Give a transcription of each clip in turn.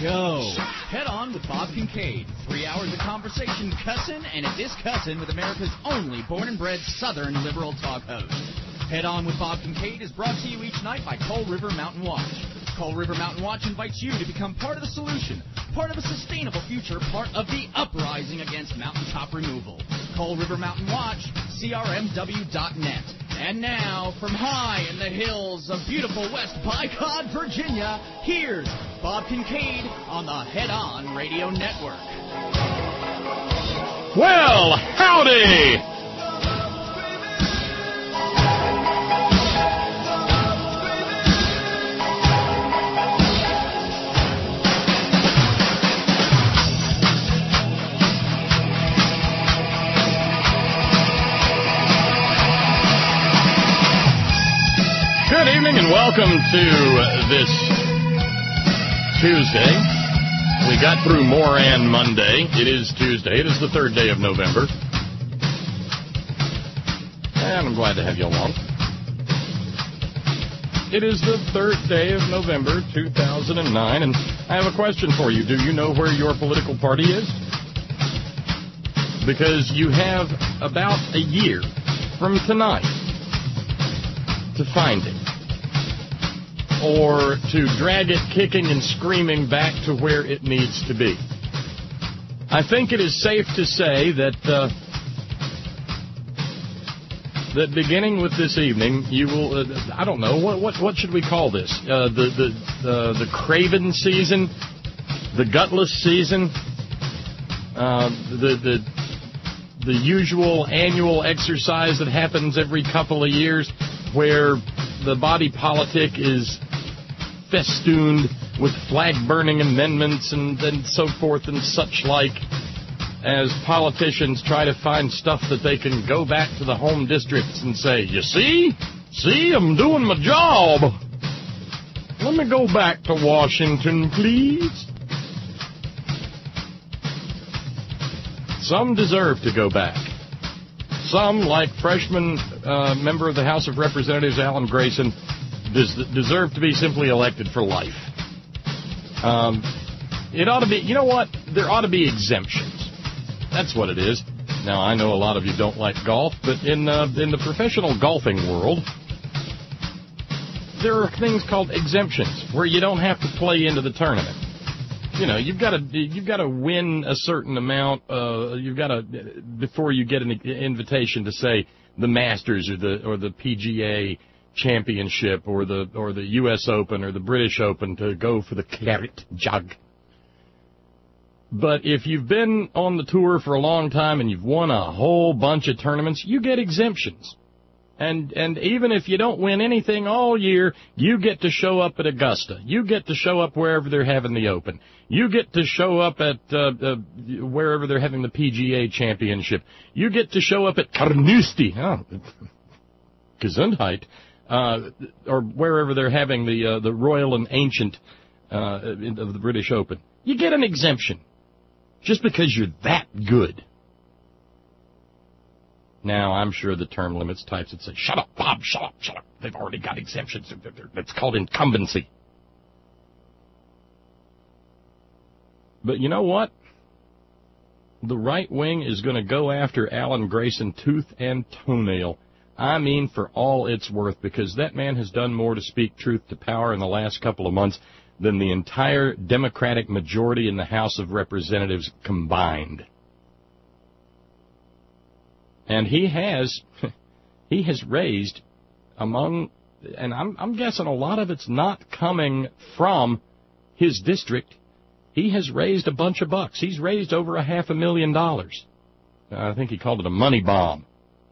go. Head On with Bob Kincaid. 3 hours of conversation, cussin' and a discussin' with America's only born and bred Southern liberal talk host. Head On with Bob Kincaid is brought to you each night by Coal River Mountain Watch. Coal River Mountain Watch invites you to become part of the solution, part of a sustainable future, part of the uprising against mountaintop removal. Coal River Mountain Watch, crmw.net. And now, from high in the hills of beautiful West Bicod, Virginia, here's Bob Kincaid on the Head On Radio Network. Well, howdy! Good evening and welcome to this Tuesday. We got through Moran Monday. It is Tuesday. It is the third day of November. And I'm glad to have you along. It is the third day of November 2009, and I have a question for you. Do you know where your political party is? Because you have about a year from tonight to find it, or to drag it kicking and screaming back to where it needs to be. I think it is safe to say that that beginning with this evening, you will, I don't know, what should we call this? The craven season, the gutless season, the usual annual exercise that happens every couple of years, where the body politic is festooned with flag-burning amendments and so forth and such like, as politicians try to find stuff that they can go back to the home districts and say, you see, I'm doing my job. Let me go back to Washington, please. Some deserve to go back. Some, like freshman member of the House of Representatives Alan Grayson, deserve to be simply elected for life. It ought to be, you know what? There ought to be exemptions. That's what it is. Now, I know a lot of you don't like golf, but in the professional golfing world, there are things called exemptions where you don't have to play into the tournament. You know, you've got to win a certain amount. Before you get an invitation to, say, the Masters or the PGA Championship or the U.S. Open or the British Open, to go for the claret jug. But if you've been on the tour for a long time and you've won a whole bunch of tournaments, you get exemptions. And even if you don't win anything all year, you get to show up at Augusta. You get to show up wherever they're having the Open. You get to show up at wherever they're having the PGA Championship. You get to show up at Carnoustie, Gesundheit, or wherever they're having the Royal and Ancient of the British Open. You get an exemption just because you're that good. Now, I'm sure the term limits types would say, shut up, Bob, shut up. They've already got exemptions. That's called incumbency. But you know what? The right wing is going to go after Alan Grayson tooth and toenail. I mean, for all it's worth, because that man has done more to speak truth to power in the last couple of months than the entire Democratic majority in the House of Representatives combined. And he has raised among, and I'm guessing a lot of it's not coming from his district. He has raised a bunch of bucks. He's raised over $500,000. I think he called it a money bomb.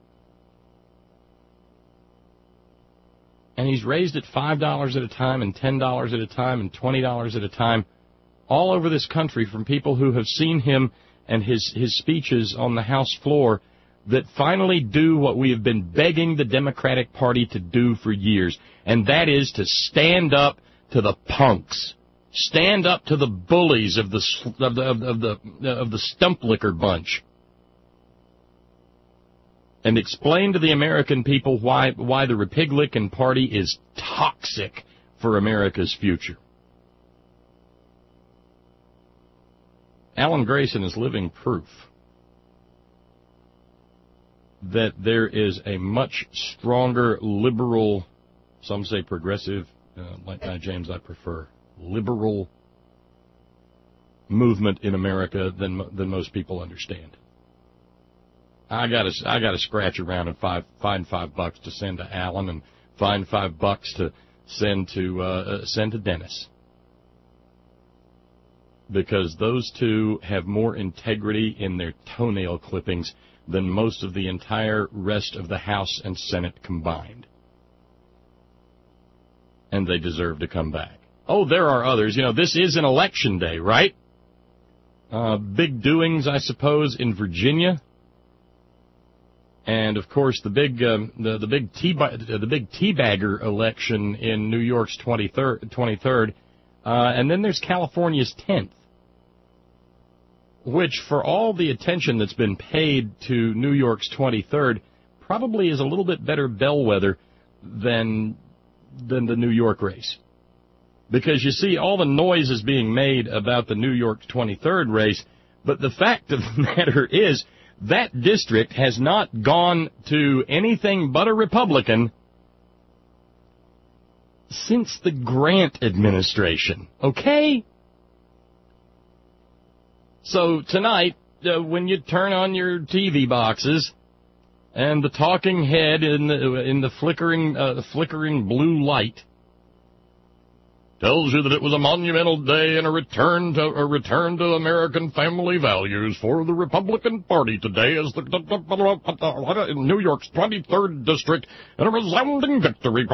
And he's raised it $5 at a time and $10 at a time and $20 at a time all over this country from people who have seen him and his speeches on the House floor that finally do what we have been begging the Democratic Party to do for years, and that is to stand up to the punks, stand up to the bullies of the stump licker bunch, and explain to the American people why the Republican Party is toxic for America's future. Alan Grayson is living proof that there is a much stronger liberal, some say progressive, like James, I prefer liberal movement in America than most people understand. I gotta scratch around and find $5 to send to Alan and find $5 to send to Dennis, because those two have more integrity in their toenail clippings than most of the entire rest of the House and Senate combined. And they deserve to come back. Oh, there are others. This is an election day, right? Big doings, I suppose, in Virginia. And of course, the big teabagger election in New York's 23rd, and then there's California's 10th, which, for all the attention that's been paid to New York's 23rd, probably is a little bit better bellwether than the New York race, because you see, all the noise is being made about the New York 23rd race, but the fact of the matter is, that district has not gone to anything but a Republican since the Grant administration, okay? So tonight, when you turn on your TV boxes and the talking head in the flickering blue light tells you that it was a monumental day and a return to American family values for the Republican Party today as the New York's 23rd district and a resounding victory.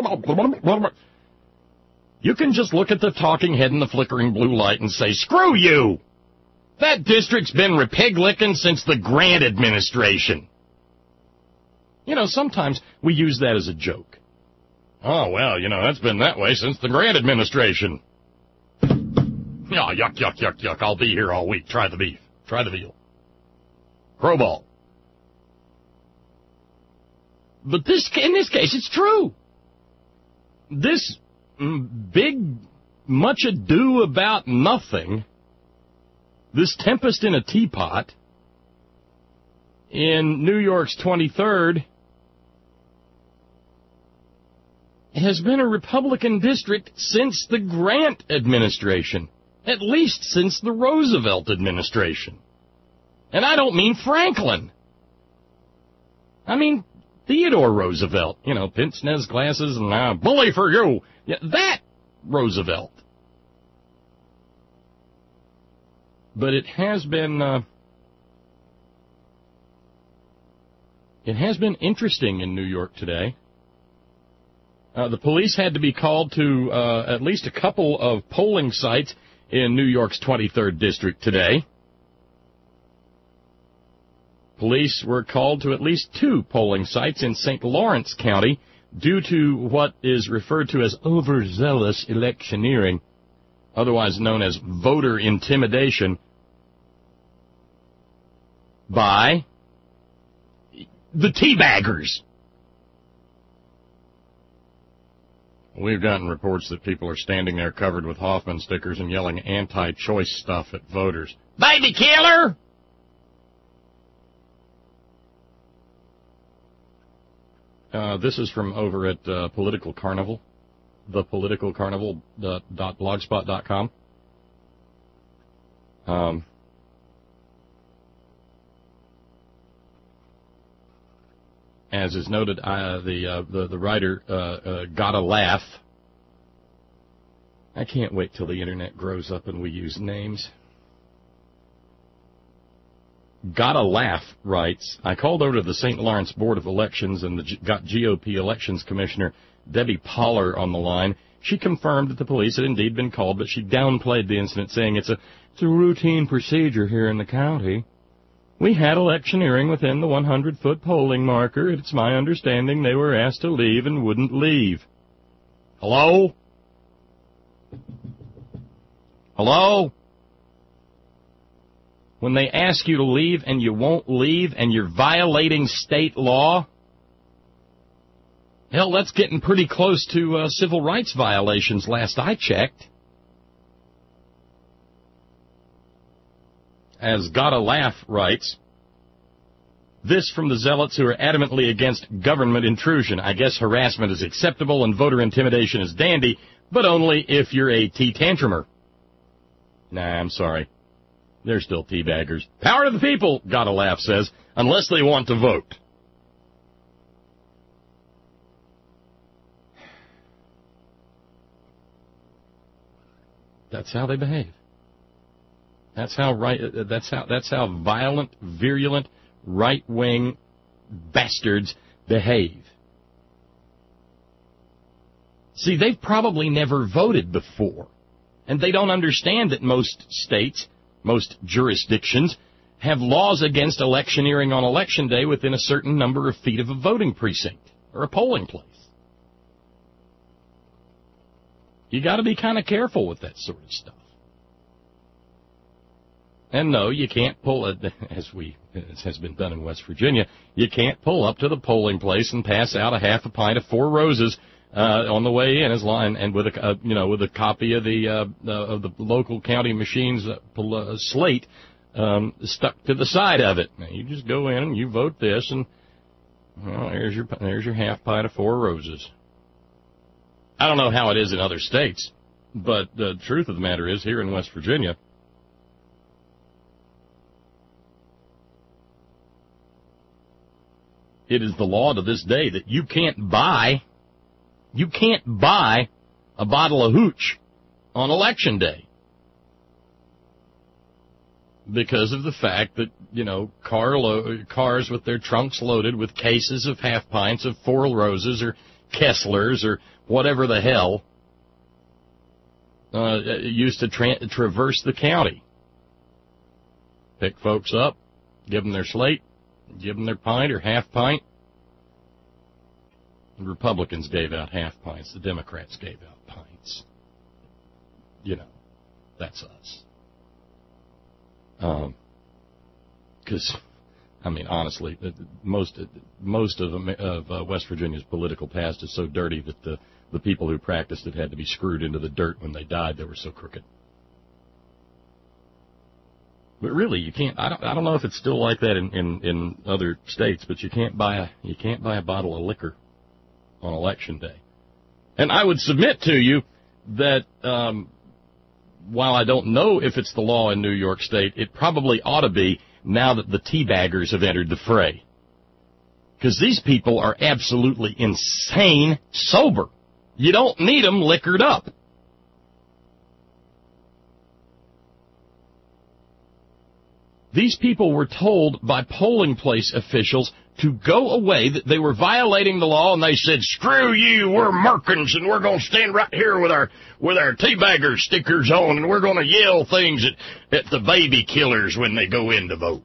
You can just look at the talking head in the flickering blue light and say, screw you! That district's been repig-licking since the Grant administration. Sometimes we use that as a joke. Oh, well, that's been that way since the Grant administration. Oh, yuck, yuck, yuck, yuck. I'll be here all week. Try the beef. Try the veal. Crowball. But in this case, it's true. This big, much ado about nothing, this tempest in a teapot in New York's 23rd has been a Republican district since the Grant administration, at least since the Roosevelt administration. And I don't mean Franklin. I mean Theodore Roosevelt, pince-nez glasses and bully for you. Yeah, that Roosevelt. But it has been interesting in New York today. The police had to be called to at least a couple of polling sites in New York's 23rd district today. Police were called to at least 2 polling sites in St. Lawrence County due to what is referred to as overzealous electioneering, otherwise known as voter intimidation, by the teabaggers. We've gotten reports that people are standing there covered with Hoffman stickers and yelling anti-choice stuff at voters. Baby killer! This is from over at Political Carnival, thepoliticalcarnival.blogspot.com. As is noted, the writer Gotta Laugh. I can't wait till the internet grows up and we use names. Gotta Laugh writes, I called over to the St. Lawrence Board of Elections and got GOP Elections Commissioner Debbie Poller on the line. She confirmed that the police had indeed been called, but she downplayed the incident, saying it's a routine procedure here in the county. We had electioneering within the 100-foot polling marker, and it's my understanding they were asked to leave and wouldn't leave. Hello? Hello? When they ask you to leave and you won't leave and you're violating state law? Hell, that's getting pretty close to civil rights violations last I checked. as Gotta Laugh writes, this from the zealots who are adamantly against government intrusion. I guess harassment is acceptable and voter intimidation is dandy, but only if you're a tea-tantrumer. Nah, I'm sorry. They're still teabaggers. Power to the people, Gotta Laugh says, unless they want to vote. That's how they behave. That's how violent, virulent, right-wing bastards behave. See, they've probably never voted before, and they don't understand that most states, most jurisdictions, have laws against electioneering on Election Day within a certain number of feet of a voting precinct or a polling place. You got to be kind of careful with that sort of stuff. And no, you can't pull it, as has been done in West Virginia, you can't pull up to the polling place and pass out a half a pint of Four Roses on the way in, and with a copy of the local county machine's slate stuck to the side of it. Now, you just go in and you vote this, and well, there's your half pint of Four Roses. I don't know how it is in other states, but the truth of the matter is, here in West Virginia, it is the law to this day that you can't buy a bottle of hooch on Election Day because of the fact that, cars with their trunks loaded with cases of half pints of Four Roses or Kesslers or whatever the hell used to traverse the county. Pick folks up, give them their slate, give them their pint or half pint. The Republicans gave out half pints. The Democrats gave out pints. That's us. Because, honestly, most of West Virginia's political past is so dirty that the people who practiced it had to be screwed into the dirt when they died. They were so crooked. But really, you can't. I don't know if it's still like that in other states, but you can't buy a bottle of liquor on Election Day. And I would submit to you that while I don't know if it's the law in New York State, it probably ought to be now that the teabaggers have entered the fray. Because these people are absolutely insane sober. You don't need them liquored up. These people were told by polling place officials to go away, that they were violating the law, and they said, screw you, we're Merkins, and we're going to stand right here with our teabagger stickers on, and we're going to yell things at the baby killers when they go in to vote.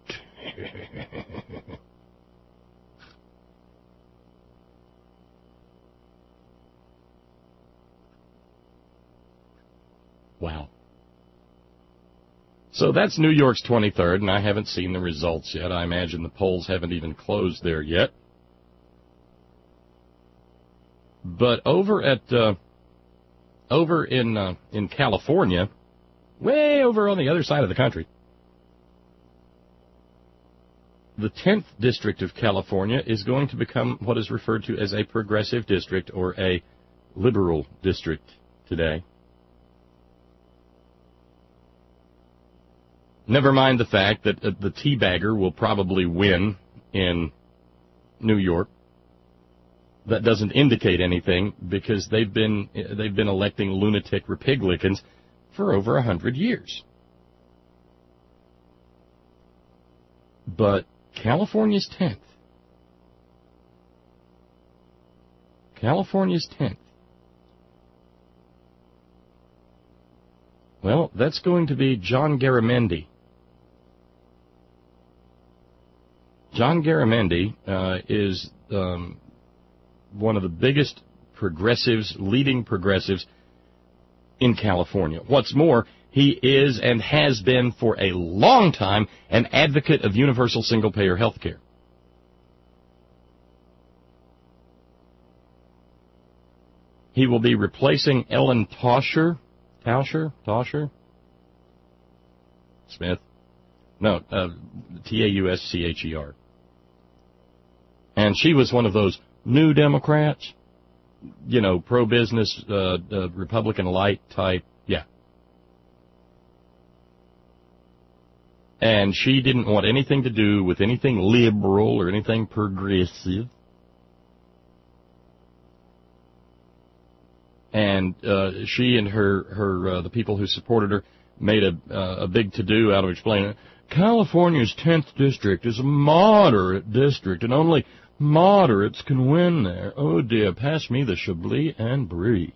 Wow. So that's New York's 23rd, and I haven't seen the results yet. I imagine the polls haven't even closed there yet. But over in California, way over on the other side of the country, the 10th District of California is going to become what is referred to as a progressive district or a liberal district today. Never mind the fact that the teabagger will probably win in New York. That doesn't indicate anything because they've been electing lunatic Republicans for over 100 years. But California's 10th. California's 10th. Well, that's going to be John Garamendi. John Garamendi is one of the biggest progressives, leading progressives in California. What's more, he is and has been for a long time an advocate of universal single-payer health care. He will be replacing Ellen Tauscher Smith, No, Tauscher. And she was one of those new Democrats, you know, pro-business, Republican light type. Yeah. And she didn't want anything to do with anything liberal or anything progressive. And she and her the people who supported her made a big to-do out of explaining it. California's 10th district is a moderate district, and only moderates can win there. Oh, dear, pass me the Chablis and Brie.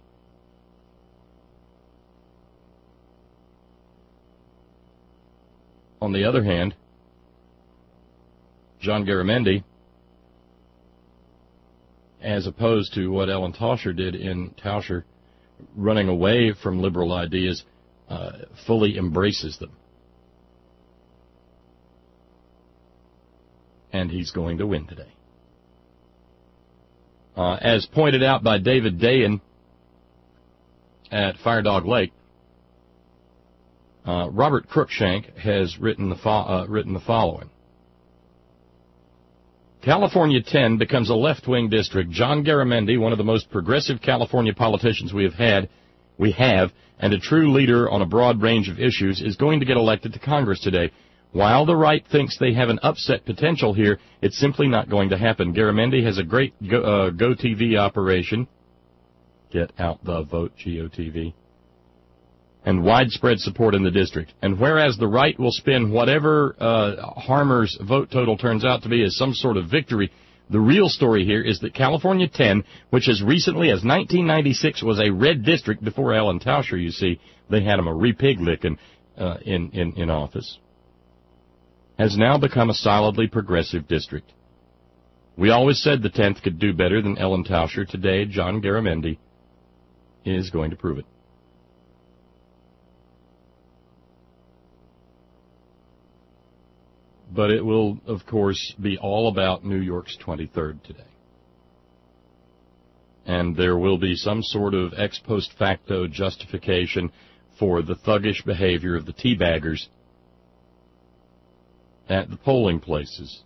On the other hand, John Garamendi, as opposed to what Ellen Tauscher did in Tauscher, running away from liberal ideas, fully embraces them. And he's going to win today. As pointed out by David Dayen at Firedog Lake, Robert Cruikshank has written the following. California 10 becomes a left-wing district. John Garamendi, one of the most progressive California politicians we have, and a true leader on a broad range of issues, is going to get elected to Congress today. While the right thinks they have an upset potential here, it's simply not going to happen. Garamendi has a great GoTV operation. Get out the vote, GOTV. And widespread support in the district. And whereas the right will spin whatever Harmer's vote total turns out to be as some sort of victory, the real story here is that California 10, which as recently as 1996 was a red district before Ellen Tauscher, you see, they had him a repig-licking in office, has now become a solidly progressive district. We always said the 10th could do better than Ellen Tauscher. Today, John Garamendi is going to prove it. But it will, of course, be all about New York's 23rd today. And there will be some sort of ex post facto justification for the thuggish behavior of the teabaggers at the polling places.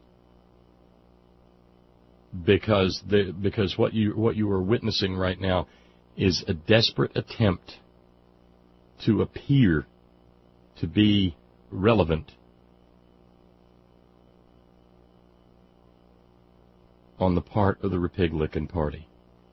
Because what you are witnessing right now is a desperate attempt to appear to be relevant on the part of the Republican Party.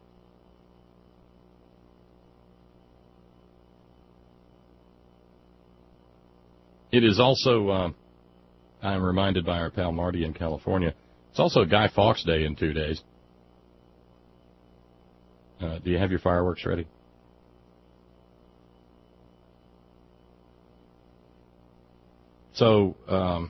It is also, I'm reminded by our pal Marty in California, it's also Guy Fawkes Day in 2 days. Do you have your fireworks ready? So,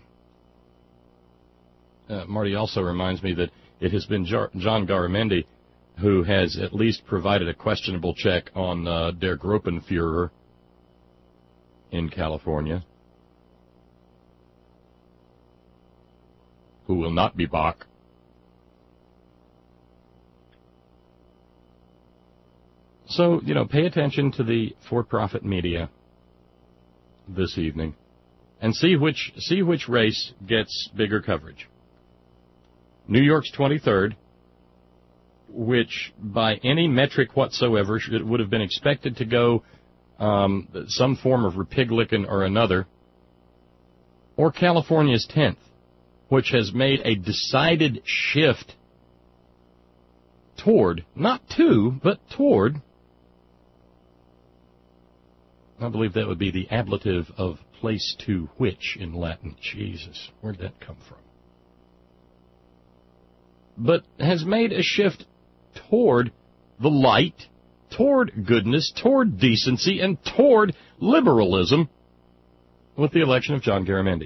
Marty also reminds me that it has been John Garamendi who has at least provided a questionable check on Der Gruppenführer in California, who will not be back. So, pay attention to the for-profit media this evening and see which race gets bigger coverage. New York's 23rd, which by any metric whatsoever would have been expected to go some form of repig-licking or another, or California's 10th, which has made a decided shift toward, not to, but toward, I believe that would be the ablative of place to which in Latin. Jesus, where'd that come from? But has made a shift toward the light, toward goodness, toward decency, and toward liberalism with the election of John Garamendi.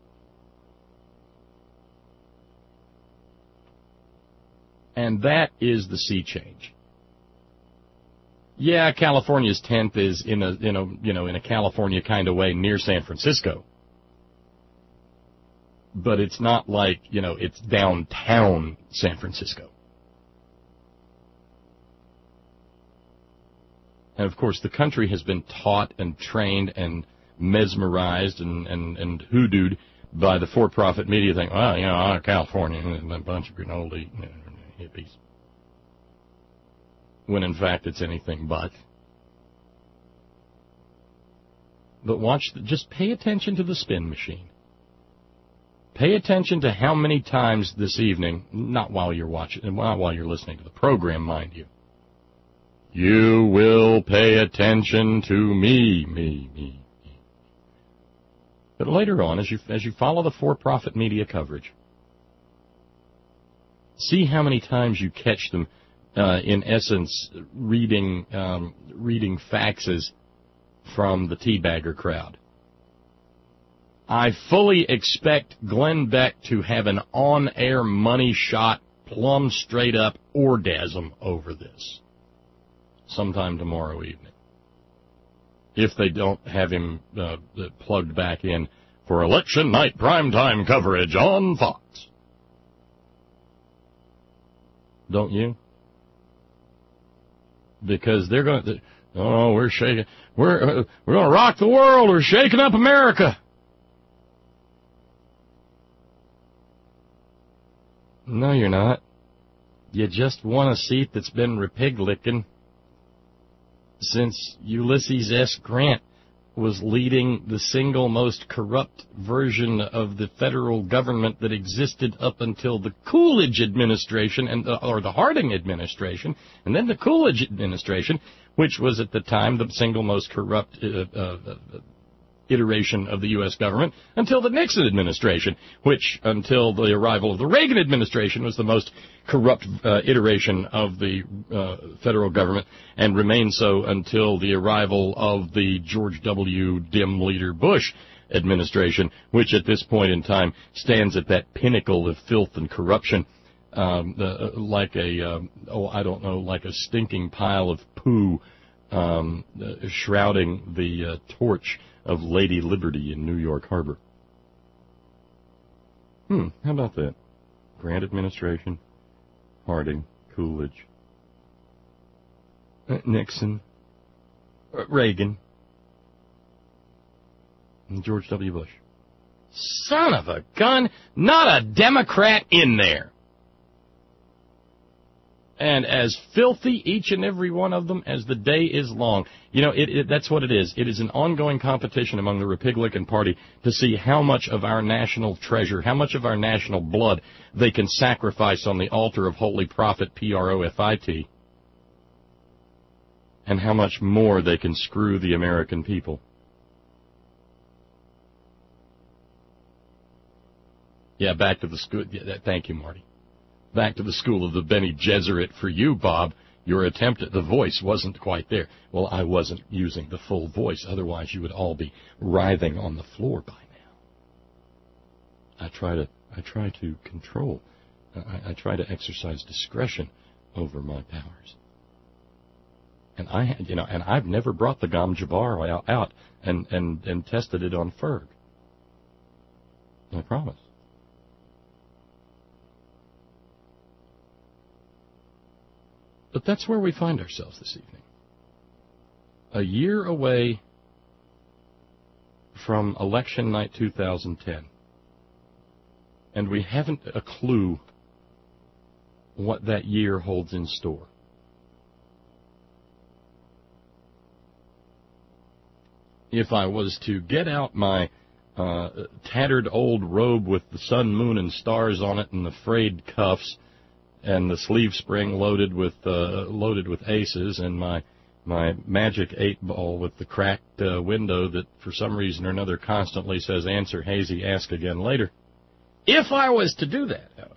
And that is the sea change. Yeah, California's 10th is in a California kind of way near San Francisco. But it's not like, it's downtown San Francisco. And, of course, the country has been taught and trained and mesmerized and hoodooed by the for-profit media think, well, out of California, a bunch of granola-eating hippies. When in fact it's anything but. But just pay attention to the spin machine. Pay attention to how many times this evening, not while you're listening to the program, mind you. You will pay attention to me. But later on, as you follow the for-profit media coverage, see how many times you catch them, in essence, reading faxes from the teabagger crowd. I fully expect Glenn Beck to have an on-air money shot, plumb straight-up orgasm over this sometime tomorrow evening, if they don't have him plugged back in for election night primetime coverage on Fox. Don't you? Because they're going to, we're shaking, we're going to rock the world, we're shaking up America. No, you're not. You just won a seat that's been repig-licking since Ulysses S. Grant was leading the single most corrupt version of the federal government that existed up until the Coolidge administration or the Harding administration, and then the Coolidge administration, which was at the time the single most corrupt iteration of the U.S. government, until the Nixon administration, which, until the arrival of the Reagan administration, was the most corrupt iteration of the federal government, and remained so until the arrival of the George W. dim leader Bush administration, which at this point in time stands at that pinnacle of filth and corruption, like a stinking pile of poo shrouding the torch of Lady Liberty in New York Harbor. How about that? Grant administration, Harding, Coolidge, Nixon, Reagan, and George W. Bush. Son of a gun, not a Democrat in there. And as filthy, each and every one of them, as the day is long. That's what it is. It is an ongoing competition among the Republican Party to see how much of our national treasure, how much of our national blood they can sacrifice on the altar of holy prophet, Profit, and how much more they can screw the American people. Yeah, back to the school. Yeah, thank you, Marty. Back to the school of the Bene Gesserit for you, Bob. Your attempt at the voice wasn't quite there. Well, I wasn't using the full voice. Otherwise, you would all be writhing on the floor by now. I try to control. I try to exercise discretion over my powers. And I've never brought the Gom Jabbar out and tested it on Ferg. I promise. But that's where we find ourselves this evening. A year away from election night 2010. And we haven't a clue what that year holds in store. If I was to get out my tattered old robe with the sun, moon, and stars on it and the frayed cuffs, and the sleeve spring loaded with aces, and my magic 8-ball with the cracked window that for some reason or another constantly says, "Answer hazy, ask again later." If I was to do that, however,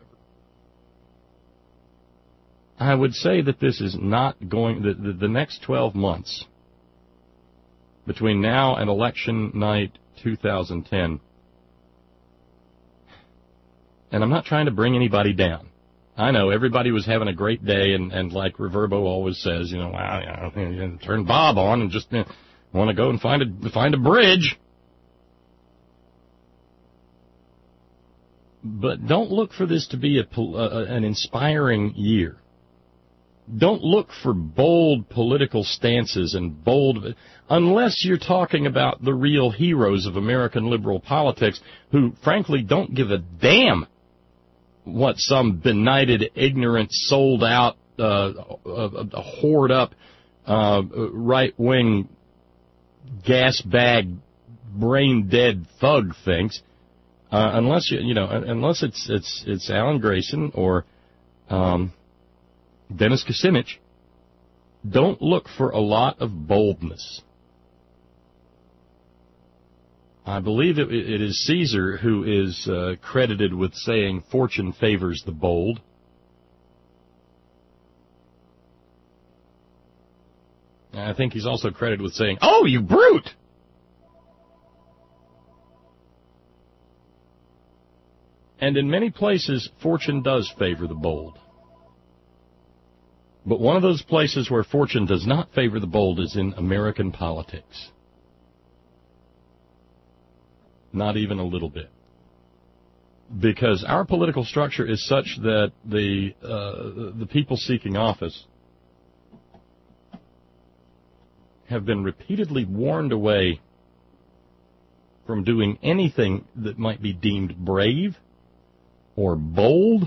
I would say that this is not going, the next 12 months between now and election night 2010, and I'm not trying to bring anybody down. I know everybody was having a great day, and like Reverbo always says, turn Bob on and just want to go and find a bridge. But don't look for this to be an inspiring year, Don't look for bold political stances and bold, unless you're talking about the real heroes of American liberal politics who, frankly, don't give a damn what some benighted, ignorant, sold-out, hoard-up, right-wing, gas-bag, brain-dead thug thinks. Unless unless it's Alan Grayson or Dennis Kucinich, don't look for a lot of boldness. I believe it is Caesar who is credited with saying fortune favors the bold. I think he's also credited with saying, "Oh, you brute!" And in many places, fortune does favor the bold. But one of those places where fortune does not favor the bold is in American politics. Not even a little bit. Because our political structure is such that the people seeking office have been repeatedly warned away from doing anything that might be deemed brave or bold,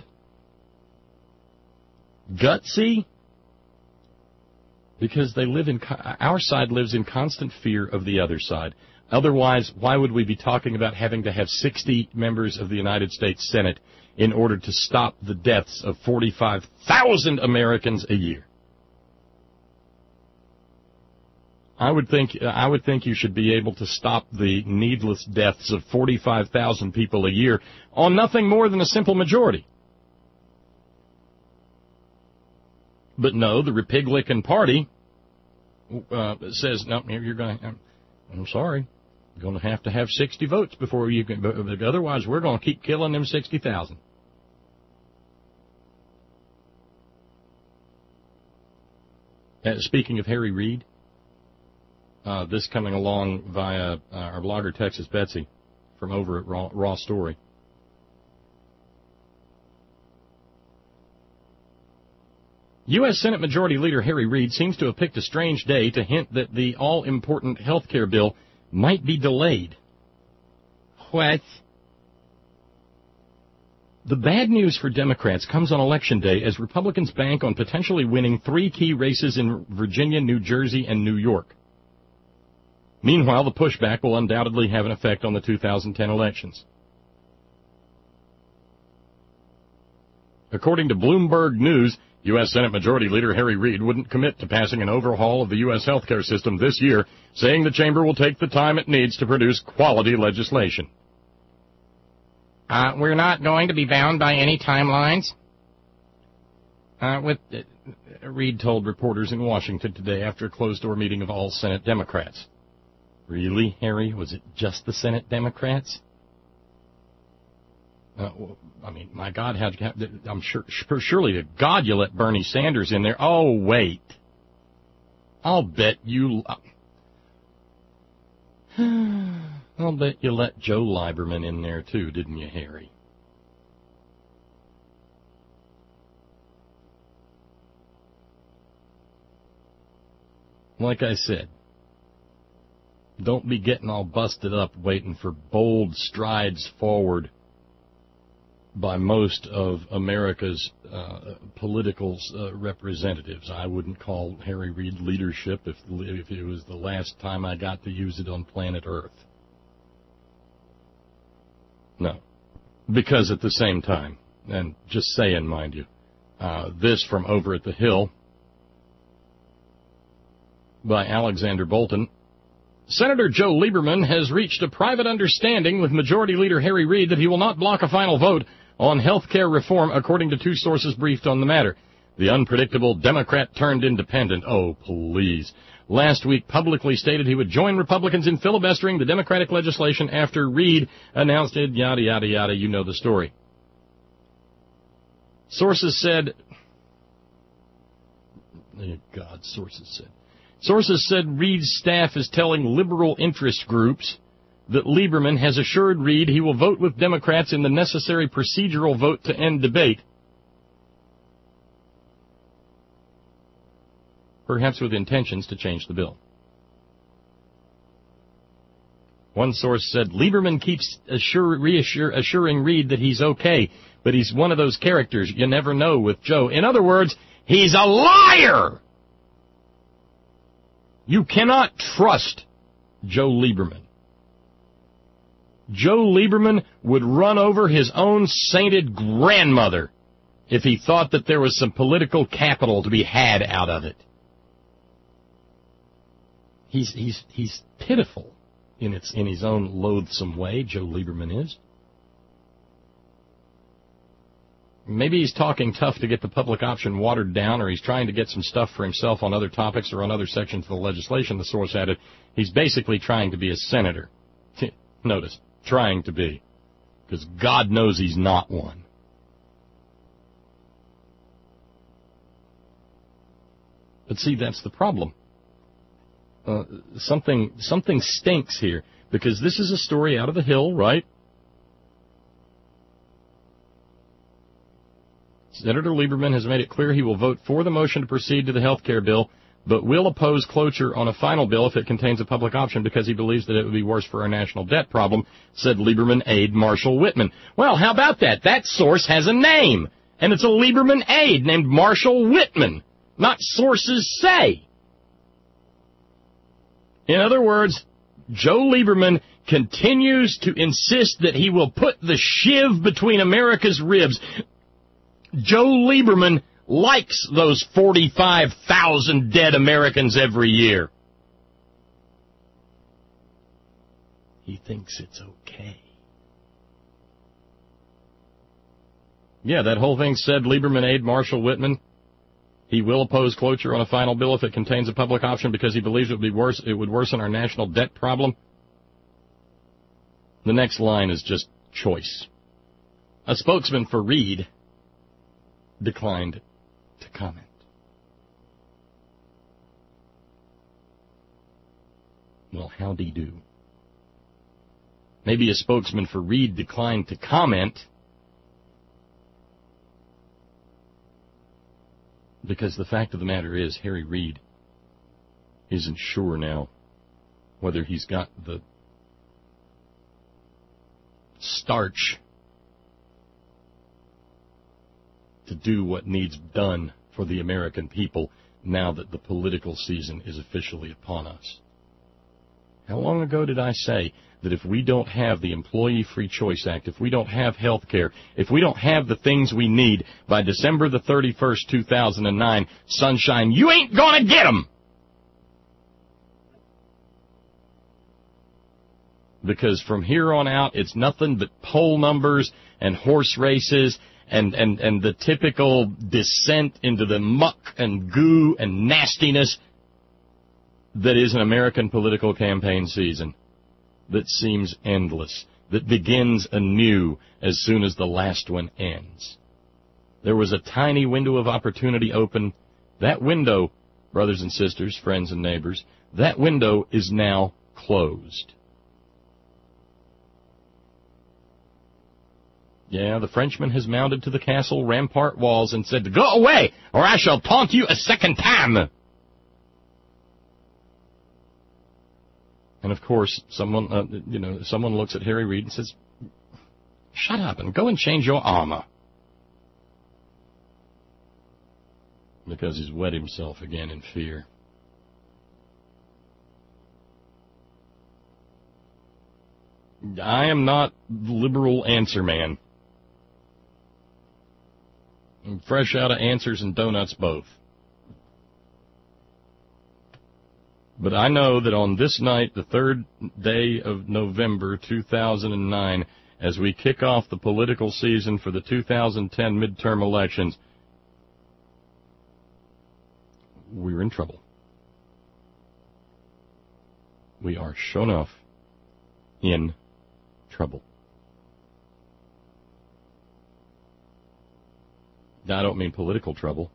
gutsy, because they live in our side lives in constant fear of the other side. Otherwise, why would we be talking about having to have 60 members of the United States Senate in order to stop the deaths of 45,000 Americans a year? I would think you should be able to stop the needless deaths of 45,000 people a year on nothing more than a simple majority. But no, the Republican Party says, no, you're going to, I'm sorry, you're going to have 60 votes before you can, otherwise we're going to keep killing them 60,000. Speaking of Harry Reid, this coming along via our blogger Texas Betsy from over at Raw Story. U.S. Senate Majority Leader Harry Reid seems to have picked a strange day to hint that the all-important health care bill might be delayed. What? The bad news for Democrats comes on Election Day as Republicans bank on potentially winning 3 key races in Virginia, New Jersey, and New York. Meanwhile, the pushback will undoubtedly have an effect on the 2010 elections. According to Bloomberg News, U.S. Senate Majority Leader Harry Reid wouldn't commit to passing an overhaul of the U.S. healthcare system this year, saying the chamber will take the time it needs to produce quality legislation. We're not going to be bound by any timelines? Reid told reporters in Washington today after a closed-door meeting of all Senate Democrats. Really, Harry? Was it just the Senate Democrats? I mean, my God, I'm sure, surely to God you let Bernie Sanders in there. Oh, wait. I'll bet you let Joe Lieberman in there, too, didn't you, Harry? Like I said, don't be getting all busted up waiting for bold strides forward by most of America's political representatives. I wouldn't call Harry Reid leadership if it was the last time I got to use it on planet Earth. No. Because at the same time, and just saying, mind you, this from over at the Hill by Alexander Bolton, Senator Joe Lieberman has reached a private understanding with Majority Leader Harry Reid that he will not block a final vote on health care reform, according to 2 sources briefed on the matter. The unpredictable Democrat-turned-independent, oh, please, last week publicly stated he would join Republicans in filibustering the Democratic legislation after Reid announced it, yada, yada, yada, you know the story. Sources said Reid's staff is telling liberal interest groups that Lieberman has assured Reid he will vote with Democrats in the necessary procedural vote to end debate. perhaps with intentions to change the bill. One source said, Lieberman keeps assuring Reid that he's okay, but he's one of those characters you never know with Joe. In other words, he's a liar! You cannot trust Joe Lieberman. Joe Lieberman would run over his own sainted grandmother if he thought that there was some political capital to be had out of it. He's pitiful in his own loathsome way, Joe Lieberman is. Maybe he's talking tough to get the public option watered down, or he's trying to get some stuff for himself on other topics or on other sections of the legislation, the source added. He's basically trying to be a senator. Notice, trying to be, because God knows he's not one. But see, that's the problem. Something stinks here, because this is a story out of the Hill, right? Senator Lieberman has made it clear he will vote for the motion to proceed to the health care bill, but will oppose cloture on a final bill if it contains a public option because he believes that it would be worse for our national debt problem, said Lieberman aide Marshall Whitman. Well, how about that? That source has a name, and it's a Lieberman aide named Marshall Whitman, not sources say. In other words, Joe Lieberman continues to insist that he will put the shiv between America's ribs. Joe Lieberman likes those 45,000 dead Americans every year. He thinks it's okay. Yeah, that whole thing said Lieberman aide Marshall Whitman. He will oppose cloture on a final bill if it contains a public option because he believes it would worsen our national debt problem. The next line is just choice. A spokesman for Reid declined to comment. Well, howdy do. Maybe a spokesman for Reid declined to comment because the fact of the matter is Harry Reid isn't sure now whether he's got the starch to do what needs done for the American people now that the political season is officially upon us. How long ago did I say that if we don't have the Employee Free Choice Act, if we don't have health care, if we don't have the things we need by December the 31st, 2009, sunshine, you ain't gonna get them! Because from here on out, it's nothing but poll numbers and horse races and the typical descent into the muck and goo and nastiness that is an American political campaign season that seems endless, that begins anew as soon as the last one ends. There was a tiny window of opportunity open. That window, brothers and sisters, friends and neighbors, that window is now closed. Yeah, the Frenchman has mounted to the castle rampart walls and said, "Go away, or I shall taunt you a second time." And of course, someone looks at Harry Reid and says, "Shut up and go and change your armor." Because he's wet himself again in fear. I am not liberal answer man. I'm fresh out of answers and donuts both. But I know that on this night, the 3rd day of November 2009, as we kick off the political season for the 2010 midterm elections, we're in trouble. We are sure enough in trouble. Now, I don't mean political trouble.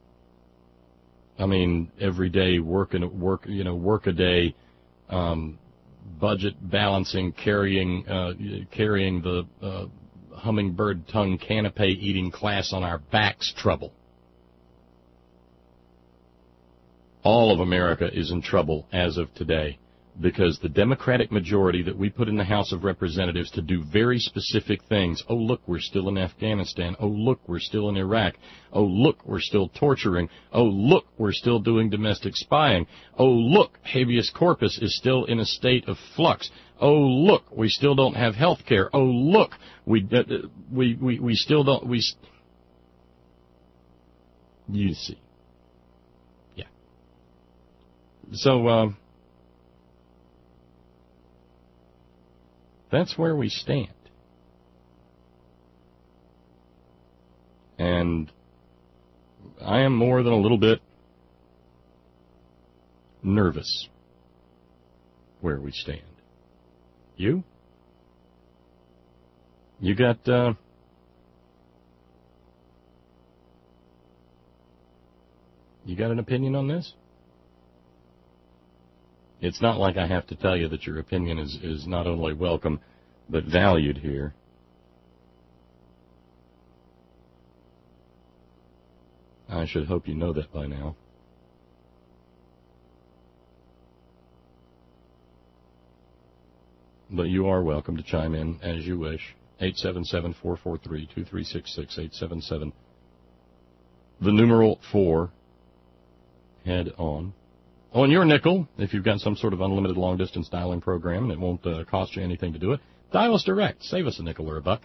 I mean everyday work a day, budget balancing, carrying the hummingbird tongue canapé eating class on our backs trouble. All of America is in trouble as of today because the Democratic majority that we put in the House of Representatives to do very specific things. Oh, look, we're still in Afghanistan. Oh, look, we're still in Iraq. Oh, look, we're still torturing. Oh, look, we're still doing domestic spying. Oh, look, habeas corpus is still in a state of flux. Oh, look, we still don't have health care. Oh, look, we still don't. You see. Yeah. So, that's where we stand. And I am more than a little bit nervous where we stand. You? You got, you got an opinion on this? It's not like I have to tell you that your opinion is not only welcome, but valued here. I should hope you know that by now. But you are welcome to chime in as you wish. 877-443-2366, 877. The numeral 4. Head on. On your nickel, if you've got some sort of unlimited long-distance dialing program and it won't cost you anything to do it, dial us direct. Save us a nickel or a buck.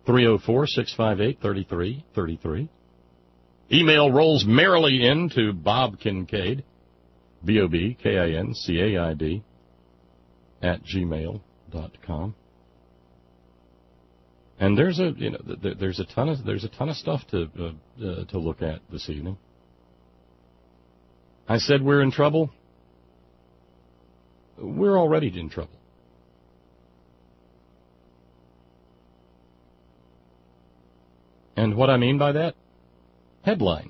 304-658-3333. Email rolls merrily in to Bob Kincaid, BOBKINCAID, @gmail.com. And there's a ton of stuff to look at this evening. I said we're in trouble. We're already in trouble. And what I mean by that? Headline.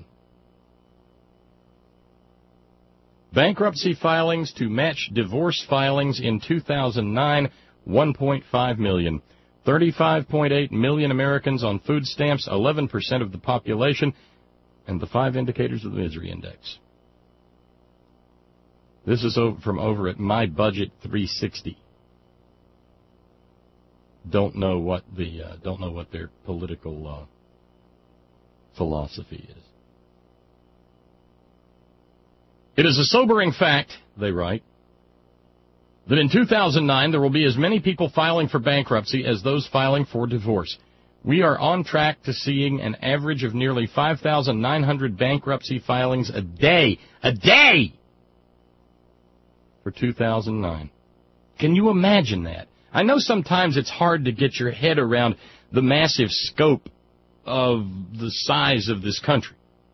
Bankruptcy filings to match divorce filings in 2009, 1.5 million. 35.8 million Americans on food stamps, 11% of the population, and the 5 indicators of the misery index. This is from over at My Budget 360. Don't know what their political philosophy is. It is a sobering fact, they write, that in 2009 there will be as many people filing for bankruptcy as those filing for divorce. We are on track to seeing an average of nearly 5,900 bankruptcy filings a day. A day! For 2009. Can you imagine that? I know sometimes it's hard to get your head around the massive scope of the size of this country.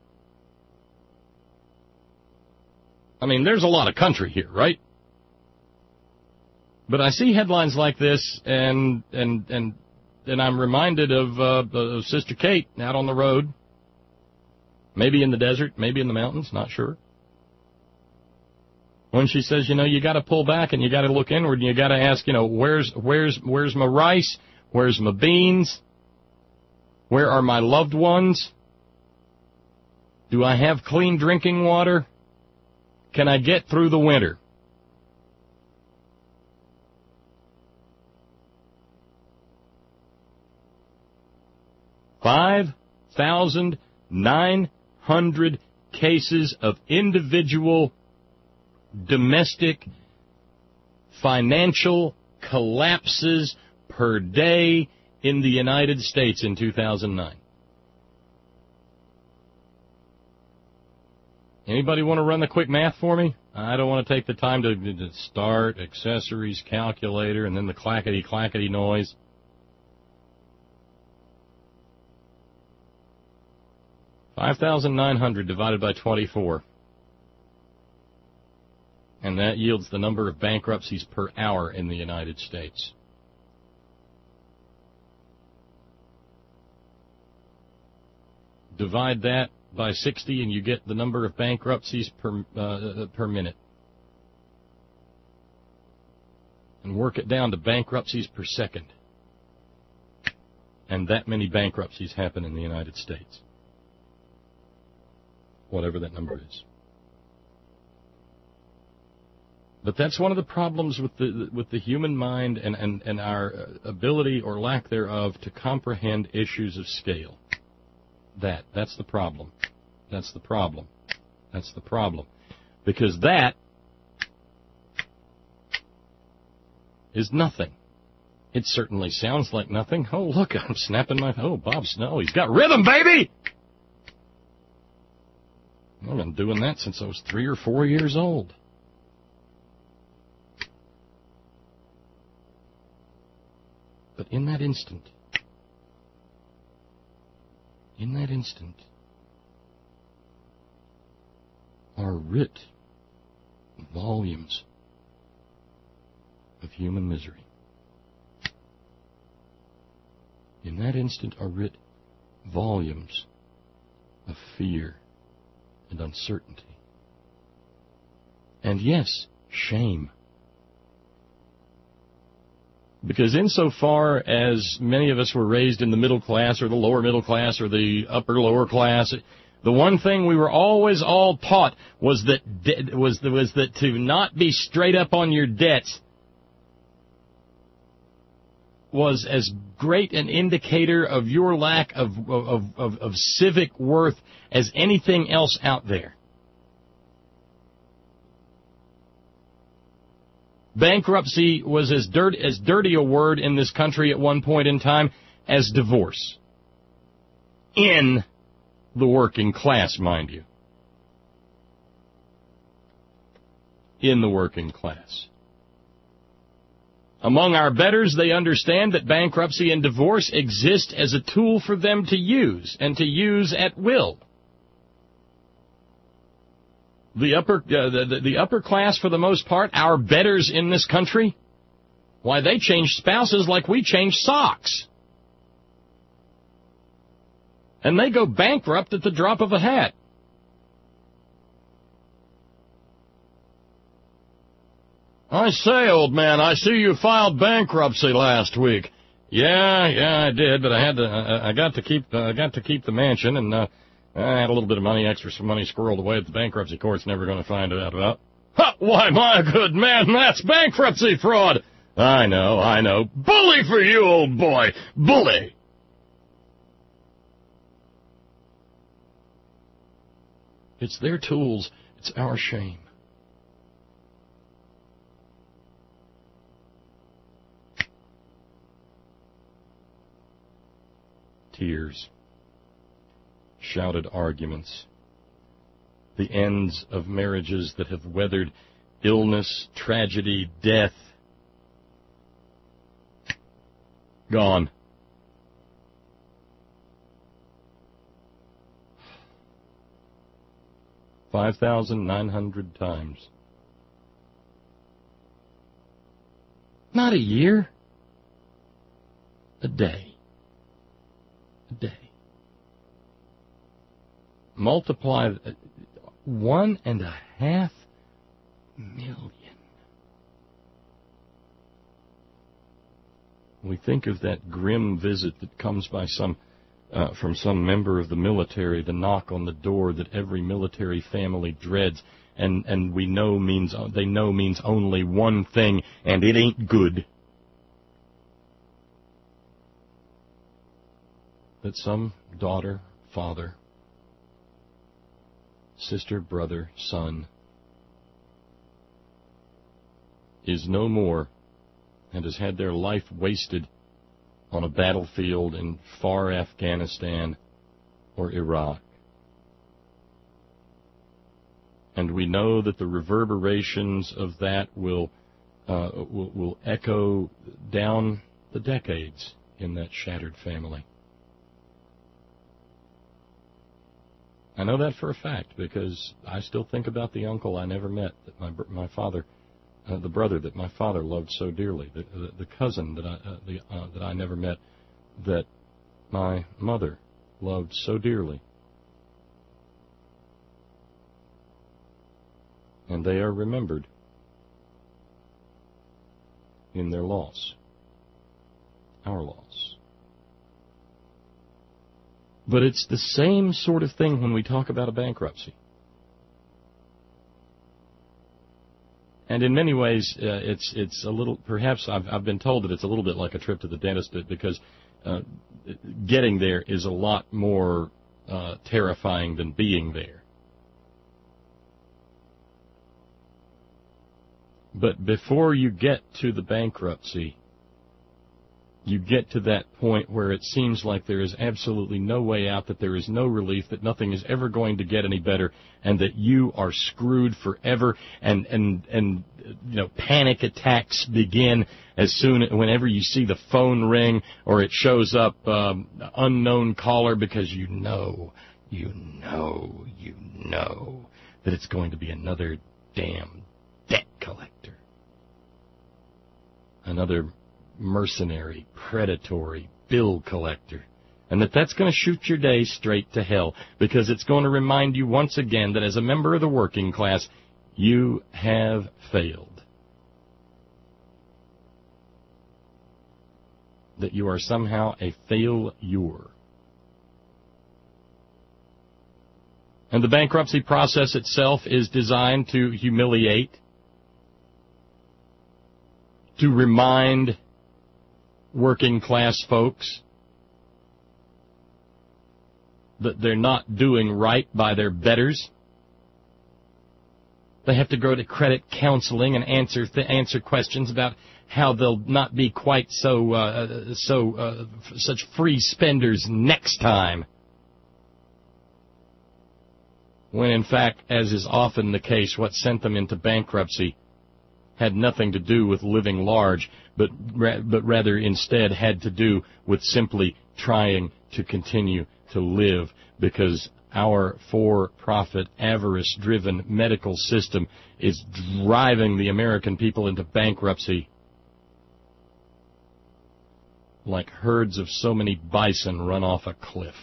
I mean, there's a lot of country here, right? But I see headlines like this, and I'm reminded of Sister Kate out on the road, maybe in the desert, maybe in the mountains, not sure. When she says, you got to pull back and you got to look inward and you got to ask, where's my rice? Where's my beans? Where are my loved ones? Do I have clean drinking water? Can I get through the winter? $5,900 cases of individual domestic financial collapses per day in the United States in 2009. Anybody want to run the quick math for me? I don't want to take the time to start, accessories, calculator, and then the clackety-clackety noise. $5,900 divided by 24. And that yields the number of bankruptcies per hour in the United States. Divide that by 60 and you get the number of bankruptcies per minute. And work it down to bankruptcies per second. And that many bankruptcies happen in the United States. Whatever that number is. But that's one of the problems with the human mind and our ability or lack thereof to comprehend issues of scale. That's the problem. That's the problem. That's the problem. Because that is nothing. It certainly sounds like nothing. Oh, look, I'm snapping my... Oh, Bob Snow, he's got rhythm, baby! I've been doing that since I was 3 or 4 years old. But in that instant, are writ volumes of human misery. In that instant are writ volumes of fear and uncertainty. And yes, shame. Because insofar as many of us were raised in the middle class or the lower middle class or the upper lower class, the one thing we were always all taught was that to not be straight up on your debts was as great an indicator of your lack of civic worth as anything else out there. Bankruptcy was as dirty a word in this country at one point in time as divorce. In the working class, mind you. In the working class. Among our betters, they understand that bankruptcy and divorce exist as a tool for them to use, and to use at will. The upper class, for the most part, our betters in this country, why, they change spouses like we change socks. And they go bankrupt at the drop of a hat. I say, old man, I see you filed bankruptcy last week. Yeah, I did, but I got to keep the mansion, and I had a little bit of extra money squirreled away that the bankruptcy court's never going to find out about. Ha! Why, my good man, that's bankruptcy fraud! I know. Bully for you, old boy! Bully! It's their tools. It's our shame. Tears. Shouted arguments, the ends of marriages that have weathered illness, tragedy, death. Gone. $5,900 times. Not a year. A day. A day. Multiply 1.5 million. We think of that grim visit that comes by from some member of the military, the knock on the door that every military family dreads, and they know means only one thing, and it ain't good. That some daughter, father, sister, brother, son is no more and has had their life wasted on a battlefield in far Afghanistan or Iraq. And we know that the reverberations of that will echo down the decades in that shattered family. I know that for a fact because I still think about the uncle I never met, that my father, the brother that my father loved so dearly, the cousin that I never met, that my mother loved so dearly. And they are remembered in their loss, our loss. But it's the same sort of thing when we talk about a bankruptcy. And in many ways, it's a little, perhaps I've been told that it's a little bit like a trip to the dentist because getting there is a lot more terrifying than being there. But before you get to the bankruptcy, you get to that point where it seems like there is absolutely no way out, that there is no relief, that nothing is ever going to get any better, and that you are screwed forever, and panic attacks begin whenever you see the phone ring or it shows up unknown caller, because you know that it's going to be another damn debt collector, another mercenary, predatory bill collector, and that's going to shoot your day straight to hell, because it's going to remind you once again that as a member of the working class, you have failed, that you are somehow a failure. And the bankruptcy process itself is designed to humiliate, to remind working class folks that they're not doing right by their betters. They have to go to credit counseling and answer questions about how they'll not be quite such free spenders next time. When in fact, as is often the case, what sent them into bankruptcy had nothing to do with living large, but rather instead had to do with simply trying to continue to live, because our for-profit, avarice-driven medical system is driving the American people into bankruptcy like herds of so many bison run off a cliff.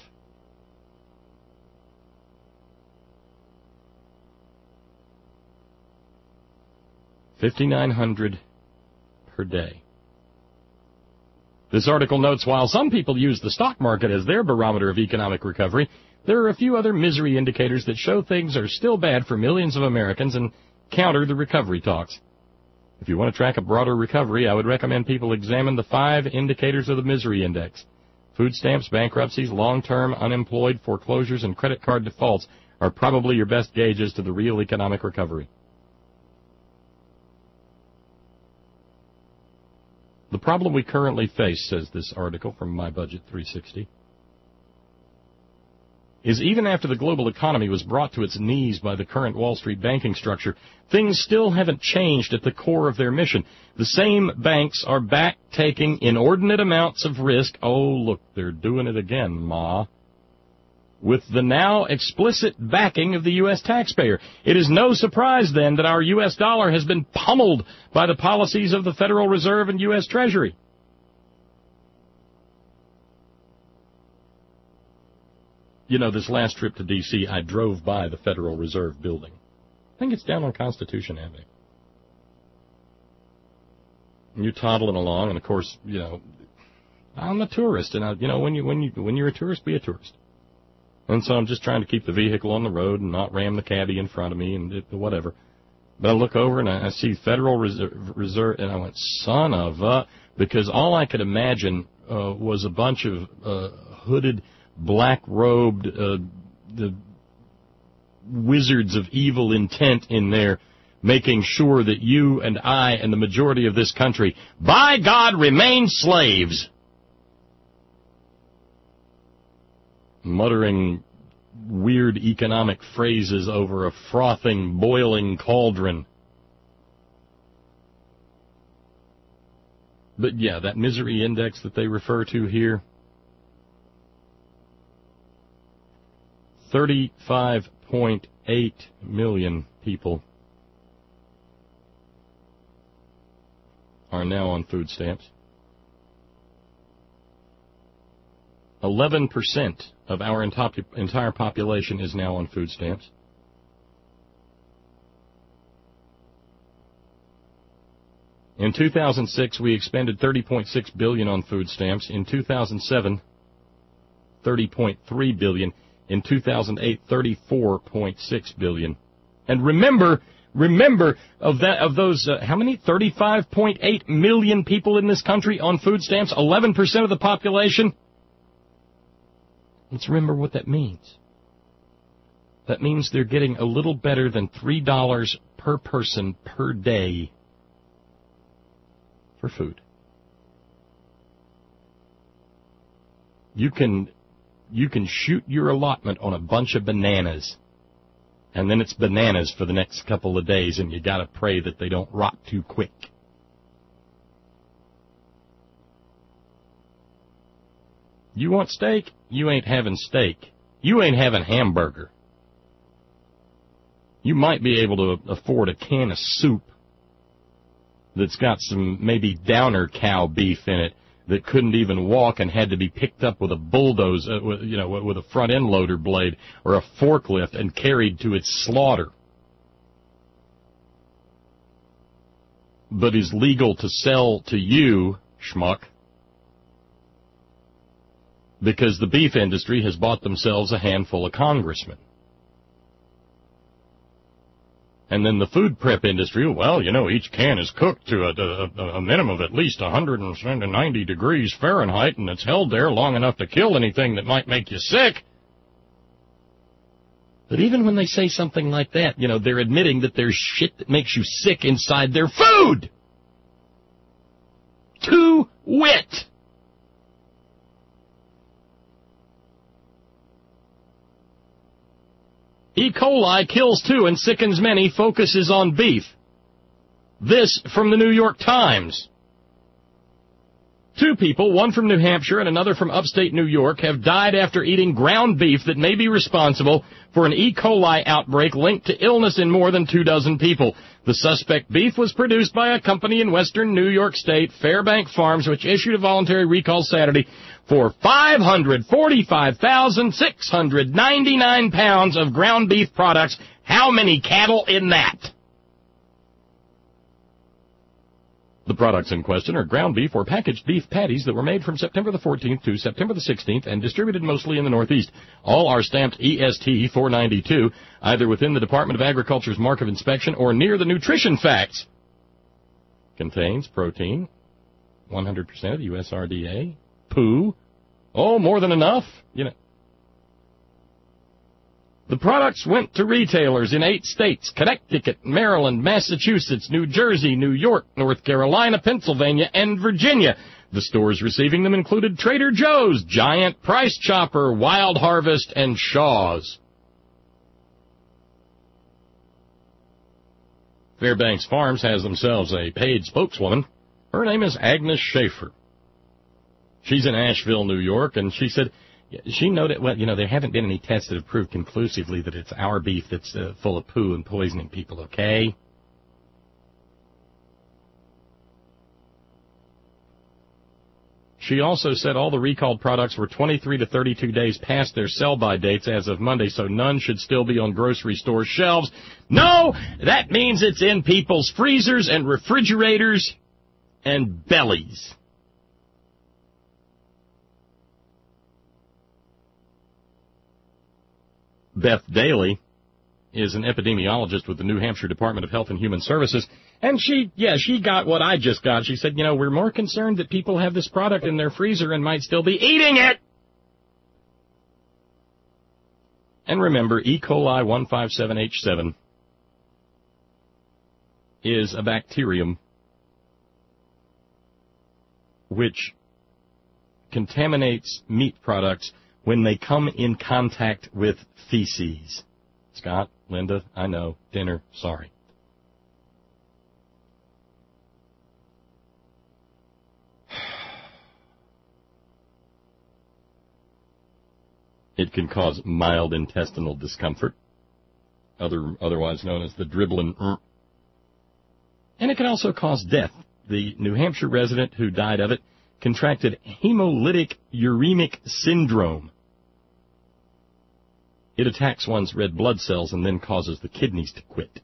$5,900 per day. This article notes, while some people use the stock market as their barometer of economic recovery, there are a few other misery indicators that show things are still bad for millions of Americans and counter the recovery talks. If you want to track a broader recovery, I would recommend people examine the 5 indicators of the misery index. Food stamps, bankruptcies, long-term unemployed, foreclosures, and credit card defaults are probably your best gauges to the real economic recovery. The problem we currently face, says this article from My Budget 360, is even after the global economy was brought to its knees by the current Wall Street banking structure, things still haven't changed at the core of their mission. The same banks are back taking inordinate amounts of risk. Oh, look, they're doing it again, Ma. With the now explicit backing of the U.S. taxpayer. It is no surprise, then, that our U.S. dollar has been pummeled by the policies of the Federal Reserve and U.S. Treasury. You know, this last trip to D.C., I drove by the Federal Reserve building. I think it's down on Constitution Avenue. And you're toddling along, and of course, you know, I'm a tourist, and when you're a tourist, be a tourist. And so I'm just trying to keep the vehicle on the road and not ram the caddy in front of me and whatever. But I look over and I see Federal Reserve, and I went, son of a, because all I could imagine was a bunch of hooded, black-robed the wizards of evil intent in there, making sure that you and I and the majority of this country, by God, remain slaves. Muttering weird economic phrases over a frothing, boiling cauldron. But yeah, that misery index that they refer to here, 35.8 million people are now on food stamps. 11% of our entire population is now on food stamps. In 2006, we expended $30.6 billion on food stamps. In 2007, $30.3 billion. In 2008, $34.6 billion. And remember, Remember, of those, how many? 35.8 million people in this country on food stamps, 11% of the population. Let's remember what that means. That means they're getting a little better than $3 per person per day for food. You can shoot your allotment on a bunch of bananas, and then it's bananas for the next couple of days, and you got to pray that they don't rot too quick. You want steak? You ain't having steak. You ain't having hamburger. You might be able to afford a can of soup that's got some maybe downer cow beef in it that couldn't even walk and had to be picked up with a bulldozer, with a front end loader blade or a forklift and carried to its slaughter. But is legal to sell to you, schmuck, because the beef industry has bought themselves a handful of congressmen. And then the food prep industry, well, each can is cooked to a minimum of at least 190 degrees Fahrenheit, and it's held there long enough to kill anything that might make you sick. But even when they say something like that, they're admitting that there's shit that makes you sick inside their food. To wit. E. coli kills 2 and sickens many, focuses on beef. This from the New York Times. 2 people, one from New Hampshire and another from upstate New York, have died after eating ground beef that may be responsible for an E. coli outbreak linked to illness in more than 24 people. The suspect beef was produced by a company in western New York State, Fairbank Farms, which issued a voluntary recall Saturday for 545,699 pounds of ground beef products. How many cattle in that? The products in question are ground beef or packaged beef patties that were made from September the 14th to September the 16th and distributed mostly in the Northeast. All are stamped EST 492, either within the Department of Agriculture's mark of inspection or near the nutrition facts. Contains protein, 100% of the USRDA, poo, more than enough, The products went to retailers in 8 states, Connecticut, Maryland, Massachusetts, New Jersey, New York, North Carolina, Pennsylvania, and Virginia. The stores receiving them included Trader Joe's, Giant, Price Chopper, Wild Harvest, and Shaw's. Fairbanks Farms has themselves a paid spokeswoman. Her name is Agnes Schaefer. She's in Asheville, New York, and she said she noted, there haven't been any tests that have proved conclusively that it's our beef that's full of poo and poisoning people, okay? She also said all the recalled products were 23 to 32 days past their sell-by dates as of Monday, so none should still be on grocery store shelves. No, that means it's in people's freezers and refrigerators and bellies. Beth Daly is an epidemiologist with the New Hampshire Department of Health and Human Services, and she got what I just got. She said, we're more concerned that people have this product in their freezer and might still be eating it. And remember, E. coli 157H7 is a bacterium which contaminates meat products when they come in contact with feces. Scott, Linda, I know, dinner, sorry. It can cause mild intestinal discomfort, otherwise known as the dribbling. And it can also cause death. The New Hampshire resident who died of it contracted hemolytic uremic syndrome. It attacks one's red blood cells and then causes the kidneys to quit.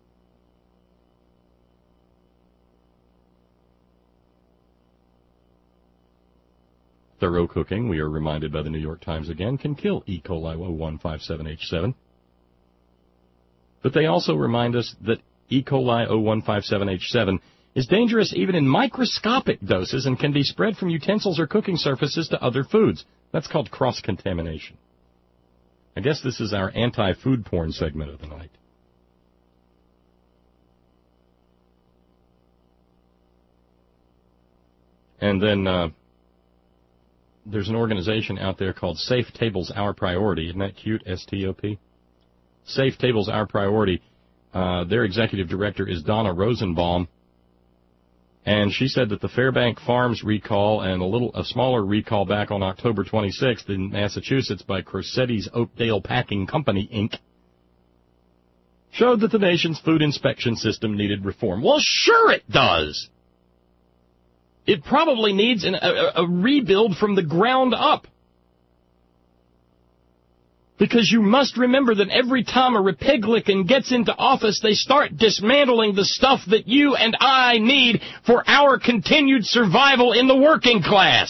Thorough cooking, we are reminded by the New York Times again, can kill E. coli 157H7. But they also remind us that E. coli 0157H7, is dangerous even in microscopic doses and can be spread from utensils or cooking surfaces to other foods. That's called cross-contamination. I guess this is our anti-food porn segment of the night. And then there's an organization out there called Safe Tables Our Priority. Isn't that cute? STOP. Safe Tables Our Priority. Their executive director is Donna Rosenbaum. And she said that the Fairbank Farms recall and a smaller recall back on October 26th in Massachusetts by Crosetti's Oakdale Packing Company, Inc., showed that the nation's food inspection system needed reform. Well, sure it does. It probably needs a rebuild from the ground up. Because you must remember that every time a Republican gets into office, they start dismantling the stuff that you and I need for our continued survival in the working class.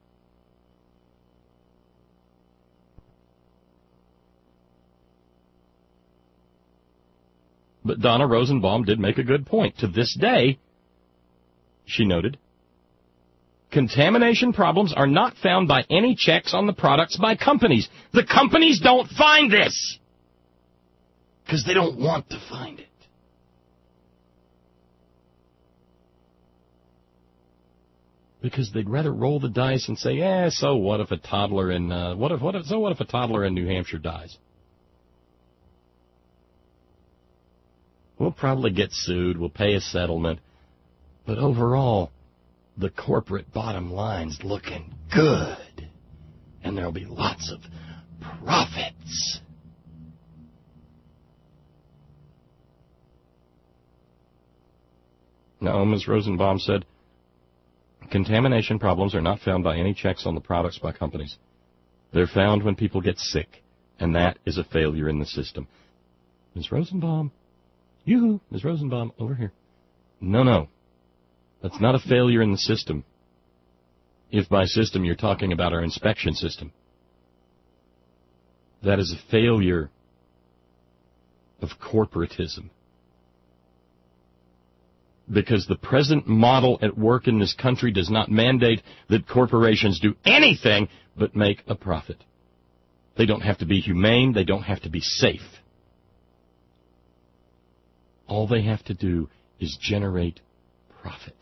But Donna Rosenbaum did make a good point. To this day, she noted, contamination problems are not found by any checks on the products by companies. The companies don't find this because they don't want to find it. Because they'd rather roll the dice and say, so what if a toddler in what if a toddler in New Hampshire dies? We'll probably get sued. We'll pay a settlement, but overall, the corporate bottom line's looking good, and there'll be lots of profits. No, Ms. Rosenbaum said, contamination problems are not found by any checks on the products by companies. They're found when people get sick, and that is a failure in the system. Ms. Rosenbaum, Ms. Rosenbaum, over here. No. That's not a failure in the system. If by system you're talking about our inspection system. That is a failure of corporatism. Because the present model at work in this country does not mandate that corporations do anything but make a profit. They don't have to be humane. They don't have to be safe. All they have to do is generate profit.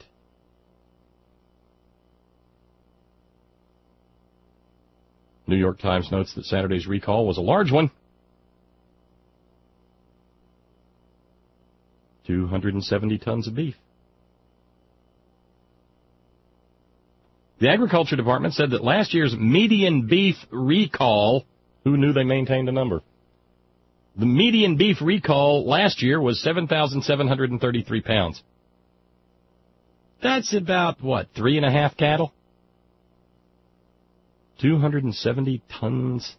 New York Times notes that Saturday's recall was a large one. 270 tons of beef. The Agriculture Department said that last year's median beef recall, who knew they maintained a number? The median beef recall last year was 7,733 pounds. That's about, 3.5 cattle? 270 tons.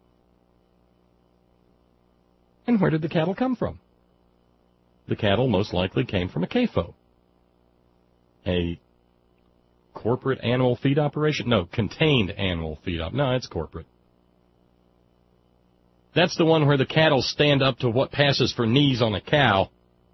And where did the cattle come from? The cattle most likely came from a CAFO. A corporate animal feed operation? No, contained animal feed op. No, it's corporate. That's the one where the cattle stand up to what passes for knees on a cow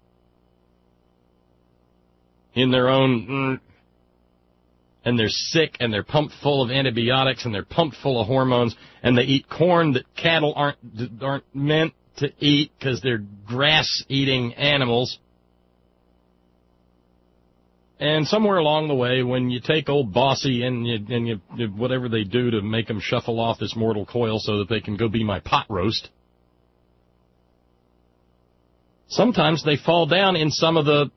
in their own, and they're sick, and they're pumped full of antibiotics, and they're pumped full of hormones, and they eat corn that cattle aren't meant to eat because they're grass-eating animals. And somewhere along the way, when you take old Bossy and you whatever they do to make them shuffle off this mortal coil so that they can go be my pot roast, sometimes they fall down in some of the,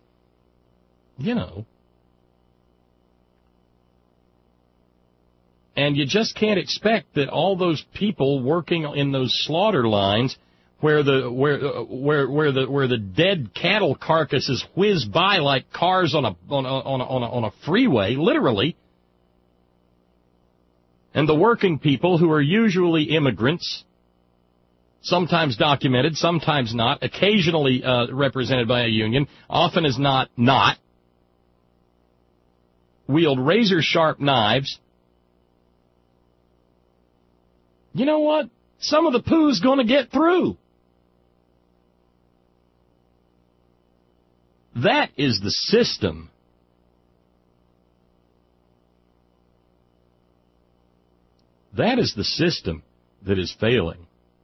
And you just can't expect that all those people working in those slaughter lines where the dead cattle carcasses whiz by like cars on a freeway, literally, and the working people who are usually immigrants, sometimes documented, sometimes not, occasionally represented by a union, often as not, wield razor-sharp knives. You know what? Some of the poo's going to get through. That is the system. That is the system that is failing.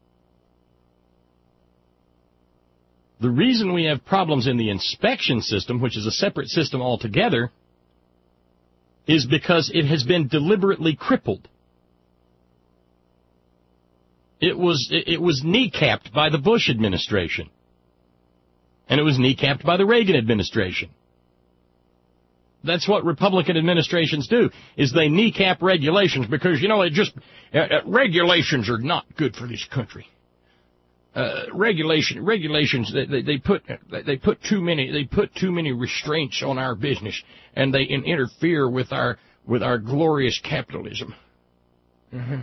The reason we have problems in the inspection system, which is a separate system altogether, is because it has been deliberately crippled. It was kneecapped by the Bush administration. And it was kneecapped by the Reagan administration. That's what Republican administrations do, is they kneecap regulations because, regulations are not good for this country. Regulations, they put too many restraints on our business, and they interfere with our glorious capitalism. Mm-hmm.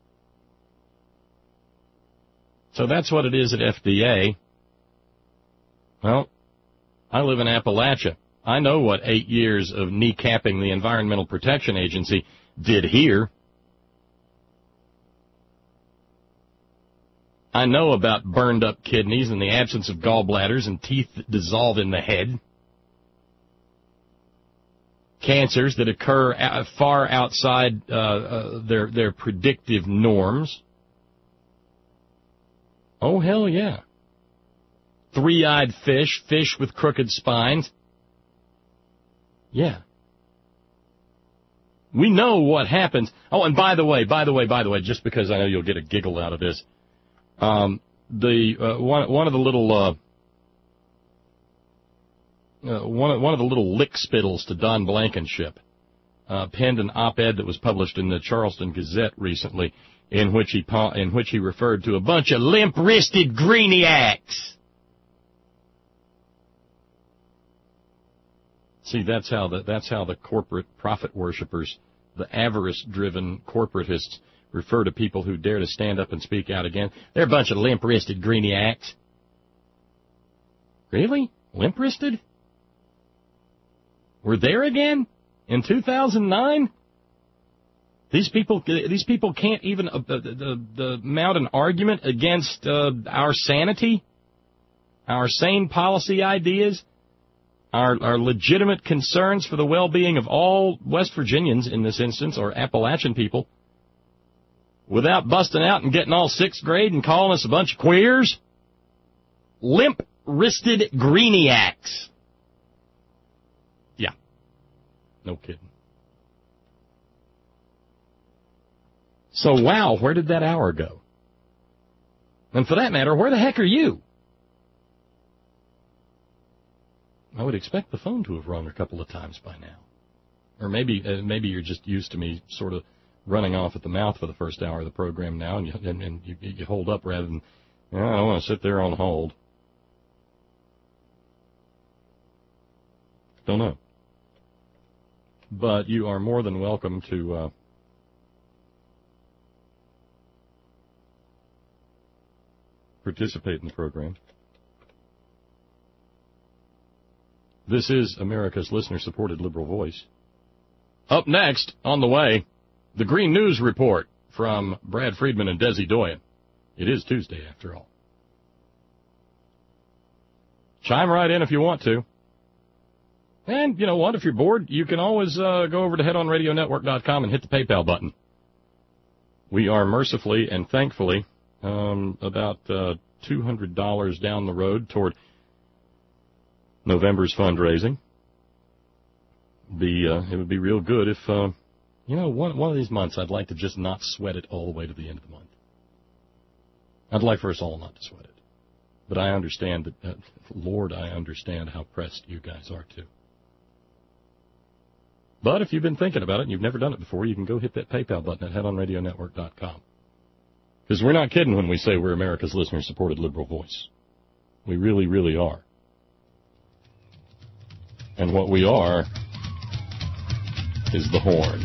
So that's what it is at FDA. Well, I live in Appalachia. I know what 8 years of kneecapping the Environmental Protection Agency did here. I know about burned up kidneys and the absence of gallbladders and teeth that dissolve in the head. Cancers that occur far outside their predictive norms. Oh, hell yeah. Three-eyed fish, fish with crooked spines. Yeah. We know what happens. Oh, and by the way, just because I know you'll get a giggle out of this, one of the little lick spittles to Don Blankenship penned an op-ed that was published in the Charleston Gazette recently, in which he referred to a bunch of limp-wristed greeniacs. See, that's how the corporate profit worshippers, the avarice-driven corporatists, refer to people who dare to stand up and speak out again. They're a bunch of limp-wristed greeniacs. Really? Limp-wristed? We're there again? In 2009? These people can't even mount an argument against our sanity, our sane policy ideas, our legitimate concerns for the well-being of all West Virginians in this instance, or Appalachian people, without busting out and getting all sixth grade and calling us a bunch of queers? Limp-wristed greeniacs. Yeah. No kidding. So, wow, where did that hour go? And for that matter, where the heck are you? I would expect the phone to have rung a couple of times by now. Or maybe you're just used to me sort of running off at the mouth for the first hour of the program now, and you hold up rather than, I don't want to sit there on hold. Don't know. But you are more than welcome to participate in the program. This is America's listener-supported liberal voice. Up next, on the way, the Green News Report from Brad Friedman and Desi Doyen. It is Tuesday, after all. Chime right in if you want to. And, you know what, if you're bored, you can always go over to headonradionetwork.com and hit the PayPal button. We are mercifully and thankfully about $200 down the road toward November's fundraising. It would be real good if, one of these months I'd like to just not sweat it all the way to the end of the month. I'd like for us all not to sweat it. But I understand that, Lord, I understand how pressed you guys are too. But if you've been thinking about it and you've never done it before, you can go hit that PayPal button at headonradionetwork.com. Because we're not kidding when we say we're America's listener-supported liberal voice. We really, really are. And what we are is the Horn.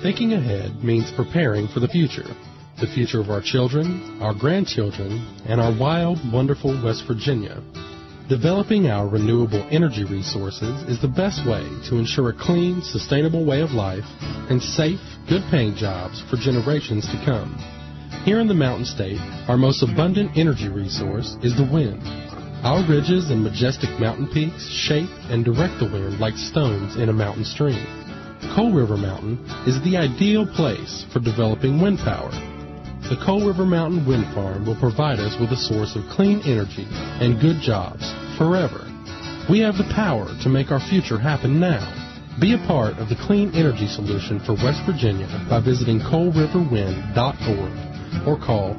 Thinking ahead means preparing for the future of our children, our grandchildren, and our wild, wonderful West Virginia. Developing our renewable energy resources is the best way to ensure a clean, sustainable way of life and safe, good-paying jobs for generations to come. Here in the Mountain State, our most abundant energy resource is the wind. Our ridges and majestic mountain peaks shape and direct the wind like stones in a mountain stream. Coal River Mountain is the ideal place for developing wind power. The Coal River Mountain Wind Farm will provide us with a source of clean energy and good jobs forever. We have the power to make our future happen now. Be a part of the clean energy solution for West Virginia by visiting coalriverwind.org or call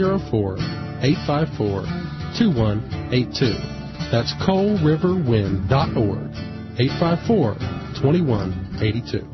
304-854-2182. That's coalriverwind.org, 854-2182.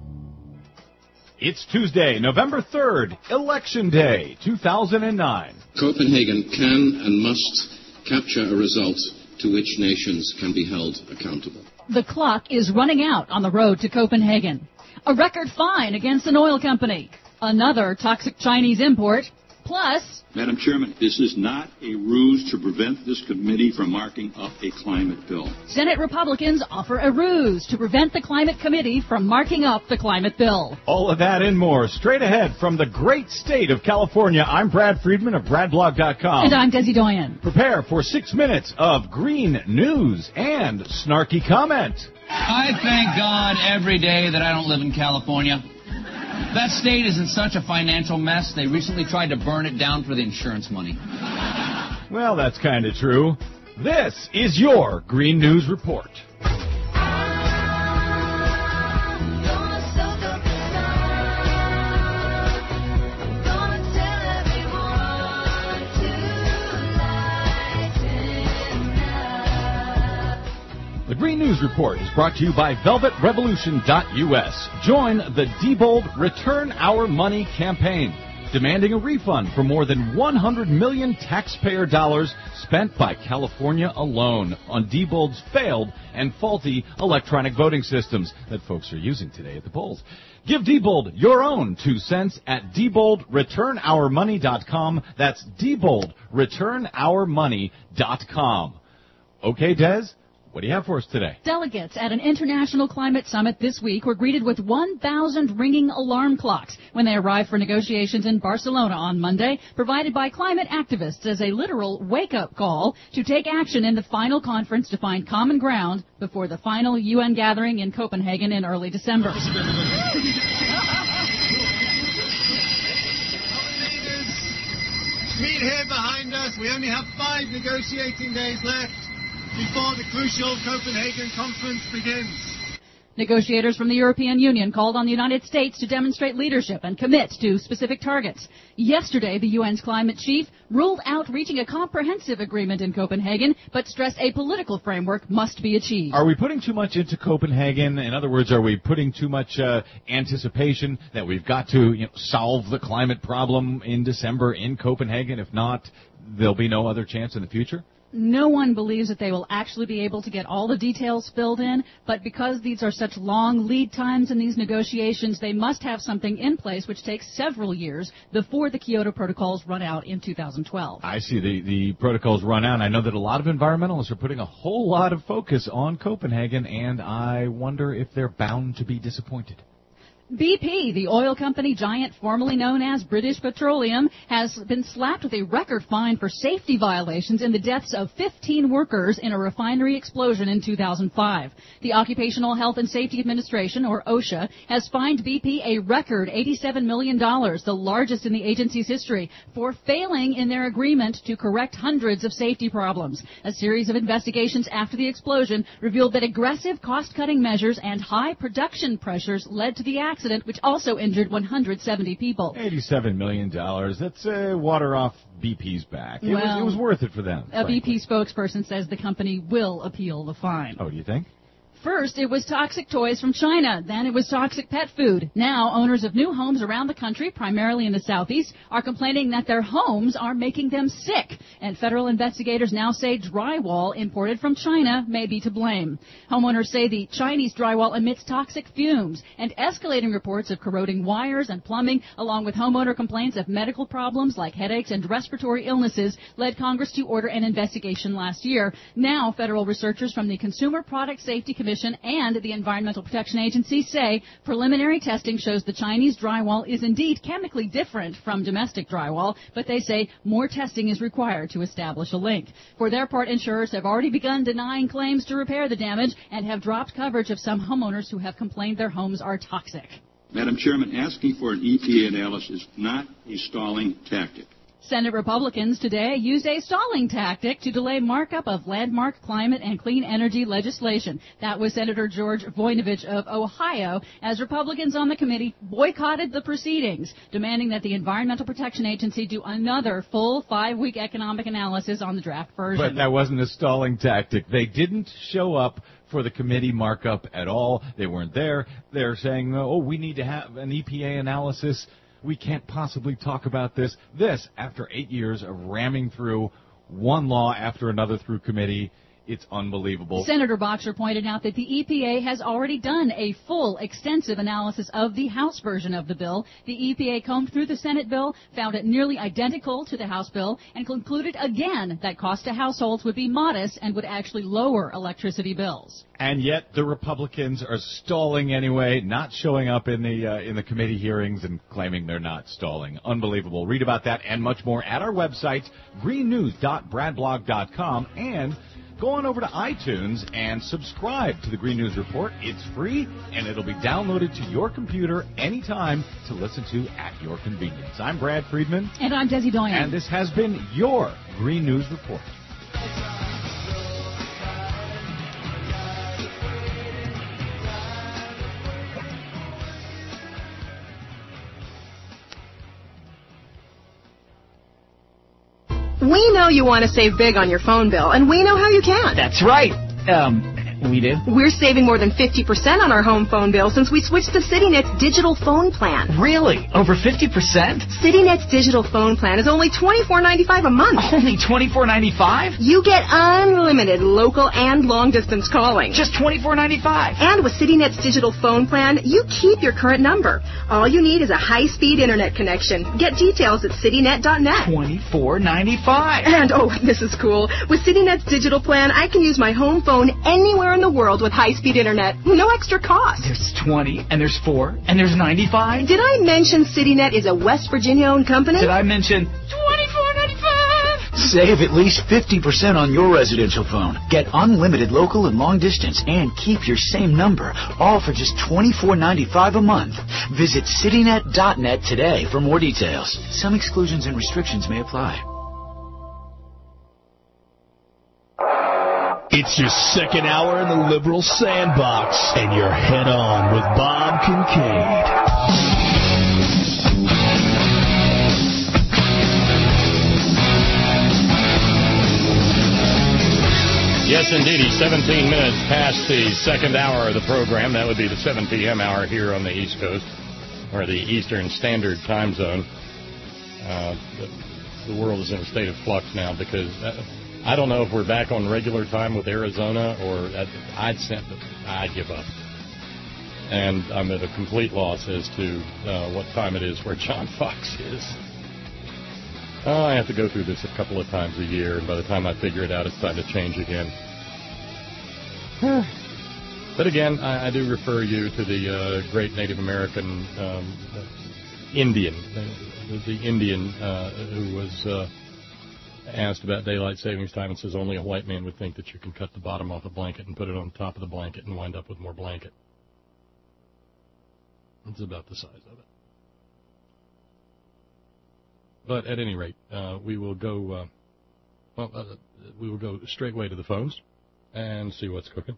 It's Tuesday, November 3rd, Election Day, 2009. Copenhagen can and must capture a result to which nations can be held accountable. The clock is running out on the road to Copenhagen. A record fine against an oil company. Another toxic Chinese import. Plus... Madam Chairman, this is not a ruse to prevent this committee from marking up a climate bill. Senate Republicans offer a ruse to prevent the Climate Committee from marking up the climate bill. All of that and more straight ahead from the great state of California. I'm Brad Friedman of BradBlog.com. And I'm Desi Doyen. Prepare for 6 minutes of green news and snarky comment. I thank God every day that I don't live in California. That state is in such a financial mess, they recently tried to burn it down for the insurance money. Well, that's kind of true. This is your Green News Report. The Green News Report is brought to you by VelvetRevolution.us. Join the Diebold Return Our Money campaign, demanding a refund for more than 100 million taxpayer dollars spent by California alone on Diebold's failed and faulty electronic voting systems that folks are using today at the polls. Give Diebold your own 2 cents at DieboldReturnOurMoney.com. That's DieboldReturnOurMoney.com. Okay, Des? What do you have for us today? Delegates at an international climate summit this week were greeted with 1,000 ringing alarm clocks when they arrived for negotiations in Barcelona on Monday, provided by climate activists as a literal wake-up call to take action in the final conference to find common ground before the final UN gathering in Copenhagen in early December. Meet here behind us. We only have 5 negotiating days left before the crucial Copenhagen conference begins. Negotiators from the European Union called on the United States to demonstrate leadership and commit to specific targets. Yesterday, the UN's climate chief ruled out reaching a comprehensive agreement in Copenhagen, but stressed a political framework must be achieved. Are we putting too much into Copenhagen? In other words, are we putting too much anticipation that we've got to solve the climate problem in December in Copenhagen? If not, there'll be no other chance in the future? No one believes that they will actually be able to get all the details filled in, but because these are such long lead times in these negotiations, they must have something in place which takes several years before the Kyoto protocols run out in 2012. I see the protocols run out. I know that a lot of environmentalists are putting a whole lot of focus on Copenhagen, and I wonder if they're bound to be disappointed. BP, the oil company giant formerly known as British Petroleum, has been slapped with a record fine for safety violations in the deaths of 15 workers in a refinery explosion in 2005. The Occupational Health and Safety Administration, or OSHA, has fined BP a record $87 million, the largest in the agency's history, for failing in their agreement to correct hundreds of safety problems. A series of investigations after the explosion revealed that aggressive cost-cutting measures and high production pressures led to the accident, which also injured 170 people. $87 million. That's water off BP's back. It was worth it for them. A BP spokesperson says the company will appeal the fine. Oh, do you think? First, it was toxic toys from China. Then it was toxic pet food. Now, owners of new homes around the country, primarily in the Southeast, are complaining that their homes are making them sick. And federal investigators now say drywall imported from China may be to blame. Homeowners say the Chinese drywall emits toxic fumes, and escalating reports of corroding wires and plumbing, along with homeowner complaints of medical problems like headaches and respiratory illnesses, led Congress to order an investigation last year. Now, federal researchers from the Consumer Product Safety Commission and the Environmental Protection Agency say preliminary testing shows the Chinese drywall is indeed chemically different from domestic drywall, but they say more testing is required to establish a link. For their part, insurers have already begun denying claims to repair the damage and have dropped coverage of some homeowners who have complained their homes are toxic. Madam Chairman, asking for an EPA analysis is not a stalling tactic. Senate Republicans today used a stalling tactic to delay markup of landmark climate and clean energy legislation. That was Senator George Voinovich of Ohio, as Republicans on the committee boycotted the proceedings, demanding that the Environmental Protection Agency do another full 5-week economic analysis on the draft version. But that wasn't a stalling tactic. They didn't show up for the committee markup at all. They weren't there. They're saying, oh, we need to have an EPA analysis. We can't possibly talk about this. This, after 8 years of ramming through one law after another through committee, it's unbelievable. Senator Boxer pointed out that the EPA has already done a full, extensive analysis of the House version of the bill. The EPA combed through the Senate bill, found it nearly identical to the House bill, and concluded again that cost to households would be modest and would actually lower electricity bills. And yet the Republicans are stalling anyway, not showing up in the committee hearings and claiming they're not stalling. Unbelievable. Read about that and much more at our website, greennews.bradblog.com, and go on over to iTunes and subscribe to the Green News Report. It's free, and it'll be downloaded to your computer anytime to listen to at your convenience. I'm Brad Friedman. And I'm Desi Doyen. And this has been your Green News Report. We know you want to save big on your phone bill, and we know how you can. That's right. We do. We're saving more than 50% on our home phone bill since we switched to CityNet's digital phone plan. Really? Over 50%? CityNet's digital phone plan is only $24.95 a month. Only $24.95? You get unlimited local and long-distance calling. Just $24.95. And with CityNet's digital phone plan, you keep your current number. All you need is a high-speed internet connection. Get details at citynet.net. $24.95. And, oh, this is cool. With CityNet's digital plan, I can use my home phone anywhere in the world with high-speed internet. No extra cost. There's 20, and there's 4, and there's 95. Did I mention CityNet is a West Virginia-owned company? Did I mention $24.95? Save at least 50% on your residential phone. Get unlimited local and long distance and keep your same number, all for just $24.95 a month. Visit citynet.net today for more details. Some exclusions and restrictions may apply. It's your second hour in the liberal sandbox, and you're head on with Bob Kincaid. Yes, indeed. 17 minutes past the second hour of the program. That would be the 7 p.m. hour here on the East Coast, or the Eastern Standard Time Zone. The world is in a state of flux now because I don't know if we're back on regular time with Arizona or I'd give up. And I'm at a complete loss as to what time it is where John Fox is. I have to go through this a couple of times a year, and by the time I figure it out, it's time to change again. But again, I do refer you to the great Native American Indian, the Indian who was asked about daylight savings time and says only a white man would think that you can cut the bottom off a blanket and put it on top of the blanket and wind up with more blanket. It's about the size of it. But at any rate, we will go we will go straight away to the phones and see what's cooking.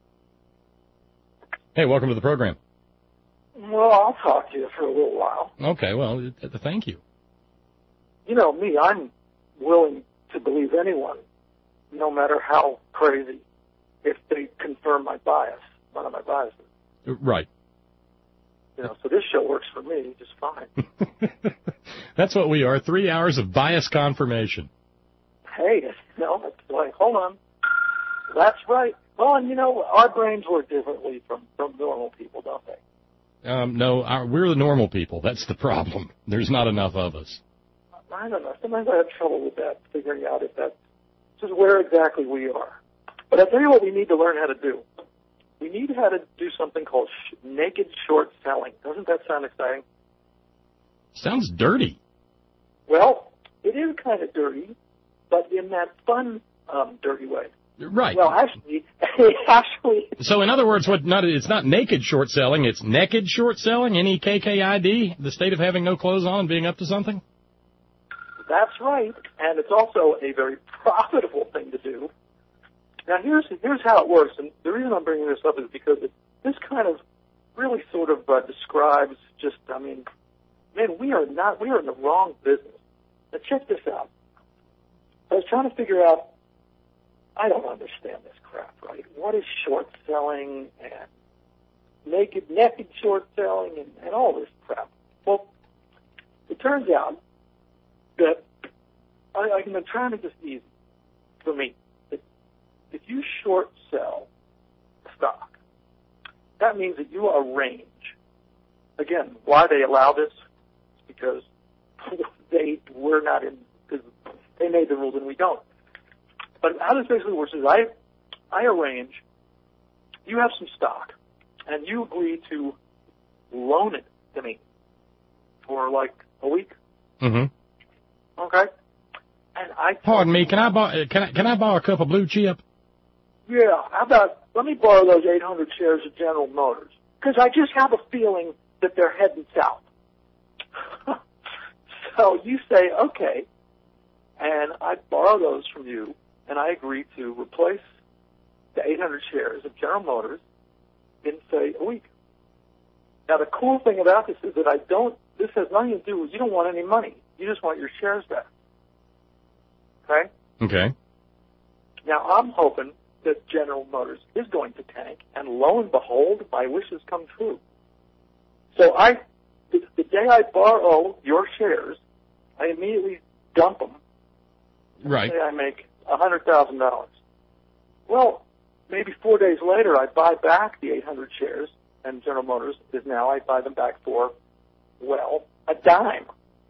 Hey, welcome to the program. Well, I'll talk to you for a little while. Okay, well, thank you. You know me, I'm willing to believe anyone, no matter how crazy, if they confirm my bias. my biases. Right. You know, so this show works for me just fine. That's what we are, 3 hours of bias confirmation. Hey, you know, it's like, hold on. That's right. Well, and, you know, our brains work differently from normal people, don't they? No, we're the normal people. That's the problem. There's not enough of us. I don't know. Sometimes I have trouble with that, figuring out if that's just where exactly we are. But I'll tell you what we need to learn how to do. We need how to do something called naked short selling. Doesn't that sound exciting? Sounds dirty. Well, it is kind of dirty, but in that fun, dirty way. Right. Well, actually. So, in other words, it's not naked short selling, it's naked short selling, NEKKID, the state of having no clothes on and being up to something? That's right, and it's also a very profitable thing to do. Now, here's how it works, and the reason I'm bringing this up is because this kind of really sort of describes just, I mean, man, we are in the wrong business. Now, check this out. I was trying to figure out, I don't understand this crap, right? What is short selling and naked short selling and all this crap? Well, it turns out that I'm trying to just easy for me. If you short sell stock, that means that you arrange. Again, why they allow this? It's because we're not in, because they made the rules and we don't. But how this basically works is I arrange, you have some stock, and you agree to loan it to me for like a week. Mm-hmm. Okay? And Pardon me, can I borrow a cup of blue chip? Yeah, how about, let me borrow those 800 shares of General Motors, because I just have a feeling that they're heading south. So you say, okay, and I borrow those from you, and I agree to replace the 800 shares of General Motors in, say, a week. Now, the cool thing about this is that this has nothing to do with, you don't want any money. You just want your shares back. Okay? Okay. Now, I'm hoping that General Motors is going to tank, and lo and behold, my wishes come true. So the day I borrow your shares, I immediately dump them. Right. Say I make $100,000. Well, maybe 4 days later, I buy back the 800 shares, and General Motors is now, I buy them back for, well, a dime.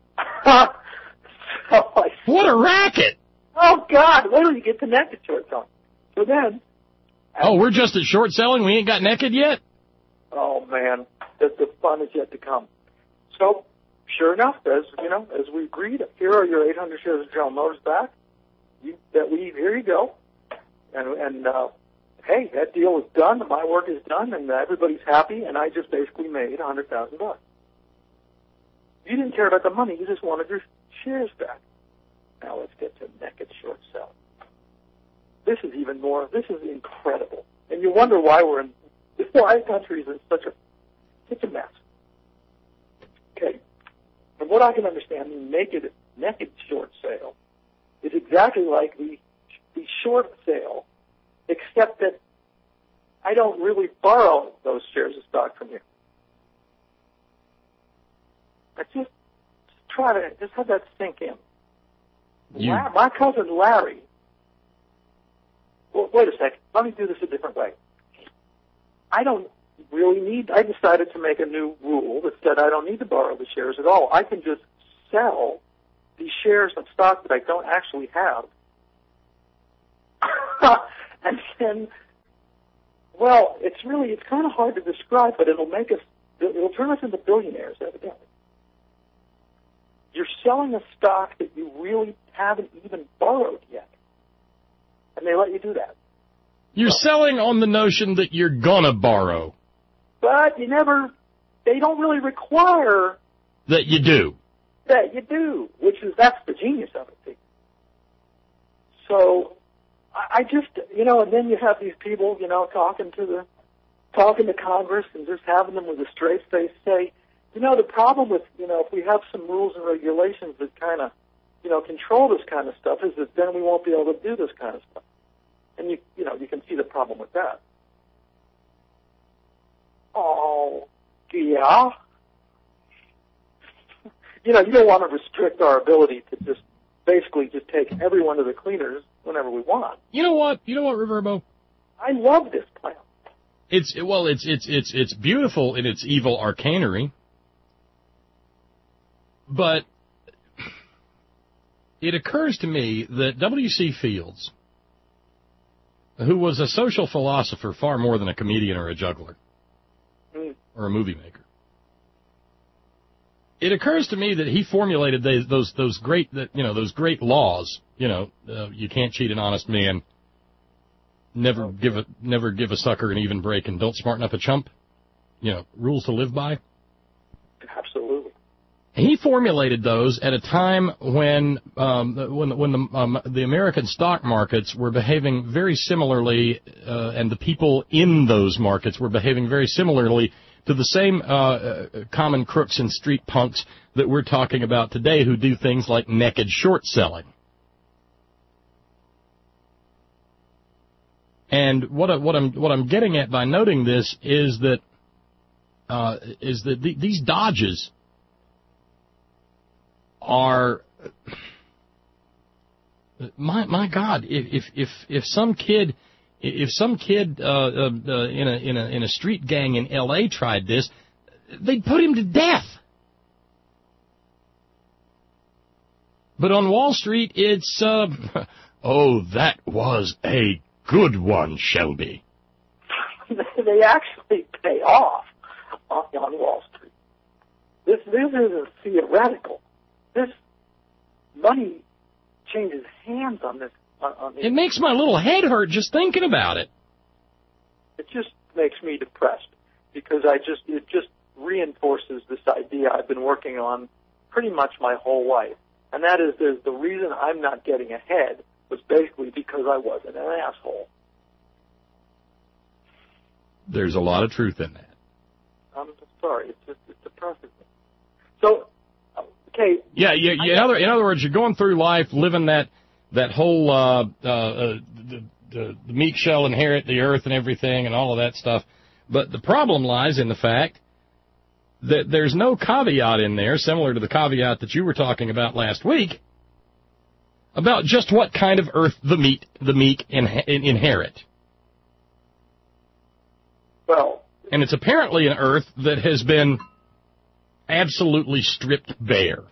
What a racket! Oh, God, wait till you get to naked short selling. So then... Oh, we're just at short selling? We ain't got naked yet? Oh, man, the fun is yet to come. So, sure enough, as we agreed, here are your 800 shares of General Motors back. Here you go. And hey, that deal is done, my work is done, and everybody's happy, and I just basically made $100,000. You didn't care about the money, you just wanted your shares back. Now let's get to naked short selling. This is incredible. And you wonder why our country is in such a mess. Okay. From what I can understand, the naked short sale is exactly like the short sale, except that I don't really borrow those shares of stock from you. I just have that sink in. My cousin Larry. Well, wait a second. Let me do this a different way. I decided to make a new rule that said I don't need to borrow the shares at all. I can just sell the shares of stock that I don't actually have. And then, well, it's kind of hard to describe, but it'll turn us into billionaires, evidently. You're selling a stock that you really haven't even borrowed yet. And they let you do that. You're selling on the notion that you're gonna borrow. But they don't really require... That you do. That you do, that's the genius of it, see. So, I just, and then you have these people, talking to Congress and just having them with a straight face say, the problem with, if we have some rules and regulations that kind of, control this kind of stuff is that then we won't be able to do this kind of stuff. And you can see the problem with that. Oh, yeah. You don't want to restrict our ability to just basically just take everyone to the cleaners whenever we want. You know what, Reverbo? I love this plan. It's beautiful in its evil arcanery, but it occurs to me that W.C. Fields, who was a social philosopher far more than a comedian or a juggler or a movie maker, it occurs to me that he formulated those great laws. You can't cheat an honest man. Never give a sucker an even break, and don't smarten up a chump. Rules to live by. Absolutely. He formulated those at a time when the American stock markets were behaving very similarly, and the people in those markets were behaving very similarly to the same common crooks and street punks that we're talking about today, who do things like naked short selling. And what I'm getting at by noting this is that these dodges are, my God, if some kid in a street gang in L.A. tried this, they'd put him to death. But on Wall Street, it's oh, that was a good one, Shelby. They actually pay off on Wall Street. This isn't theoretical. This money changes hands on this. It makes my little head hurt just thinking about it. It just makes me depressed because it just reinforces this idea I've been working on pretty much my whole life, and that is the reason I'm not getting ahead was basically because I wasn't an asshole. There's a lot of truth in that. I'm sorry, it's depressing. So, okay. Yeah. In other words, you're going through life living that whole the meek shall inherit the earth and everything and all of that stuff. But the problem lies in the fact that there's no caveat in there, similar to the caveat that you were talking about last week, about just what kind of earth the meek inherit. Well, and it's apparently an earth that has been absolutely stripped bare.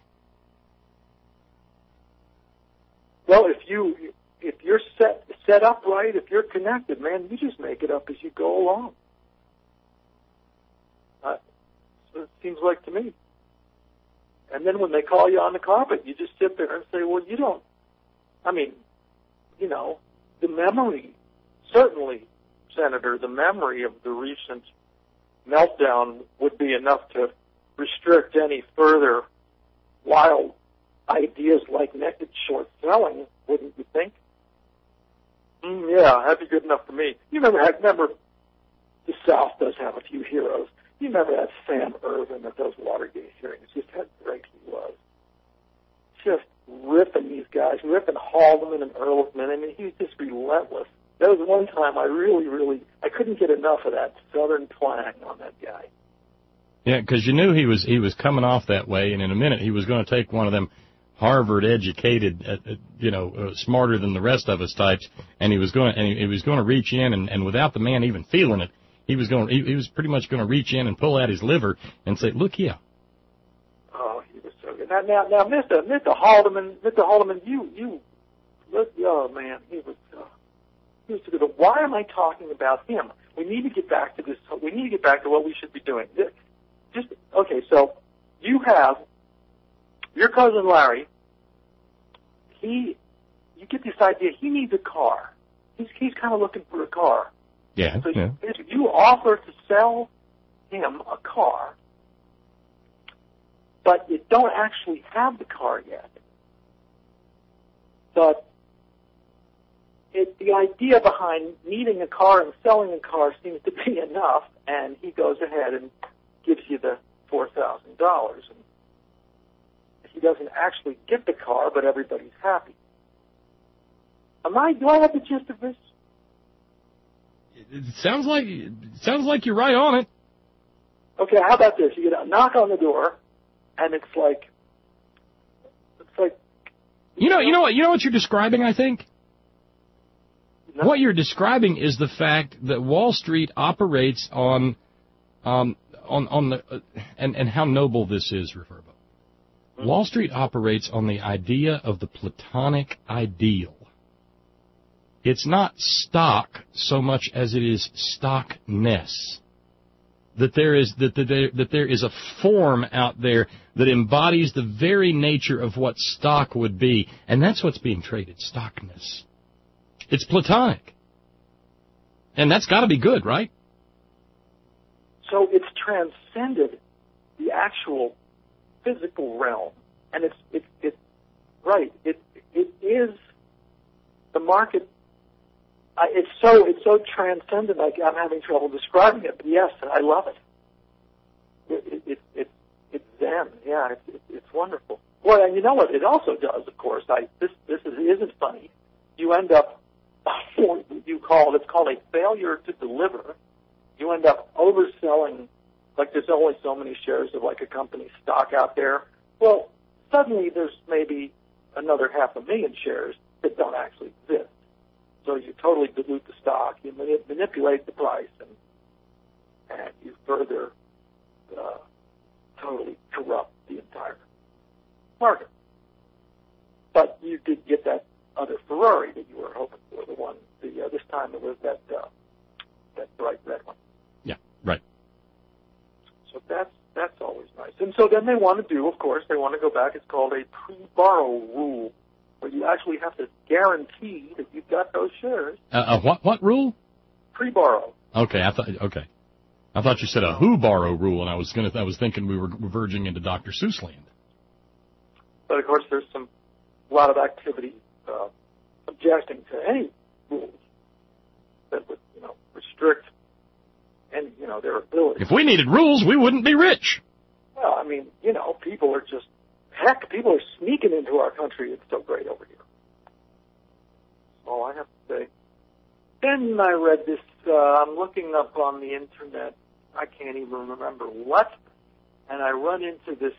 Well, if you're set up right, if you're connected, man, you just make it up as you go along. So it seems like to me. And then when they call you on the carpet, you just sit there and say, well, you don't. I mean, the memory, certainly, Senator, the memory of the recent meltdown would be enough to restrict any further wild ideas like naked short selling, wouldn't you think? Yeah, that'd be good enough for me. You remember the South does have a few heroes. You remember that Sam Ervin at those Watergate hearings, just how great he was. Just ripping these guys, ripping Haldeman and Ehrlichman. I mean, he was just relentless. That was one time I couldn't get enough of that Southern twang on that guy. Yeah, because you knew he was coming off that way, and in a minute he was going to take one of them Harvard-educated, smarter than the rest of us types, and he was going to reach in and without the man even feeling it, he was pretty much going to reach in and pull out his liver and say, "Look here." Oh, he was so good. Now, Mr. Haldeman, oh man, he was so good. Why am I talking about him? We need to get back to this. We need to get back to what we should be doing. Okay. So you have your cousin Larry. You get this idea. He needs a car. He's kind of looking for a car. Yeah. So you offer to sell him a car, but you don't actually have the car yet. But the idea behind needing a car and selling a car seems to be enough, and he goes ahead and gives you the $4,000. And he doesn't actually get the car, but everybody's happy. Do I have the gist of this? It sounds like you're right on it. Okay, how about this? You get a knock on the door, and it's like. You know what you're describing, I think? No. What you're describing is the fact that Wall Street operates on the and how noble this is, Reverbo. Mm-hmm. Wall Street operates on the idea of the Platonic ideal. It's not stock so much as it is stockness. That there is a form out there that embodies the very nature of what stock would be, and that's what's being traded, stockness. It's Platonic. And that's got to be good, right? So it's transcended the actual physical realm, and it's right. It is the market. It's so transcendent. I'm having trouble describing it, but yes, I love it. It's Zen. Yeah, it's wonderful. Well, and you know what it also does, of course. This isn't funny. You end up it's called a failure to deliver. You end up overselling, like there's only so many shares of like a company's stock out there. Well, suddenly there's maybe another 500,000 shares that don't actually exist. So you totally dilute the stock, you manipulate the price, and you further totally corrupt the entire market. But you did get that other Ferrari that you were hoping for, the one. This time it was that bright red one. Yeah, right. So that's always nice. And so then they want to do, of course, they want to go back. It's called a pre-borrow rule, where you actually have to guarantee that you've got those shares. What rule? Pre-borrow. Okay, I thought you said a who borrow rule, and I was thinking we were verging into Dr. Seuss land. But of course, there's a lot of activity objecting to any rules that would, restrict any, their ability. If we needed rules, we wouldn't be rich. Well, I mean, people are just. Heck, people are sneaking into our country. It's so great over here. All I have to say. Then I read this, I'm looking up on the internet, I can't even remember what, and I run into this,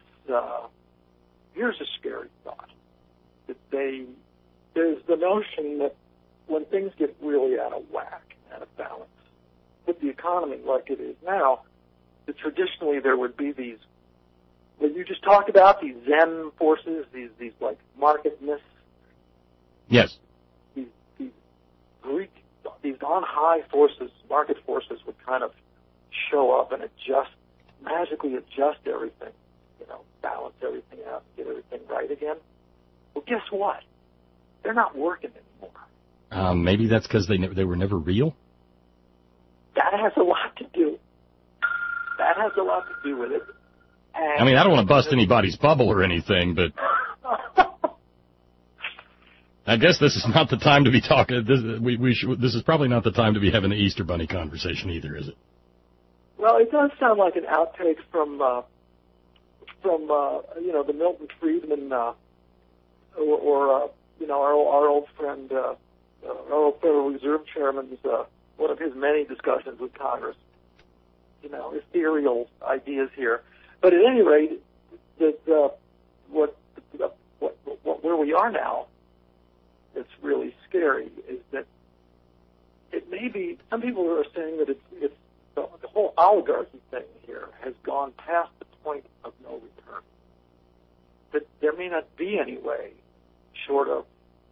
here's a scary thought, that there's the notion that when things get really out of whack, out of balance, with the economy like it is now, that traditionally there would be these, what you just talked about, these Zen forces, these like market myths. Yes. These Greek, these on-high forces, market forces would kind of show up and magically adjust everything, balance everything out, get everything right again. Well, guess what? They're not working anymore. Maybe that's because they were never real? That has a lot to do. That has a lot to do with it. And I don't want to bust anybody's bubble or anything, but I guess this is not the time to be talking. This is probably not the time to be having the Easter Bunny conversation either, is it? Well, it does sound like an outtake from the Milton Friedman or our old friend, our old Federal Reserve Chairman's one of his many discussions with Congress. Ethereal ideas here. But at any rate, where we are now, it's really scary, is that it may be, some people are saying that it's the whole oligarchy thing here has gone past the point of no return. That there may not be any way short of,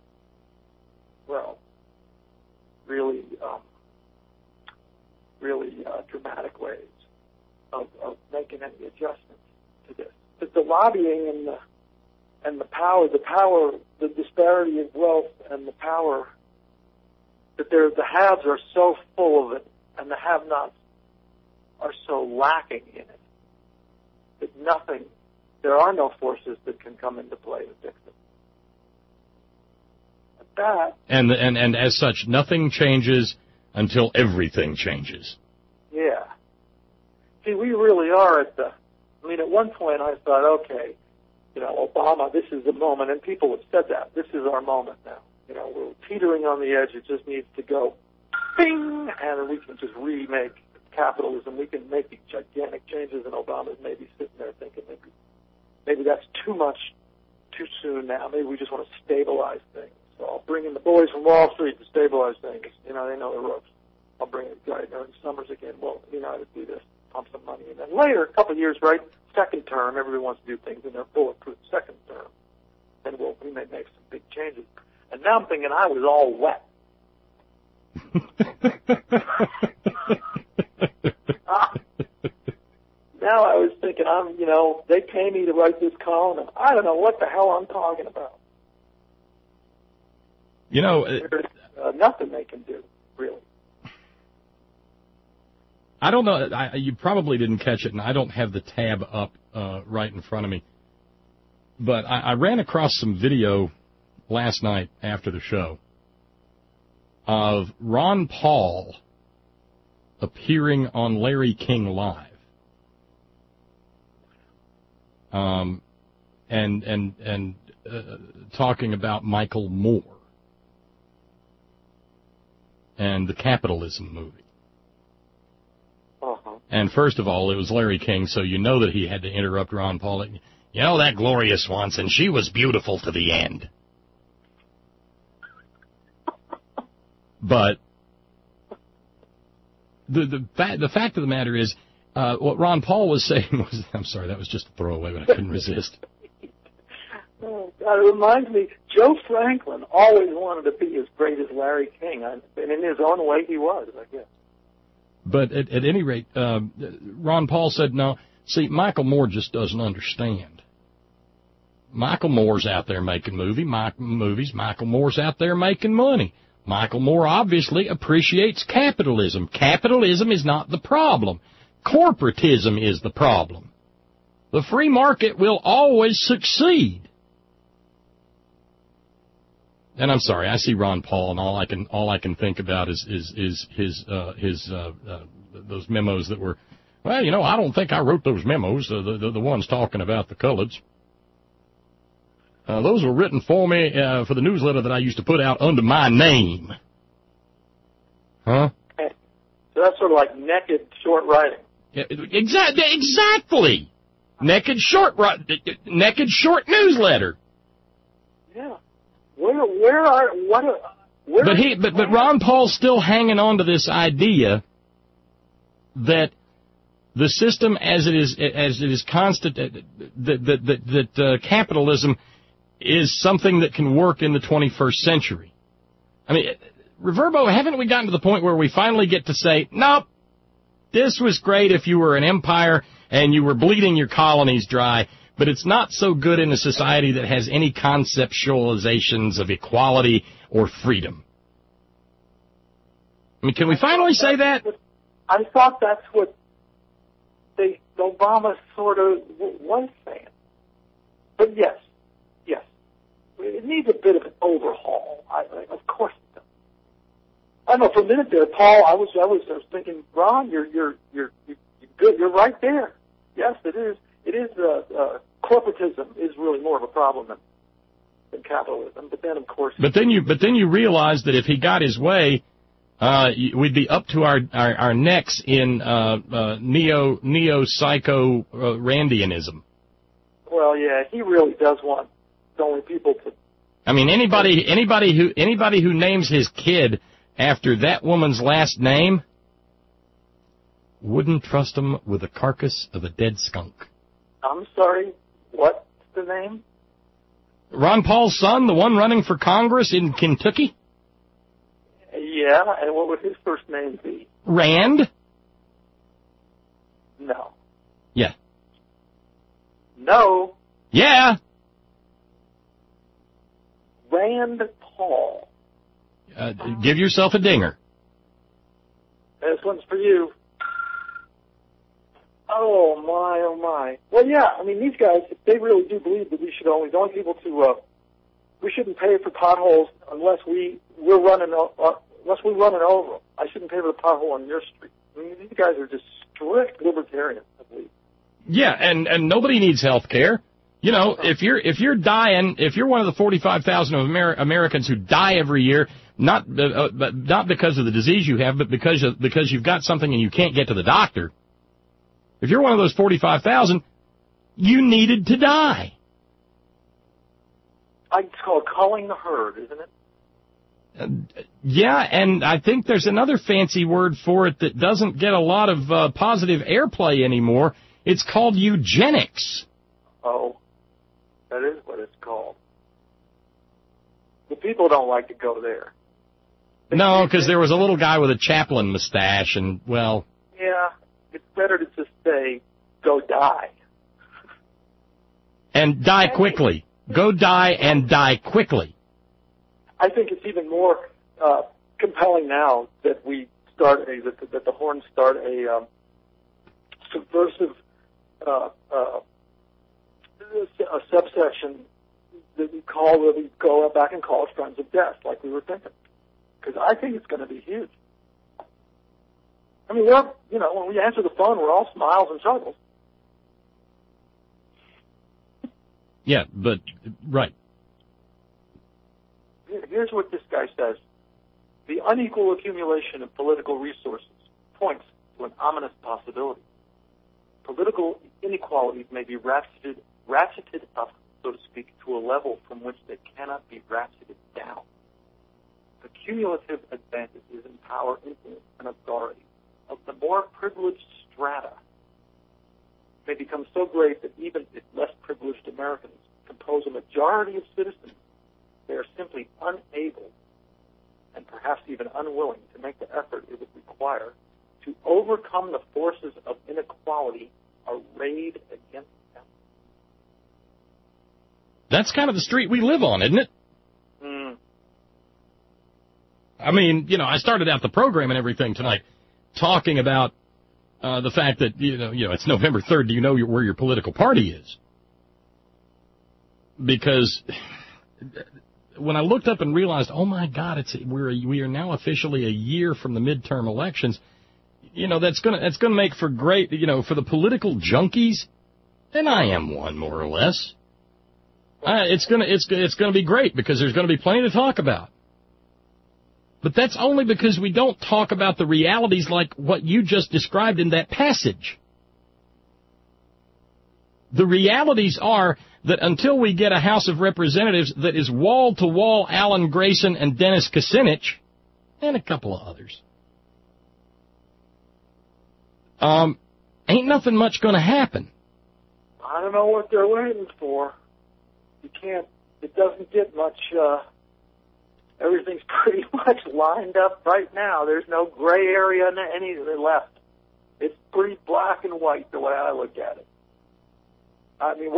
really dramatic ways of making any adjustments to this. But the lobbying and the power, the disparity of wealth and the power, that the haves are so full of it and the have-nots are so lacking in it that there are no forces that can come into play to fix it. And as such, nothing changes until everything changes. Yeah. See, we really are at one point I thought, okay, Obama, this is the moment, and people have said that. This is our moment now. We're teetering on the edge. It just needs to go, bing, and we can just remake capitalism, we can make these gigantic changes, and Obama's maybe sitting there thinking maybe that's too much too soon now. Maybe we just want to stabilize things. So I'll bring in the boys from Wall Street to stabilize things. You know, they know the ropes. I'll bring in Ernie Summers again. Well, you know how to do this. Pump some money. And then later, a couple of years, right, second term, everybody wants to do things in their bulletproof second term. And we may make some big changes. And now I'm thinking I was all wet. Now I was thinking they pay me to write this column, and I don't know what the hell I'm talking about. You know, there's nothing they can do, really. I don't know. You probably didn't catch it, and I don't have the tab up right in front of me. But I ran across some video last night after the show of Ron Paul appearing on Larry King Live. And talking about Michael Moore and the Capitalism movie. Uh-huh. And first of all, it was Larry King, so you know that he had to interrupt Ron Paul. You know that Gloria Swanson, she was beautiful to the end. But the fact of the matter is, what Ron Paul was saying was, I'm sorry, that was just a throwaway, but I couldn't resist. Oh, God, it reminds me, Joe Franklin always wanted to be as great as Larry King, and in his own way he was, I guess. But at any rate, Ron Paul said, no, see, Michael Moore just doesn't understand. Michael Moore's out there making movies. Michael Moore's out there making money. Michael Moore obviously appreciates capitalism. Capitalism is not the problem. Corporatism is the problem. The free market will always succeed. And I'm sorry, I see Ron Paul, and all I can think about is his those memos that were, well, you know, I don't think I wrote those memos, the ones talking about the coloreds. Those were written for me for the newsletter that I used to put out under my name. Huh? So that's sort of like naked short writing. Yeah, exactly. Naked short newsletter. Yeah. But Ron Paul's still hanging on to this idea that the system as it is constant, that capitalism is something that can work in the 21st century. I mean, Reverbo, haven't we gotten to the point where we finally get to say, nope, this was great if you were an empire and you were bleeding your colonies dry, but it's not so good in a society that has any conceptualizations of equality or freedom. I mean, can we finally say that? I thought that's what Obama sort of was saying. But yes. It needs a bit of an overhaul. Of course it does. I don't know, for a minute there, Paul, I was thinking, Ron, you're good. You're right there. Yes, it is. It is corporatism is really more of a problem than capitalism. But then, of course. But then you realize that if he got his way, we'd be up to our necks in neo-psycho Randianism. Well, yeah, he really does want only people to. I mean, anybody who names his kid after that woman's last name wouldn't trust him with the carcass of a dead skunk. I'm sorry, what's the name? Ron Paul's son, the one running for Congress in Kentucky? Yeah, and what would his first name be? Rand? No. Yeah. No. Yeah. Rand Paul. Give yourself a dinger. This one's for you. Oh, my. Well, yeah, I mean, these guys, they really do believe that we shouldn't pay for potholes unless we run it over them. I shouldn't pay for the pothole on your street. I mean, these guys are just strict libertarians, I believe. Yeah, and nobody needs health care. You know, if you're dying, if you're one of the 45,000 of Americans who die every year, not because of the disease you have, but because you've got something and you can't get to the doctor. If you're one of those 45,000, you needed to die. It's called culling the herd, isn't it? Yeah, and I think there's another fancy word for it that doesn't get a lot of positive airplay anymore. It's called eugenics. Oh, that is what it's called. The people don't like to go there. No, because there was a little guy with a Chaplin mustache, and, well... Yeah, it's better to just say, go die. And die quickly. Go die and die quickly. I think it's even more compelling now that that the Horns start a subversive a subsection that we go back and call it Friends of Death, like we were thinking, because I think it's going to be huge. I mean, when we answer the phone, we're all smiles and chuckles. Yeah, but right. Here's what this guy says. The unequal accumulation of political resources points to an ominous possibility. Political inequalities may be ratcheted up, so to speak, to a level from which they cannot be ratcheted down. The cumulative advantages in power, influence, and authority of the more privileged strata may become so great that even if less privileged Americans compose a majority of citizens, they are simply unable and perhaps even unwilling to make the effort it would require to overcome the forces of inequality arrayed against them. That's kind of the street we live on, isn't it? Mm. I mean, I started out the program and everything tonight talking about the fact that, it's November 3rd. Do you know where your political party is? Because when I looked up and realized, oh my God, we are now officially a year from the midterm elections. That's gonna make for great, for the political junkies, and I am one more or less. It's gonna be great because there's gonna be plenty to talk about. But that's only because we don't talk about the realities like what you just described in that passage. The realities are that until we get a House of Representatives that is wall-to-wall Alan Grayson and Dennis Kucinich, and a couple of others, ain't nothing much going to happen. I don't know what they're waiting for. It doesn't get much, everything's pretty much lined up right now. There's no gray area in any left. It's pretty black and white the way I look at it. I mean,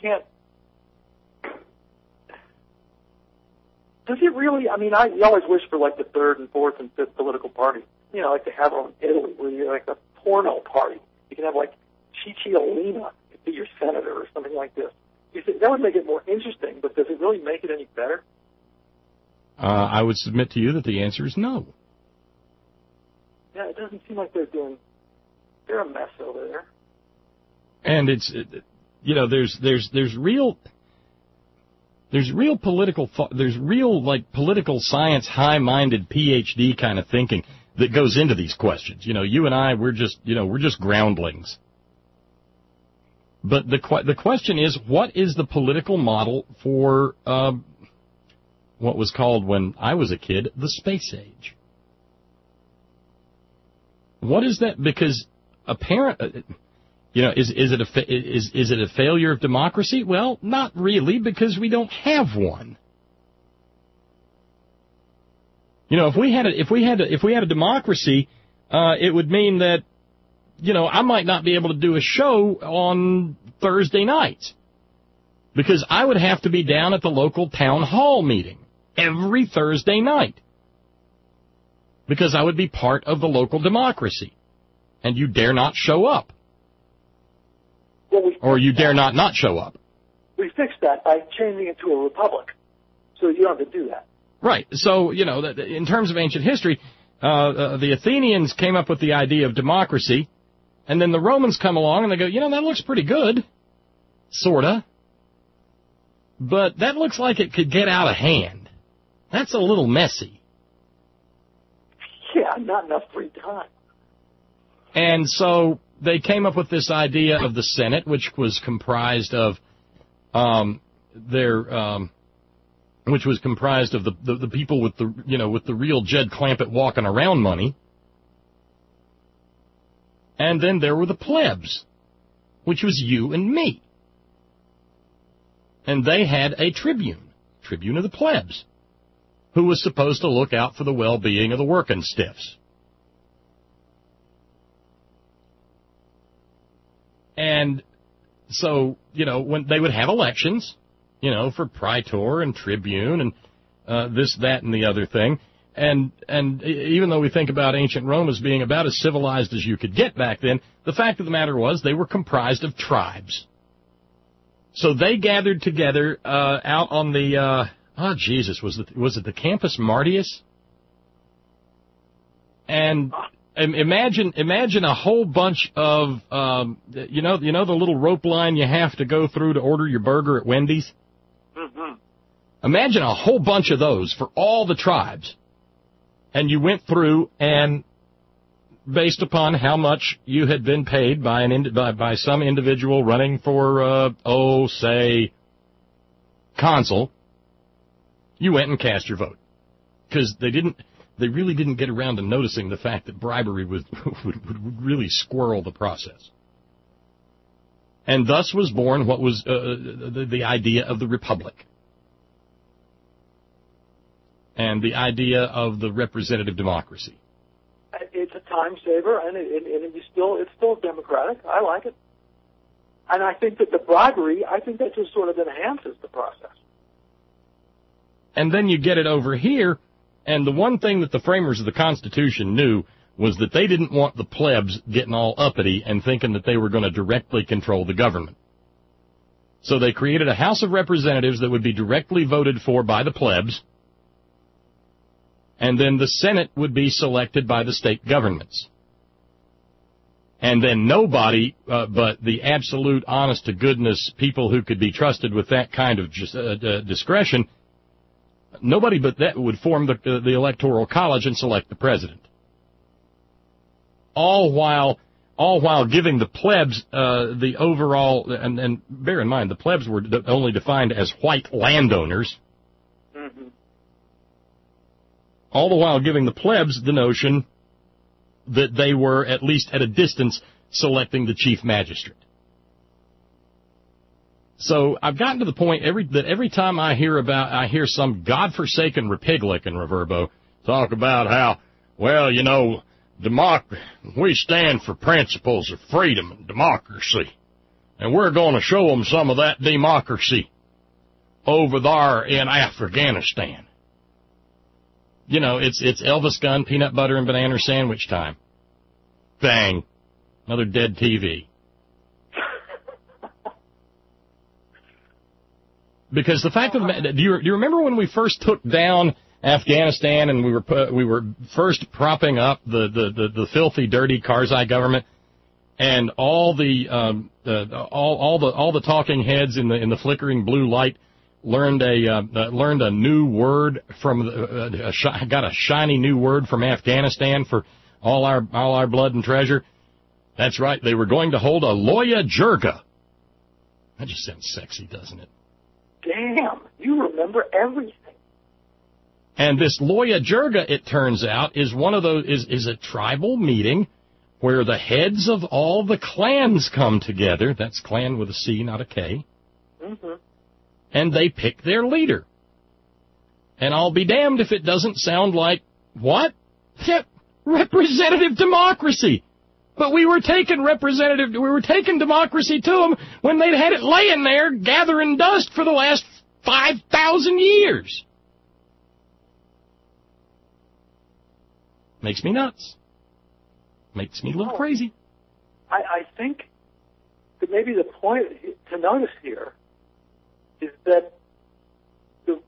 does it really, you always wish for like the third and fourth and fifth political party. Like they have on Italy, where you're like a porno party. You can have like Cicciolina could be your senator or something like this. You think that would make it more interesting, but does it really make it any better? I would submit to you that the answer is no. Yeah, it doesn't seem like they're a mess over there. And it's, there's real political science, high-minded PhD kind of thinking that goes into these questions. You and I, we're just groundlings. But the question is, what is the political model for what was called when I was a kid the space age? What is that? Because is it a failure of democracy? Well, not really, because we don't have one. If we had a democracy, it would mean that, I might not be able to do a show on Thursday nights because I would have to be down at the local town hall meeting every Thursday night because I would be part of the local democracy, and you dare not show up. Or you dare not show up. We fixed that by changing it to a republic, so you don't have to do that. Right. So, in terms of ancient history, the Athenians came up with the idea of democracy, and then the Romans come along and they go, that looks pretty good, sorta. But that looks like it could get out of hand. That's a little messy. Yeah, not enough free time. And so they came up with this idea of the Senate, which was comprised of which was comprised of the people with the real Jed Clampett walking around money. And then there were the plebs, which was you and me. And they had a tribune of the plebs, who was supposed to look out for the well-being of the working stiffs. And so, when they would have elections, for praetor and tribune and this, that, and the other thing, and even though we think about ancient Rome as being about as civilized as you could get back then, the fact of the matter was they were comprised of tribes. So they gathered together out on the was it the Campus Martius? And imagine a whole bunch of the little rope line you have to go through to order your burger at Wendy's. Mm-hmm. Imagine a whole bunch of those for all the tribes, and you went through and, based upon how much you had been paid by some individual running for, say, consul, you went and cast your vote. Because they really didn't get around to noticing the fact that bribery would really squirrel the process. And thus was born what was the idea of the republic. And the idea of the representative democracy. It's a time saver, and it's still democratic. I like it. And I think that the bribery, that just sort of enhances the process. And then you get it over here, and the one thing that the framers of the Constitution knew was that they didn't want the plebs getting all uppity and thinking that they were going to directly control the government. So they created a House of Representatives that would be directly voted for by the plebs, and then the Senate would be selected by the state governments. And then nobody but the absolute honest-to-goodness people who could be trusted with that kind of discretion, nobody but that would form the Electoral College and select the president. All while giving the plebs the overall, and bear in mind, the plebs were only defined as white landowners. Mm-hmm. All the while giving the plebs the notion that they were, at least at a distance, selecting the chief magistrate. So I've gotten to the point that every time I hear some godforsaken republic in Reverbo talk about how, we stand for principles of freedom and democracy, and we're going to show them some of that democracy over there in Afghanistan. It's Elvis gun, peanut butter, and banana sandwich time. Bang. Another dead TV. Because the fact of the matter, do you remember when we first took down Afghanistan and we were first propping up the filthy, dirty Karzai government, and all the talking heads in the flickering blue light learned a new word got a shiny new word from Afghanistan for all our blood and treasure. That's right, they were going to hold a Loya Jirga. That just sounds sexy, doesn't it? Damn, you remember everything. And this Loya Jirga, it turns out, is one of those is a tribal meeting where the heads of all the clans come together. That's clan with a C, not a K. Mm-hmm. And they pick their leader. And I'll be damned if it doesn't sound like, what? Representative democracy. But we were taking democracy to them when they'd had it laying there gathering dust for the last 5,000 years. Makes me nuts. Makes me a little crazy. I think that maybe the point to notice here is that the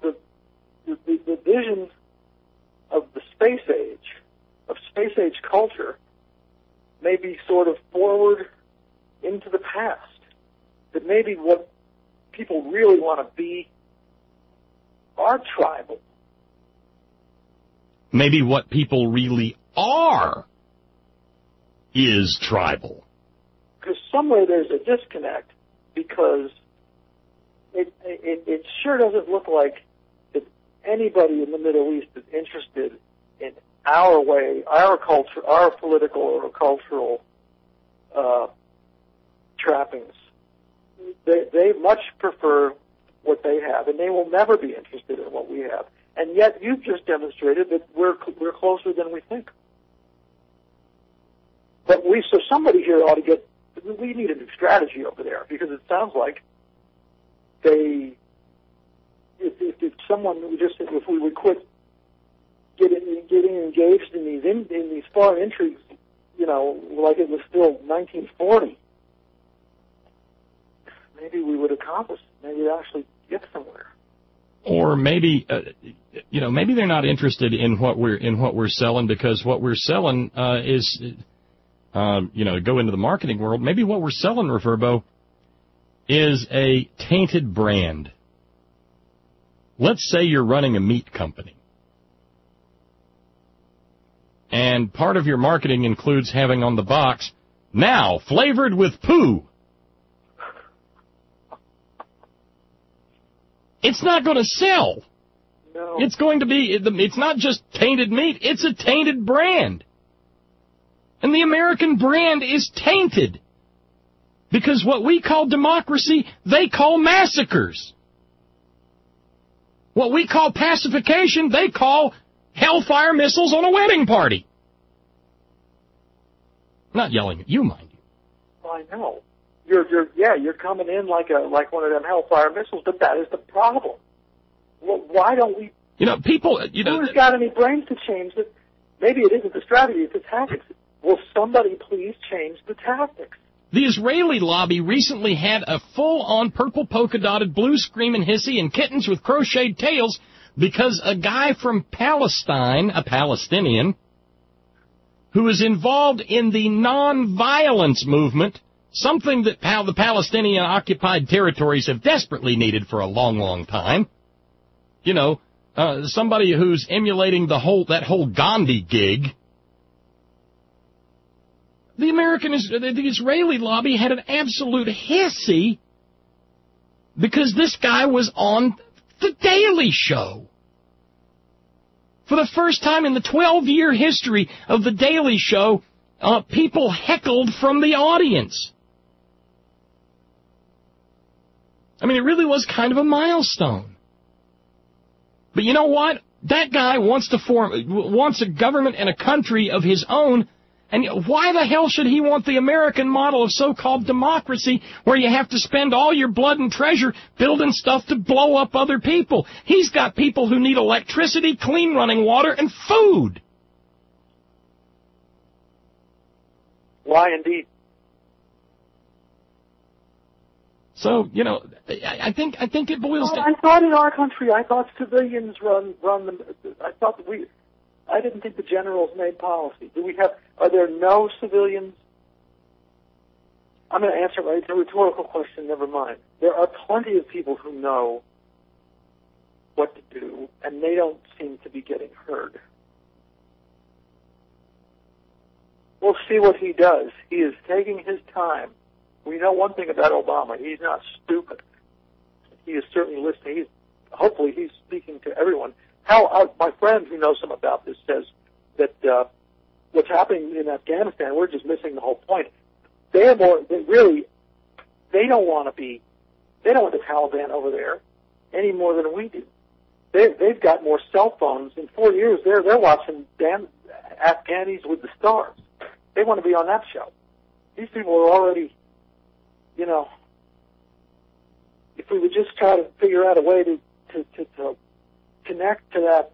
vision of the space age culture, may be sort of forward into the past. That maybe what people really want to be are tribal. Maybe what people really are is tribal. Because somewhere there's a disconnect, because it sure doesn't look like that anybody in the Middle East is interested in our way, our culture, our political or cultural trappings. They much prefer what they have, and they will never be interested in what we have. And yet you've just demonstrated that we're closer than we think. But so somebody here ought to we need a new strategy over there, because it sounds like if we would quit getting engaged in these foreign intrigues, like it was still 1940, maybe we would accomplish. Maybe we'd actually get somewhere. Or maybe, maybe they're not interested in what we're selling, because what we're selling is, go into the marketing world. Maybe what we're selling, Reverbo, is a tainted brand. Let's say you're running a meat company, and part of your marketing includes having on the box, now flavored with poo. It's not going to sell. No. It's going to be, it's not just tainted meat, it's a tainted brand. And the American brand is tainted. Because what we call democracy, they call massacres. What we call pacification, they call hellfire missiles on a wedding party. I'm not yelling at you, mind you. Well, I know. You're coming in like one of them hellfire missiles, but that is the problem. Well, why don't we? People. Who's got any brains to change it? Maybe it isn't the strategy; it's the tactics. Will somebody please change the tactics? The Israeli lobby recently had a full-on purple polka-dotted blue screaming hissy and kittens with crocheted tails because a guy from Palestine, a Palestinian, who is involved in the non-violence movement, something that the Palestinian-occupied territories have desperately needed for a long, long time. Somebody who's emulating that whole Gandhi gig. The Israeli lobby had an absolute hissy because this guy was on The Daily Show. For the first time in the 12-year history of The Daily Show, people heckled from the audience. I mean, it really was kind of a milestone. But you know what? That guy wants a government and a country of his own. And why the hell should he want the American model of so-called democracy where you have to spend all your blood and treasure building stuff to blow up other people? He's got people who need electricity, clean running water, and food. Why indeed? So, I think it boils down. I thought in our country, civilians run them. I didn't think the generals made policy. Are there no civilians? I'm going to answer it's a rhetorical question, never mind. There are plenty of people who know what to do, and they don't seem to be getting heard. We'll see what he does. He is taking his time. We know one thing about Obama. He's not stupid. He is certainly listening. Hopefully he's speaking to everyone. My friend who knows some about this says that what's happening in Afghanistan, we're just missing the whole point. They don't want the Taliban over there any more than we do. They've got more cell phones. In 4 years, they're watching damn Afghanis with the stars. They want to be on that show. These people are already, if we would just try to figure out a way to connect to that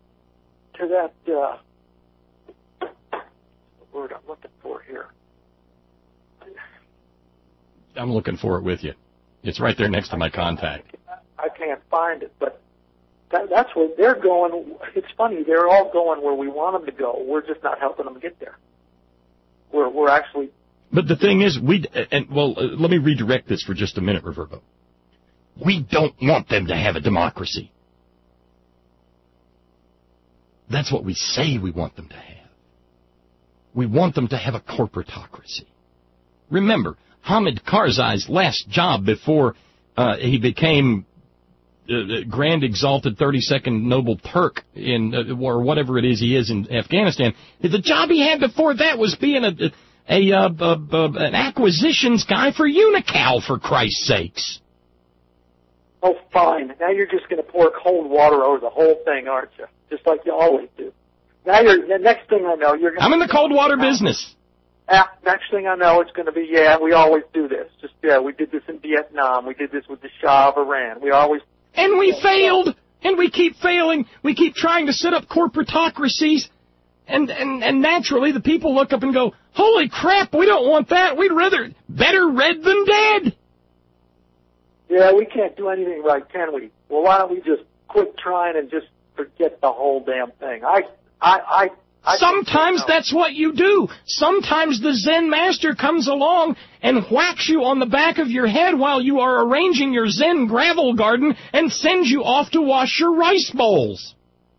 word I'm looking for here. I'm looking for it with you. It's right there next to my contact. I can't find it, but that's where they're going. It's funny, they're all going where we want them to go. We're just not helping them get there. We're actually. But the thing is, let me redirect this for just a minute, Reverbo. We don't want them to have a democracy. That's what we say we want them to have. We want them to have a corporatocracy. Remember, Hamid Karzai's last job before he became Grand Exalted 32nd Noble Turk or whatever it is he is in Afghanistan, the job he had before that was being an acquisitions guy for Unical, for Christ's sakes. Oh, fine. Now you're just going to pour cold water over the whole thing, aren't you? Just like you always do. Now the next thing I know, you're going to... I'm in the cold water business. Next thing I know, it's going to be, we always do this. We did this in Vietnam. We did this with the Shah of Iran. And we failed. And we keep failing. We keep trying to set up corporatocracies. And naturally, the people look up and go, holy crap, we don't want that. We'd rather better red than dead. Yeah, we can't do anything right, can we? Well, why don't we just quit trying and just forget the whole damn thing? Sometimes that's what you do. Sometimes the Zen master comes along and whacks you on the back of your head while you are arranging your Zen gravel garden and sends you off to wash your rice bowls.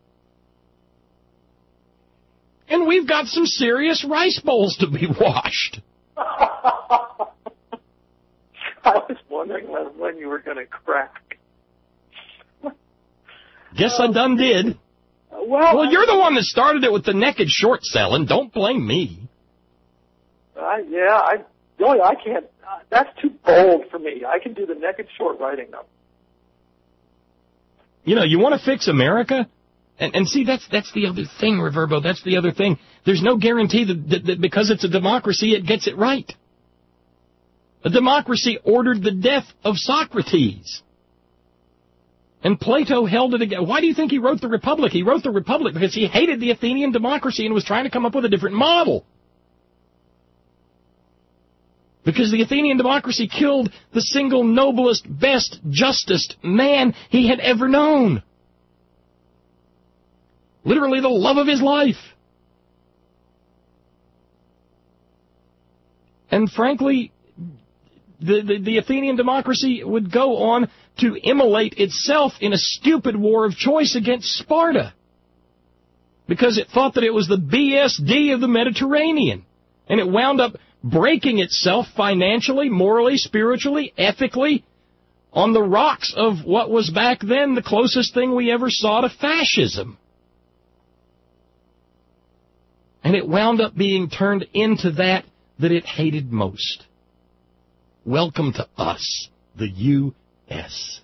And we've got some serious rice bowls to be washed. I was wondering when you were going to crack. Guess I done did. Well, you're the one that started it with the naked short selling. Don't blame me. I can't. That's too bold for me. I can do the naked short writing, though. You want to fix America? And see, that's the other thing, Reverbo. That's the other thing. There's no guarantee that because it's a democracy, it gets it right. A democracy ordered the death of Socrates. And Plato held it again. Why do you think he wrote the Republic? He wrote the Republic because he hated the Athenian democracy and was trying to come up with a different model. Because the Athenian democracy killed the single noblest, best, justest man he had ever known. Literally the love of his life. And frankly, the Athenian democracy would go on to immolate itself in a stupid war of choice against Sparta. Because it thought that it was the BSD of the Mediterranean. And it wound up breaking itself financially, morally, spiritually, ethically, on the rocks of what was back then the closest thing we ever saw to fascism. And it wound up being turned into that it hated most. Welcome to us, the U.S.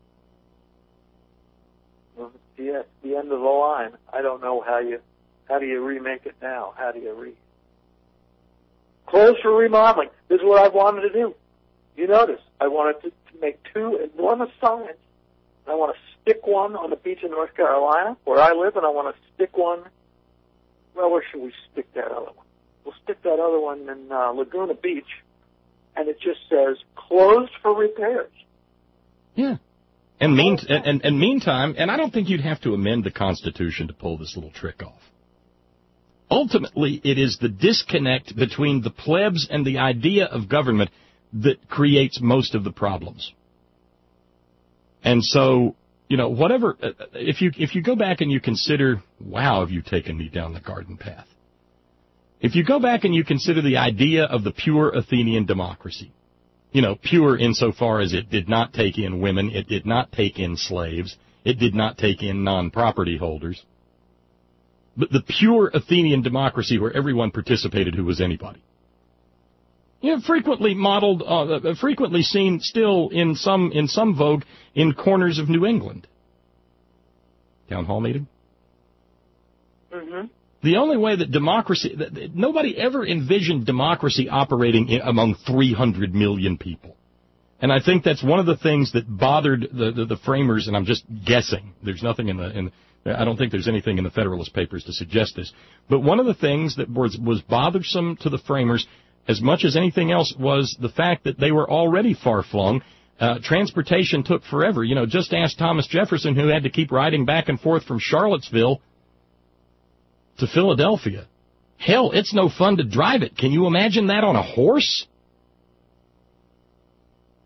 Well, it's the end of the line. I don't know how do you remake it now? How do you close for remodeling? This is what I've wanted to do. You notice, I wanted to make two enormous signs. I want to stick one on the beach in North Carolina, where I live, and I want to stick one, where should we stick that other one? We'll stick that other one in Laguna Beach, and it just says, closed for repairs. Yeah. And meantime, and I don't think you'd have to amend the Constitution to pull this little trick off. Ultimately, it is the disconnect between the plebs and the idea of government that creates most of the problems. And so, whatever, if you go back and you consider, wow, have you taken me down the garden path? If you go back and you consider the idea of the pure Athenian democracy, pure insofar as it did not take in women, it did not take in slaves, it did not take in non-property holders, but the pure Athenian democracy where everyone participated who was anybody. Frequently modeled, frequently seen still in some vogue in corners of New England. Town hall meeting? Mm-hmm. The only way that democracy, nobody ever envisioned democracy operating among 300 million people. And I think that's one of the things that bothered the framers, and I'm just guessing. There's nothing I don't think there's anything in the Federalist Papers to suggest this. But one of the things that was bothersome to the framers, as much as anything else, was the fact that they were already far-flung. Transportation took forever. Just ask Thomas Jefferson, who had to keep riding back and forth from Charlottesville to Philadelphia. Hell, it's no fun to drive it. Can you imagine that on a horse?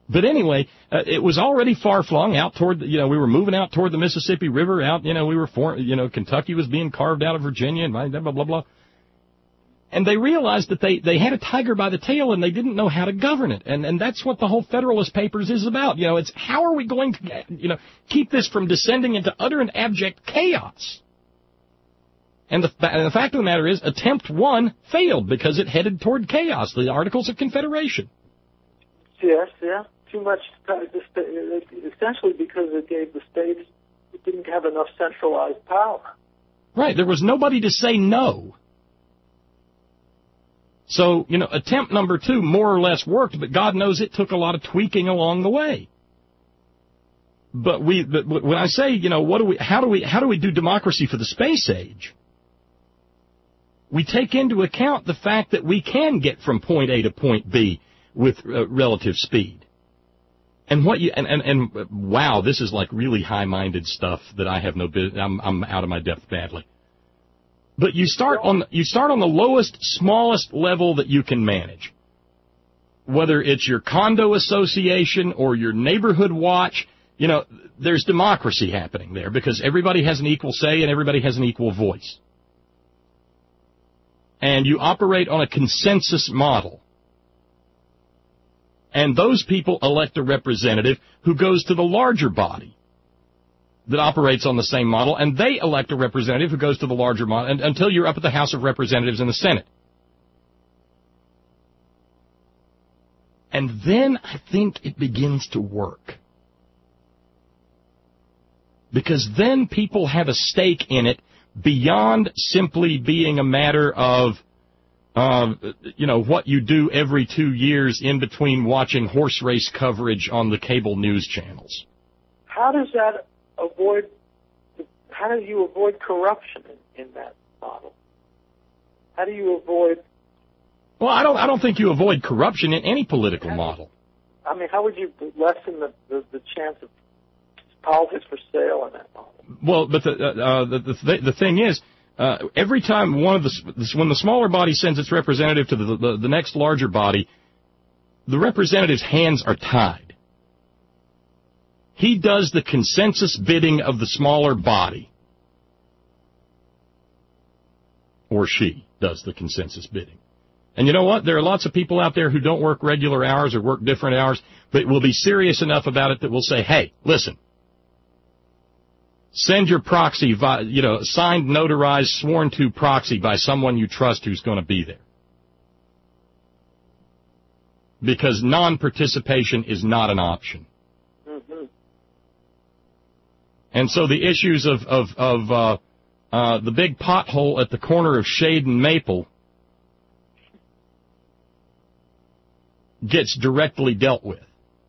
But anyway, it was already far-flung out toward, we were moving out toward the Mississippi River, out, we were, Kentucky was being carved out of Virginia, and blah, blah, blah, blah. And they realized that they had a tiger by the tail, and they didn't know how to govern it. And that's what the whole Federalist Papers is about. It's how are we going to, keep this from descending into utter and abject chaos? And the fact of the matter is, attempt 1 failed because it headed toward chaos, the Articles of Confederation. Yes, yeah. Too much, essentially because it gave the states, it didn't have enough centralized power. Right, there was nobody to say no. So, attempt number 2 more or less worked, but God knows it took a lot of tweaking along the way. But when I say, how do we do democracy for the space age? We take into account the fact that we can get from point A to point B with relative speed. And wow, this is like really high-minded stuff that I have no business. I'm out of my depth badly. But you start on the lowest, smallest level that you can manage. Whether it's your condo association or your neighborhood watch, there's democracy happening there because everybody has an equal say and everybody has an equal voice. And you operate on a consensus model. And those people elect a representative who goes to the larger body that operates on the same model, and they elect a representative who goes to the larger model until you're up at the House of Representatives and the Senate. And then I think it begins to work. Because then people have a stake in it beyond simply being a matter of what you do every 2 years in between watching horse race coverage on the cable news channels. How do you avoid corruption in that model? How do you avoid? Well, I don't think you avoid corruption in any political model. I mean, how would you lessen the chance of politics for sale in that model? Well, but the thing is, every time when the smaller body sends its representative to the next larger body, the representative's hands are tied. He does the consensus bidding of the smaller body. Or she does the consensus bidding. And you know what? There are lots of people out there who don't work regular hours or work different hours, but will be serious enough about it that will say, hey, listen, send your proxy, signed, notarized, sworn to proxy by someone you trust who's going to be there. Because non-participation is not an option. Mm-hmm. And so the issues of the big pothole at the corner of Shade and Maple gets directly dealt with.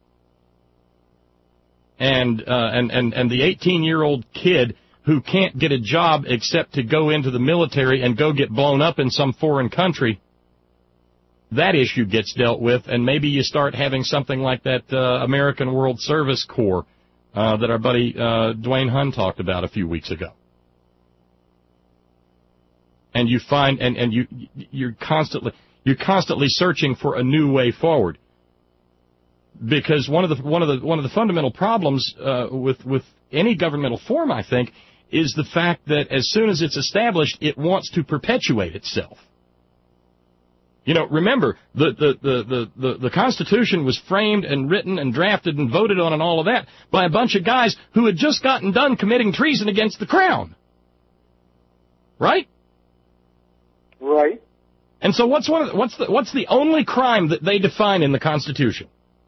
And the 18-year-old kid who can't get a job except to go into the military and go get blown up in some foreign country, that issue gets dealt with, and maybe you start having something like that American World Service Corps that our buddy Dwayne Hunn talked about a few weeks ago. And you find, and you're constantly searching for a new way forward. Because one of the fundamental problems with any governmental form, I think, is the fact that as soon as it's established, it wants to perpetuate itself. Remember, the Constitution was framed and written and drafted and voted on and all of that by a bunch of guys who had just gotten done committing treason against the Crown. Right? Right. And so what's the only crime that they define in the Constitution?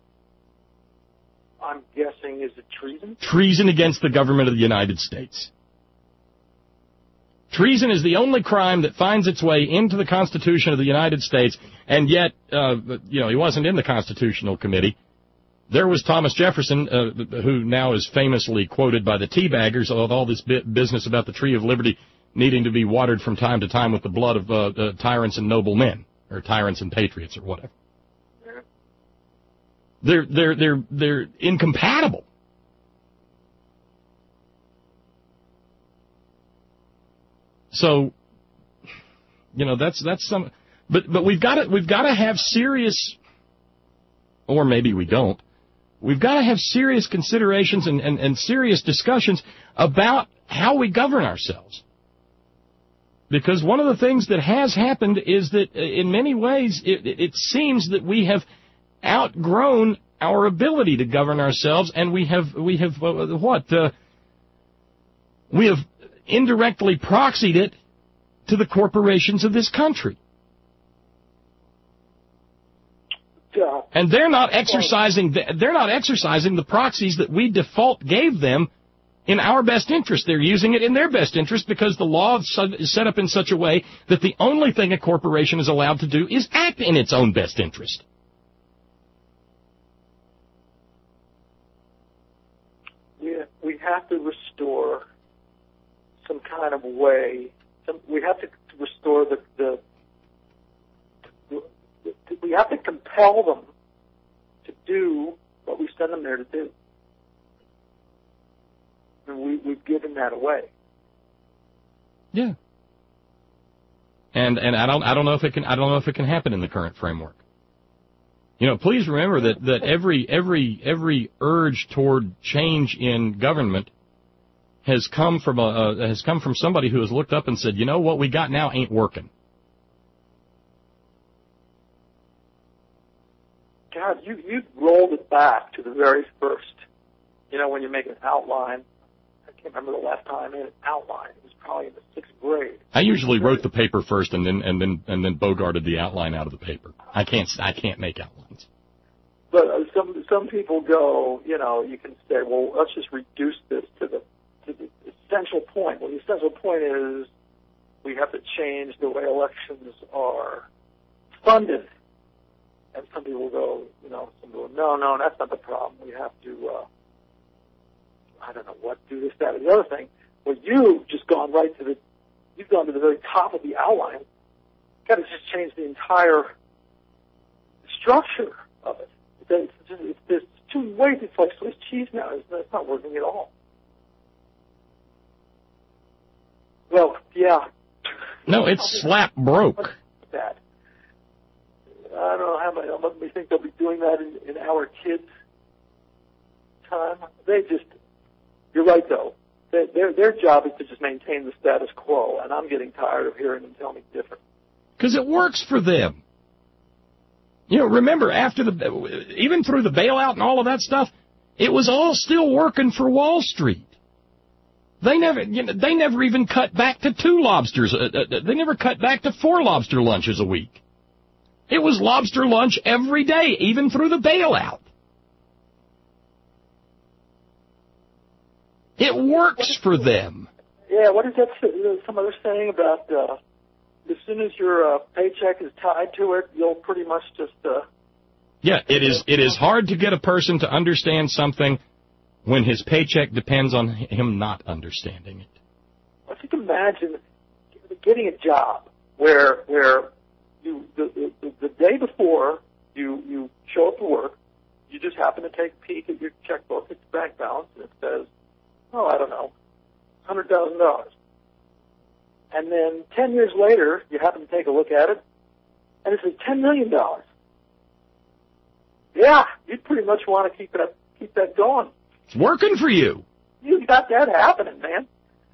I'm guessing, is it treason? Treason against the government of the United States. Treason is the only crime that finds its way into the Constitution of the United States, and yet, he wasn't in the Constitutional Committee. There was Thomas Jefferson, who now is famously quoted by the teabaggers with all this business about the Tree of Liberty needing to be watered from time to time with the blood of tyrants and noble men, or tyrants and patriots, or whatever. They're incompatible. So, that's some, but we've got to have serious, or maybe we don't, we've got to have serious considerations and serious discussions about how we govern ourselves. Because one of the things that has happened is that in many ways it seems that we have outgrown our ability to govern ourselves, and we have indirectly proxied it to the corporations of this country. And they're not exercising the proxies that we default gave them in our best interest. They're using it in their best interest because the law is set up in such a way that the only thing a corporation is allowed to do is act in its own best interest. We have to restore some kind of way. We have to restore we have to compel them to do what we send them there to do. And we've given that away. Yeah. And I don't know if it can happen in the current framework. You know, please remember that every urge toward change in government has come from somebody who has looked up and said, you know, what we got now ain't working. God, you rolled it back to the very first. You know, when you make an outline, I can't remember the last time I made an outline. It was probably in the 6th grade. I usually wrote the paper first and then bogarted the outline out of the paper. I can't make outlines. But some people go, you know, you can say, well, let's just reduce this to the essential point. Well, the essential point is we have to change the way elections are funded. And some people go, you know, no, that's not the problem. We have to, I don't know what, do this, that, or the other thing. Well, you've just gone you've gone to the very top of the outline. You've got to just change the entire structure of it. There's two ways. It's like Swiss cheese now. It's not working at all. Well, yeah. No, it's slap broke. That. I don't know how many think they'll be doing that in our kids' time. You're right though. Their job is to just maintain the status quo, and I'm getting tired of hearing them tell me different. Because it works for them. You know, remember, even through the bailout and all of that stuff, it was all still working for Wall Street. They never even cut back to 2 lobsters. They never cut back to 4 lobster lunches a week. It was lobster lunch every day, even through the bailout. It works for them. Yeah, what is that? Some other saying about as soon as your paycheck is tied to it, you'll pretty much just... Yeah, it is hard to get a person to understand something when his paycheck depends on him not understanding it. Well, if you can imagine getting a job where you the day before you show up to work, you just happen to take a peek at your checkbook, at the bank balance, and it says, oh, I don't know, $100,000. And then 10 years later, you happen to take a look at it, and it says $10 million. Yeah, you'd pretty much want to keep that going. It's working for you. You got that happening, man.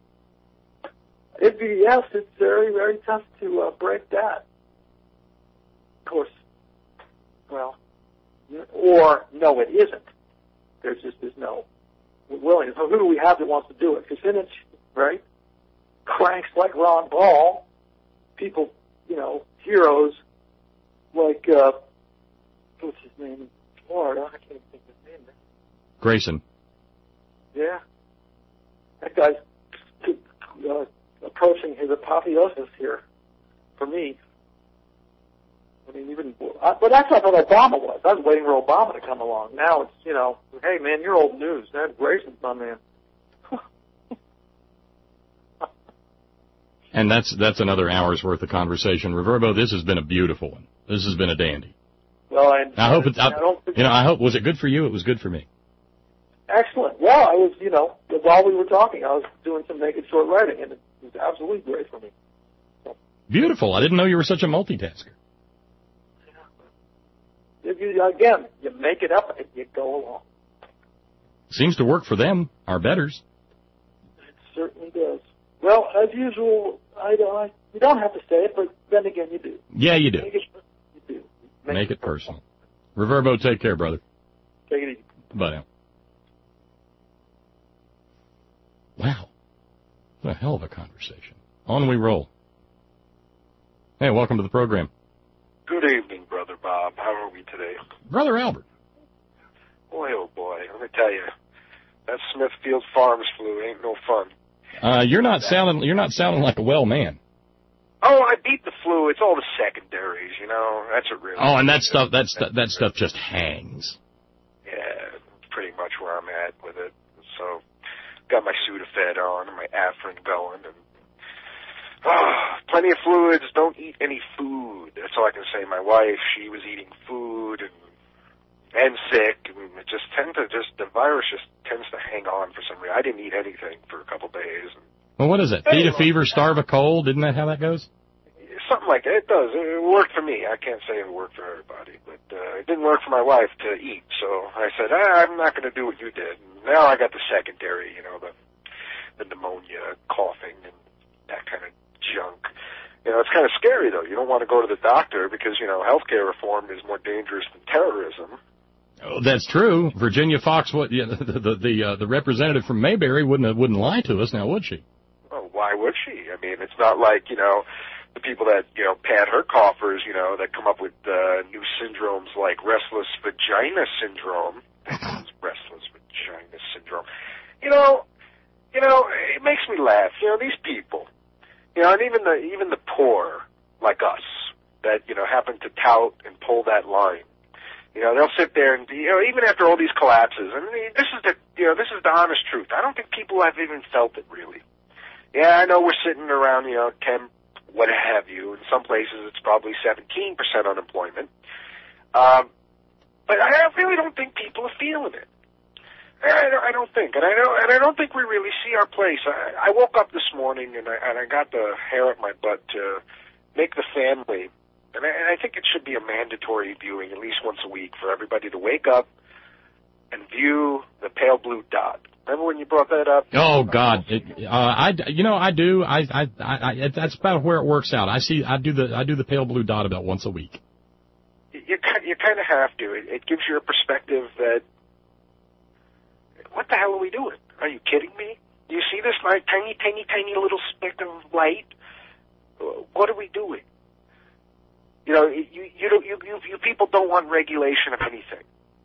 It's very, very tough to break that. Of course, well, or no, it isn't. There's no willingness. So who do we have that wants to do it? Kucinich, right? Cranks like Ron Paul, people, you know, heroes like, what's his name in Florida? I can't think of his name now. Grayson. Yeah. That guy's approaching his apotheosis here, for me. I mean, but that's not what Obama was. I was waiting for Obama to come along. Now it's, you know, hey, man, you're old news. That Grayson's my man. And that's another hour's worth of conversation. Reverbo, this has been a beautiful one. This has been a dandy. Well, I hope I hope, was it good for you? It was good for me. Excellent. Well, I was, you know, while we were talking, I was doing some naked short writing, and it was absolutely great for me. So. Beautiful. I didn't know you were such a multitasker. Again, you make it up and you go along. Seems to work for them, our betters. It certainly does. Well, as usual, you don't have to say it, but then again, you do. Yeah, you do. You do. Make it personal. Reverbo, take care, brother. Take it easy. Bye now. Wow. What a hell of a conversation. On we roll. Hey, welcome to the program. Good evening, Brother Bob. How are we today? Brother Albert. Boy, oh boy, let me tell you, that Smithfield Farms flu ain't no fun. You're not sounding like a well man. Oh, I beat the flu. It's all the secondaries, you know. That's what really. Oh, and that stuff just hangs. Yeah, pretty much where I'm at with it. So, got my Sudafed on and my Afrin going, and plenty of fluids. Don't eat any food. That's all I can say. My wife, she was eating food and sick, and the virus just tends to hang on for some reason. I didn't eat anything for a couple days. Well, what is it? Feed a fever, starve a cold? Isn't that how that goes? Something like that. It does. It worked for me. I can't say it worked for everybody, but it didn't work for my wife to eat. So I said, I'm not going to do what you did. And now I got the secondary, you know, the pneumonia, coughing, and that kind of junk. You know, it's kind of scary, though. You don't want to go to the doctor because, you know, healthcare reform is more dangerous than terrorism. Oh, that's true. Virginia Fox, the representative from Mayberry wouldn't lie to us, now would she? Well, why would she? I mean, it's not like, you know, the people that, you know, pad her coffers, you know, that come up with new syndromes like restless vagina syndrome. Restless vagina syndrome. You know, it makes me laugh. You know, these people, you know, and even the poor like us that, you know, happen to tout and pull that line. You know, they'll sit there and, you know, even after all these collapses, I mean, this is the honest truth. I don't think people have even felt it really. Yeah, I know we're sitting around, you know, 10, what have you. In some places, it's probably 17% unemployment. But I really don't think people are feeling it. I don't think, and I don't think we really see our place. I woke up this morning and I got the hair up my butt to make the family, and I think it should be a mandatory viewing at least once a week for everybody to wake up and view the pale blue dot. Remember when you brought that up? Oh God, I do. That's about where it works out. I do the pale blue dot about once a week. You kind of have to. It gives you a perspective that, what the hell are we doing? Are you kidding me? Do you see this like tiny little speck of light? What are we doing? You know, you people don't want regulation of anything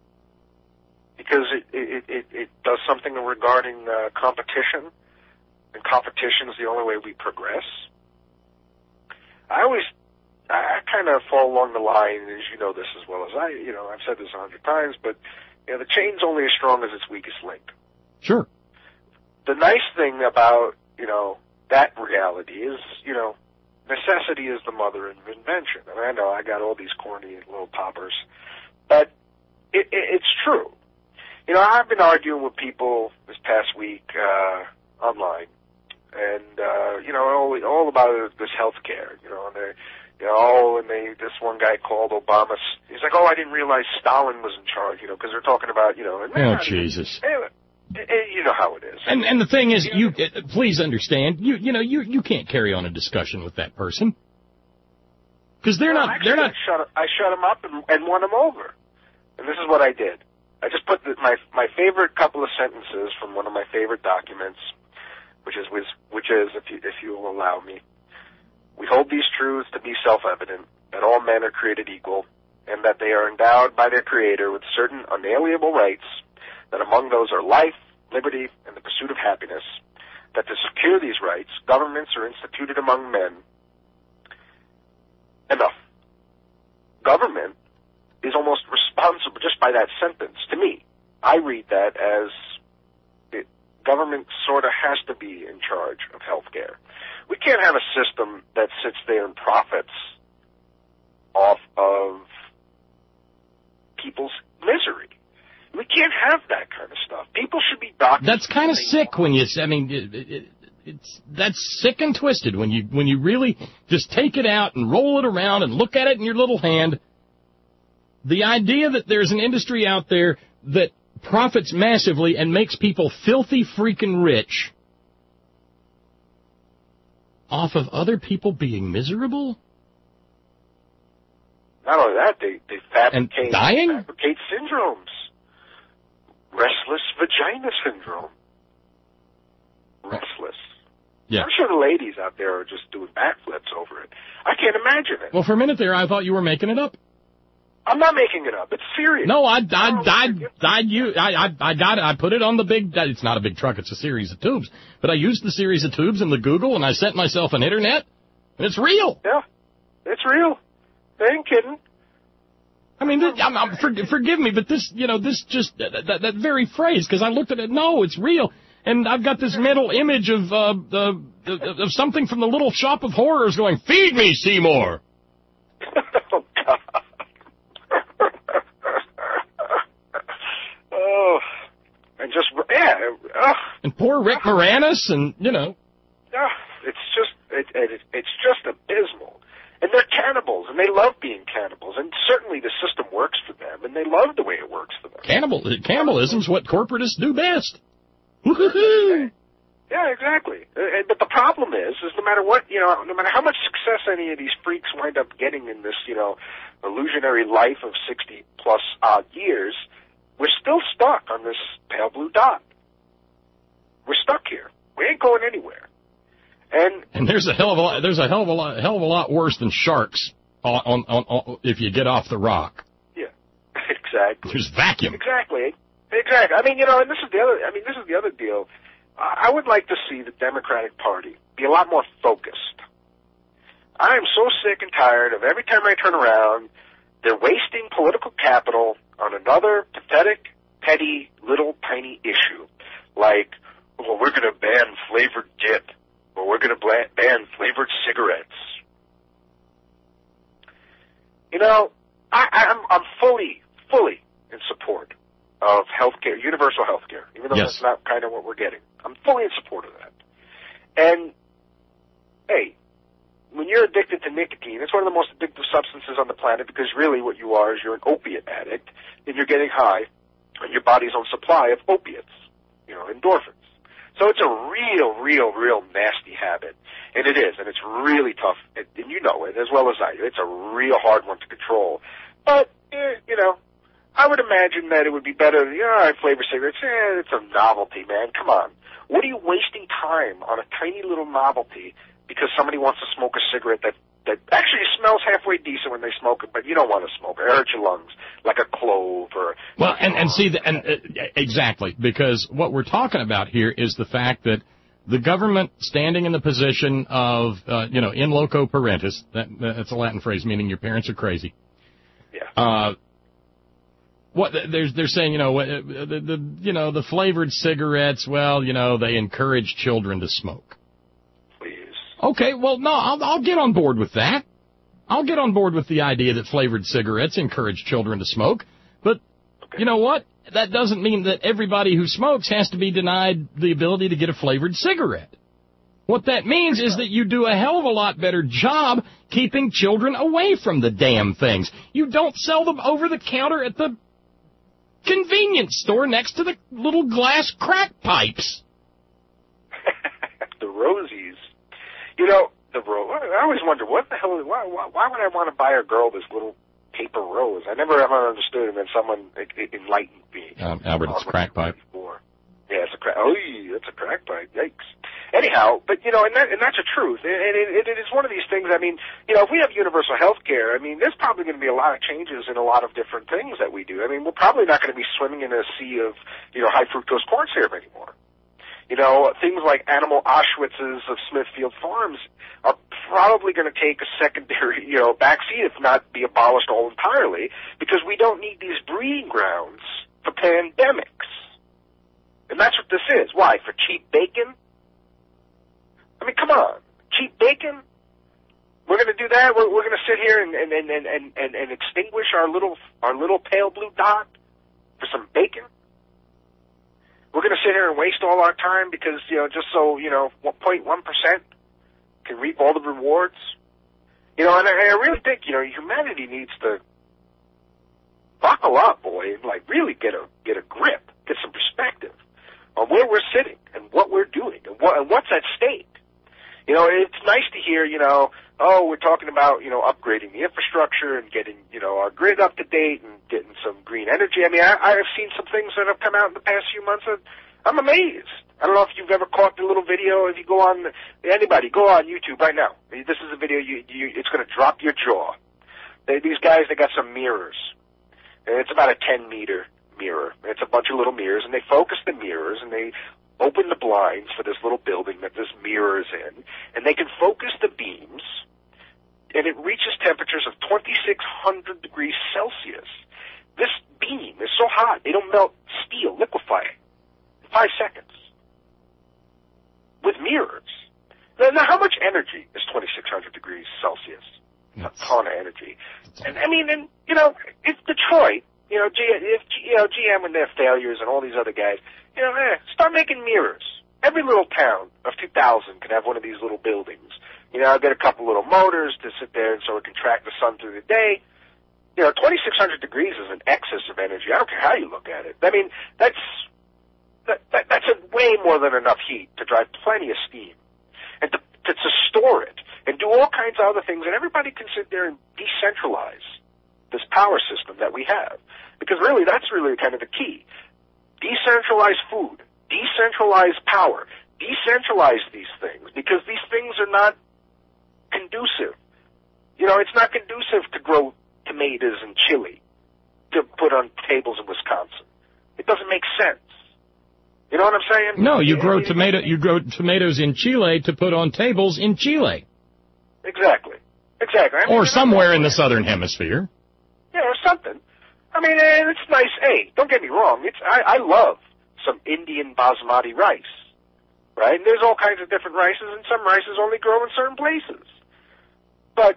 because it does something regarding competition, and competition is the only way we progress. I kind of fall along the line, as you know this as well as I. You know, I've said this 100 times, but you know, the chain's only as strong as its weakest link. Sure. The nice thing about, you know, that reality is, you know, necessity is the mother of invention. And I know I got all these corny little poppers, but it's true. You know, I've been arguing with people this past week online, and you know, all about this health care. You know, and this one guy called Obama. He's like, "Oh, I didn't realize Stalin was in charge." You know, because they're talking about, you know. And oh, Jesus. You know how it is. And the thing is, you please understand, you can't carry on a discussion with that person because they're not. I shut them up and won them over, and this is what I did. I just put my favorite couple of sentences from one of my favorite documents, which is if you will allow me. We hold these truths to be self-evident, that all men are created equal, and that they are endowed by their Creator with certain unalienable rights, that among those are life, liberty, and the pursuit of happiness, that to secure these rights, governments are instituted among men. Enough. Government is almost responsible just by that sentence. To me, I read that as government sort of has to be in charge of health care. We can't have a system that sits there and profits off of people's misery. We can't have that kind of stuff. People should be doctors. That's kind of sick when you. I mean, that's sick and twisted when you really just take it out and roll it around and look at it in your little hand. The idea that there's an industry out there that profits massively and makes people filthy freaking rich off of other people being miserable? Not only that, they fabricate, dying? fabricate syndromes. Restless vagina syndrome. Restless. Yeah. I'm sure the ladies out there are just doing backflips over it. I can't imagine it. Well, for a minute there, I thought you were making it up. I'm not making it up. It's serious. No, I got it. I put it on the big, it's not a big truck, it's a series of tubes. But I used the series of tubes in the Google, and I sent myself an internet, and it's real. Yeah, it's real. They ain't kidding. I mean, forgive me, but this, this just, that very phrase, because I looked at it, no, it's real. And I've got this mental image of something from the Little Shop of Horrors going, feed me, Seymour. Oh, God. Oh, and just, yeah. And poor Rick Moranis, and, it's just abysmal. And they're cannibals, and they love being cannibals, and certainly the system works for them, and they love the way it works for them. Cannibalism's what corporatists do best. Yeah, exactly. But the problem is no matter what, no matter how much success any of these freaks wind up getting in this, illusionary life of 60-plus odd years, we're still stuck on this pale blue dot. We're stuck here. We ain't going anywhere. And there's a hell of a lot worse than sharks on if you get off the rock. Yeah, exactly. There's vacuum. Exactly. I mean, and this is the other deal. I would like to see the Democratic Party be a lot more focused. I am so sick and tired of every time I turn around, they're wasting political capital on another pathetic, petty, little, tiny issue. Like, well, we're going to ban flavored dip, or we're going to ban flavored cigarettes. I'm fully in support of healthcare, universal healthcare, even though that's not kind of what we're getting. I'm fully in support of that. And, hey, when you're addicted to nicotine, it's one of the most addictive substances on the planet because really what you are is you're an opiate addict, and you're getting high on your body's own supply of opiates, endorphins. So it's a real nasty habit. And it is, and it's really tough, and you know it as well as I do. It's a real hard one to control. But, I would imagine that it would be better, flavored cigarettes, it's a novelty, man. Come on. What are you wasting time on a tiny little novelty because somebody wants to smoke a cigarette that actually smells halfway decent when they smoke it, but you don't want to smoke it. It hurts your lungs, like a clove or... Well, exactly, because what we're talking about here is the fact that the government standing in the position of, in loco parentis, that's a Latin phrase meaning your parents are crazy. Yeah. They're saying, the flavored cigarettes, they encourage children to smoke. Please. Okay, well, no, I'll get on board with that. I'll get on board with the idea that flavored cigarettes encourage children to smoke. But you know what? That doesn't mean that everybody who smokes has to be denied the ability to get a flavored cigarette. What that means is that you do a hell of a lot better job keeping children away from the damn things. You don't sell them over the counter at the convenience store next to the little glass crack pipes. The Rosies. I always wonder, what the hell, why would I want to buy a girl this little paper rose? I never ever understood, and then someone enlightened me. Albert, it's a crack pipe. Yeah, it's a crack. Oh, that's a crack pipe. Yikes. Anyhow, but and that's a truth, and it is one of these things. I mean, if we have universal health care, I mean, there's probably going to be a lot of changes in a lot of different things that we do. I mean, we're probably not going to be swimming in a sea of high fructose corn syrup anymore. Things like animal Auschwitzes of Smithfield Farms are probably going to take a secondary, backseat, if not be abolished all entirely, because we don't need these breeding grounds for pandemics. And that's what this is. Why? For cheap bacon? I mean, come on. Cheap bacon? We're going to do that? We're going to sit here and extinguish our little pale blue dot for some bacon? We're going to sit here and waste all our time because, just so, 0.1% can reap all the rewards? And I really think, humanity needs to buckle up, boys. and like really get a grip, get some perspective on where we're sitting and what we're doing and what's at stake. You know, it's nice to hear, you know, oh, we're talking about, you know, upgrading the infrastructure and getting, you know, our grid up to date and getting some green energy. I mean, I've seen some things that have come out in the past few months that I'm amazed. I don't know if you've ever caught the little video. If you go on, anybody, go on YouTube right now. This is a video, it's going to drop your jaw. These guys, they got some mirrors. And it's about a 10-meter mirror. It's a bunch of little mirrors, and they focus the mirrors, and they open the blinds for this little building that this mirror is in, and they can focus the beams, and it reaches temperatures of 2,600 degrees Celsius. This beam is so hot, they don't melt steel, liquefy it in 5 seconds. With mirrors. Now, how much energy is 2,600 degrees Celsius? A ton of energy. And I mean, and you know, it's Detroit. You know, GM and their failures and all these other guys. You know, start making mirrors. Every little town of 2,000 can have one of these little buildings. You know, get a couple little motors to sit there so it can track the sun through the day. You know, 2,600 degrees is an excess of energy. I don't care how you look at it. I mean, that's way more than enough heat to drive plenty of steam and to store it and do all kinds of other things. And everybody can sit there and decentralize this power system that we have. Because really, that's really kind of the key. Decentralize food, decentralize power, decentralize these things, because these things are not conducive. You know, it's not conducive to grow tomatoes and chili to put on tables in Wisconsin. It doesn't make sense. You know what I'm saying? No, you grow tomatoes in Chile to put on tables in Chile. Exactly. I mean, or somewhere in the southern hemisphere. Yeah, or something. I mean, it's nice. Hey, don't get me wrong. I love some Indian basmati rice, right? And there's all kinds of different rices, and some rices only grow in certain places. But,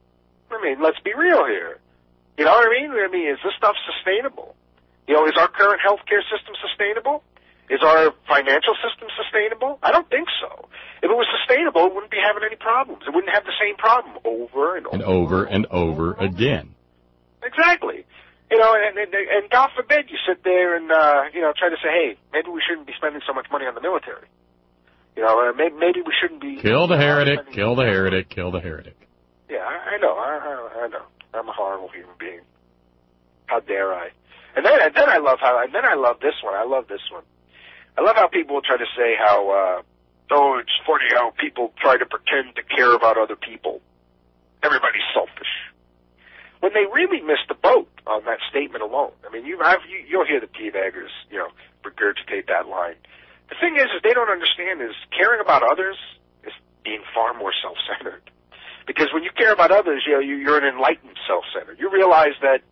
I mean, let's be real here. You know what I mean? I mean, is this stuff sustainable? You know, is our current healthcare system sustainable? Is our financial system sustainable? I don't think so. If it was sustainable, it wouldn't be having any problems. It wouldn't have the same problem over and over. And over again. Exactly. You know, and God forbid you sit there and, you know, try to say, hey, maybe we shouldn't be spending so much money on the military. You know, maybe we shouldn't be... Kill the heretic, kill the heretic, kill the heretic. Yeah, I know. I know. I'm a horrible human being. How dare I? And then I love this one. I love this one. I love how people try to say how, oh, it's funny how people try to pretend to care about other people. Everybody's selfish. When they really missed the boat on that statement alone. I mean, you'll hear the teabaggers, you know, regurgitate that line. The thing is they don't understand is caring about others is being far more self-centered. Because when you care about others, you know, you're an enlightened self-centered. You realize that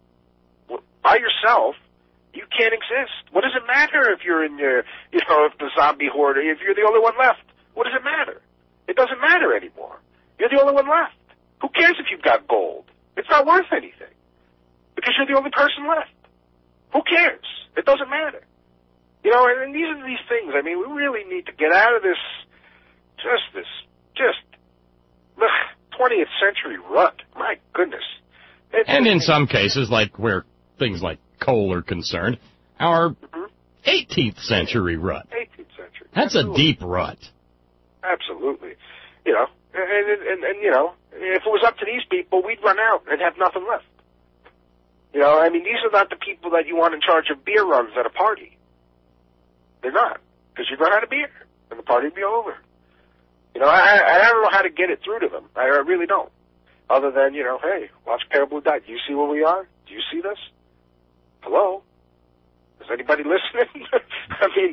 by yourself, you can't exist. What does it matter if you're in your, you know, if the zombie horde, if you're the only one left? What does it matter? It doesn't matter anymore. You're the only one left. Who cares if you've got gold? It's not worth anything. Because you're the only person left. Who cares? It doesn't matter. You know, and these are these things. I mean, we really need to get out of this 20th century rut. My goodness. And in some cases, like where things like coal are concerned, our 18th century rut. 18th century. That's a deep rut. Absolutely. You know, and you know, if it was up to these people, we'd run out and have nothing left. You know, I mean, these are not the people that you want in charge of beer runs at a party. They're not, because you'd run out of beer, and the party would be over. You know, I don't know how to get it through to them. I really don't. Other than, you know, hey, watch Pale Blue Dot. Do you see where we are? Do you see this? Hello? Is anybody listening? I mean,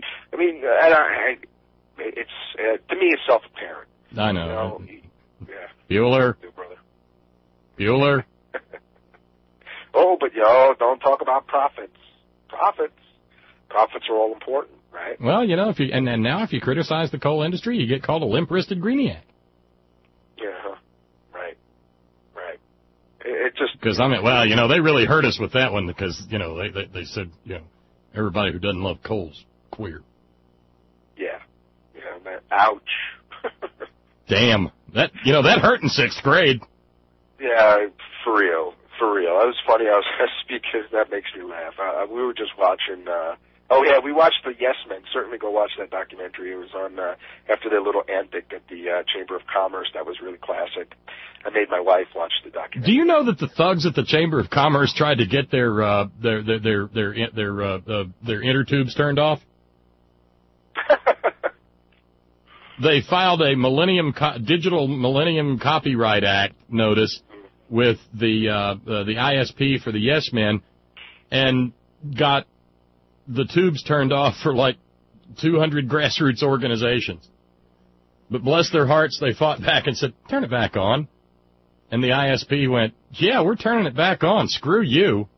it's to me, it's self-apparent. I know. You know, yeah. Bueller. Oh, but don't talk about profits. Profits are all important, right? Well, you know, and now if you criticize the coal industry, you get called a limp-wristed greeniac. Yeah, right. It just because well, you know, they really hurt us with that one because you know they said you know everybody who doesn't love coal's queer. Yeah, ouch. Damn, that hurt in 6th grade. Yeah, for real. For real. That was funny. Because that makes me laugh. We were just watching, we watched the Yes Men. Certainly go watch that documentary. It was on, after their little antic at the Chamber of Commerce. That was really classic. I made my wife watch the documentary. Do you know that the thugs at the Chamber of Commerce tried to get their inner tubes turned off? They filed a Digital Millennium Copyright Act notice with the ISP for the Yes Men, and got the tubes turned off for like 200 grassroots organizations. But bless their hearts, they fought back and said, turn it back on. And the ISP went, yeah, we're turning it back on. Screw you.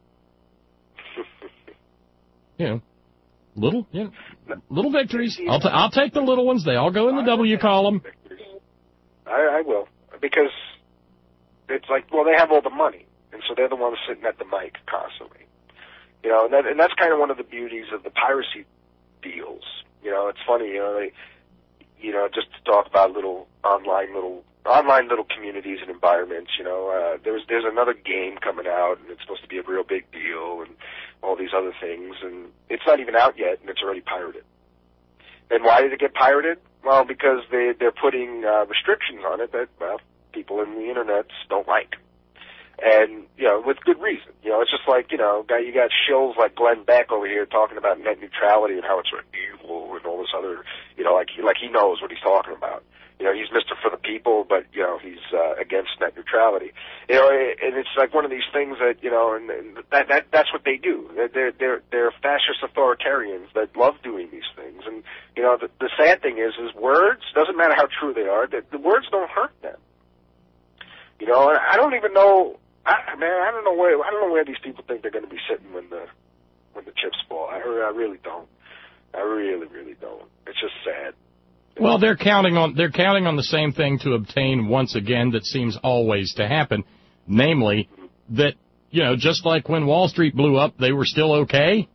Little victories. I'll take the little ones. They all go in the W column. I will. Because it's like, well, they have all the money. And so they're the ones sitting at the mic constantly. And that's kind of one of the beauties of the piracy deals. It's funny, just to talk about online little communities and environments, there's another game coming out, and it's supposed to be a real big deal, and all these other things, and it's not even out yet, and it's already pirated. And why did it get pirated? Well, because they're putting restrictions on it that, people in the internet don't like. And, with good reason. It's just like, you got shills like Glenn Beck over here talking about net neutrality and how it's evil and all this other, like he knows what he's talking about. He's Mr. for the people, but, he's against net neutrality. And it's like one of these things that, and that's what they do. They're fascist authoritarians that love doing these things. And, the sad thing is words, doesn't matter how true they are, the words don't hurt them. And I don't even know, I don't know where these people think they're going to be sitting when the chips fall. I really don't. I really, really don't. It's just sad. Well, they're counting on the same thing to obtain once again that seems always to happen, namely that, just like when Wall Street blew up, they were still okay.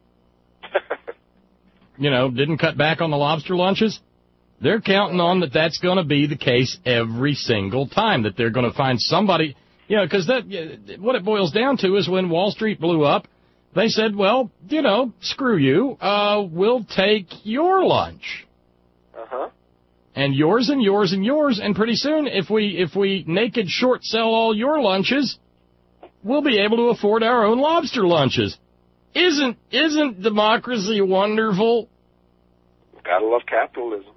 Didn't cut back on the lobster lunches. They're counting on that's going to be the case every single time, that they're going to find somebody, because what it boils down to is when Wall Street blew up, they said, well, screw you, we'll take your lunch. Uh-huh. And yours and yours and yours, and pretty soon, if we naked short sell all your lunches, we'll be able to afford our own lobster lunches. Isn't democracy wonderful? Gotta love capitalism.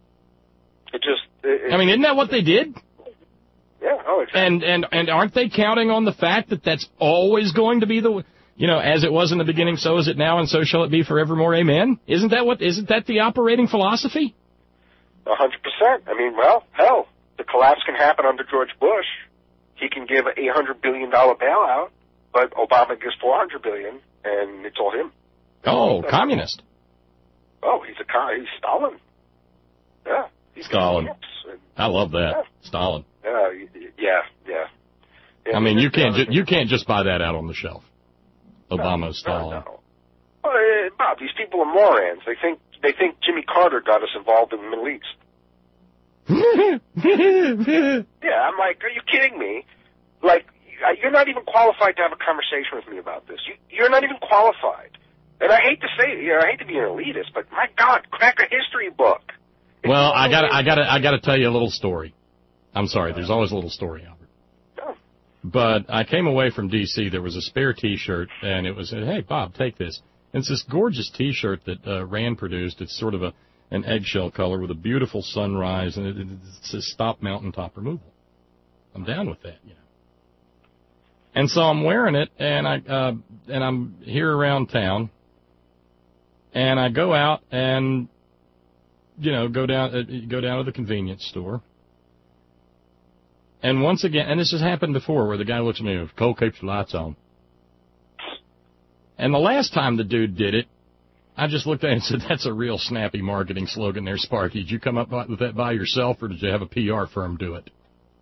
Isn't that what they did? Yeah, exactly. And aren't they counting on the fact that that's always going to be as it was in the beginning, so is it now, and so shall it be forevermore, amen? Isn't that the operating philosophy? 100%. Hell, the collapse can happen under George Bush. He can give an $800 billion bailout, but Obama gives $400 billion, and it's all him. Oh, communist. Oh, he's Stalin. Yeah. Stalin. I love that. Yeah. Stalin. Yeah. You can't just buy that out on the shelf. Obama's Stalin. No. Well, Bob, these people are morons. They think Jimmy Carter got us involved in the Middle East. Yeah, I'm like, are you kidding me? Like, you're not even qualified to have a conversation with me about this. You're not even qualified. And I hate to say it, I hate to be an elitist, but my God, crack a history book. Well, I gotta tell you a little story. I'm sorry, there's always a little story, Albert. No. But I came away from D.C., there was a spare T-shirt, and it was, hey, Bob, take this. And it's this gorgeous T-shirt that Rand produced. It's sort of an eggshell color with a beautiful sunrise, and it says "Stop Mountaintop Removal." I'm down with that, And so I'm wearing it, and I'm here around town, and I go out and go down to the convenience store. And once again, and this has happened before, where the guy looks at me, "Cole keeps the lights on." And the last time the dude did it, I just looked at him and said, "That's a real snappy marketing slogan there, Sparky. Did you come up with that by yourself, or did you have a PR firm do it?"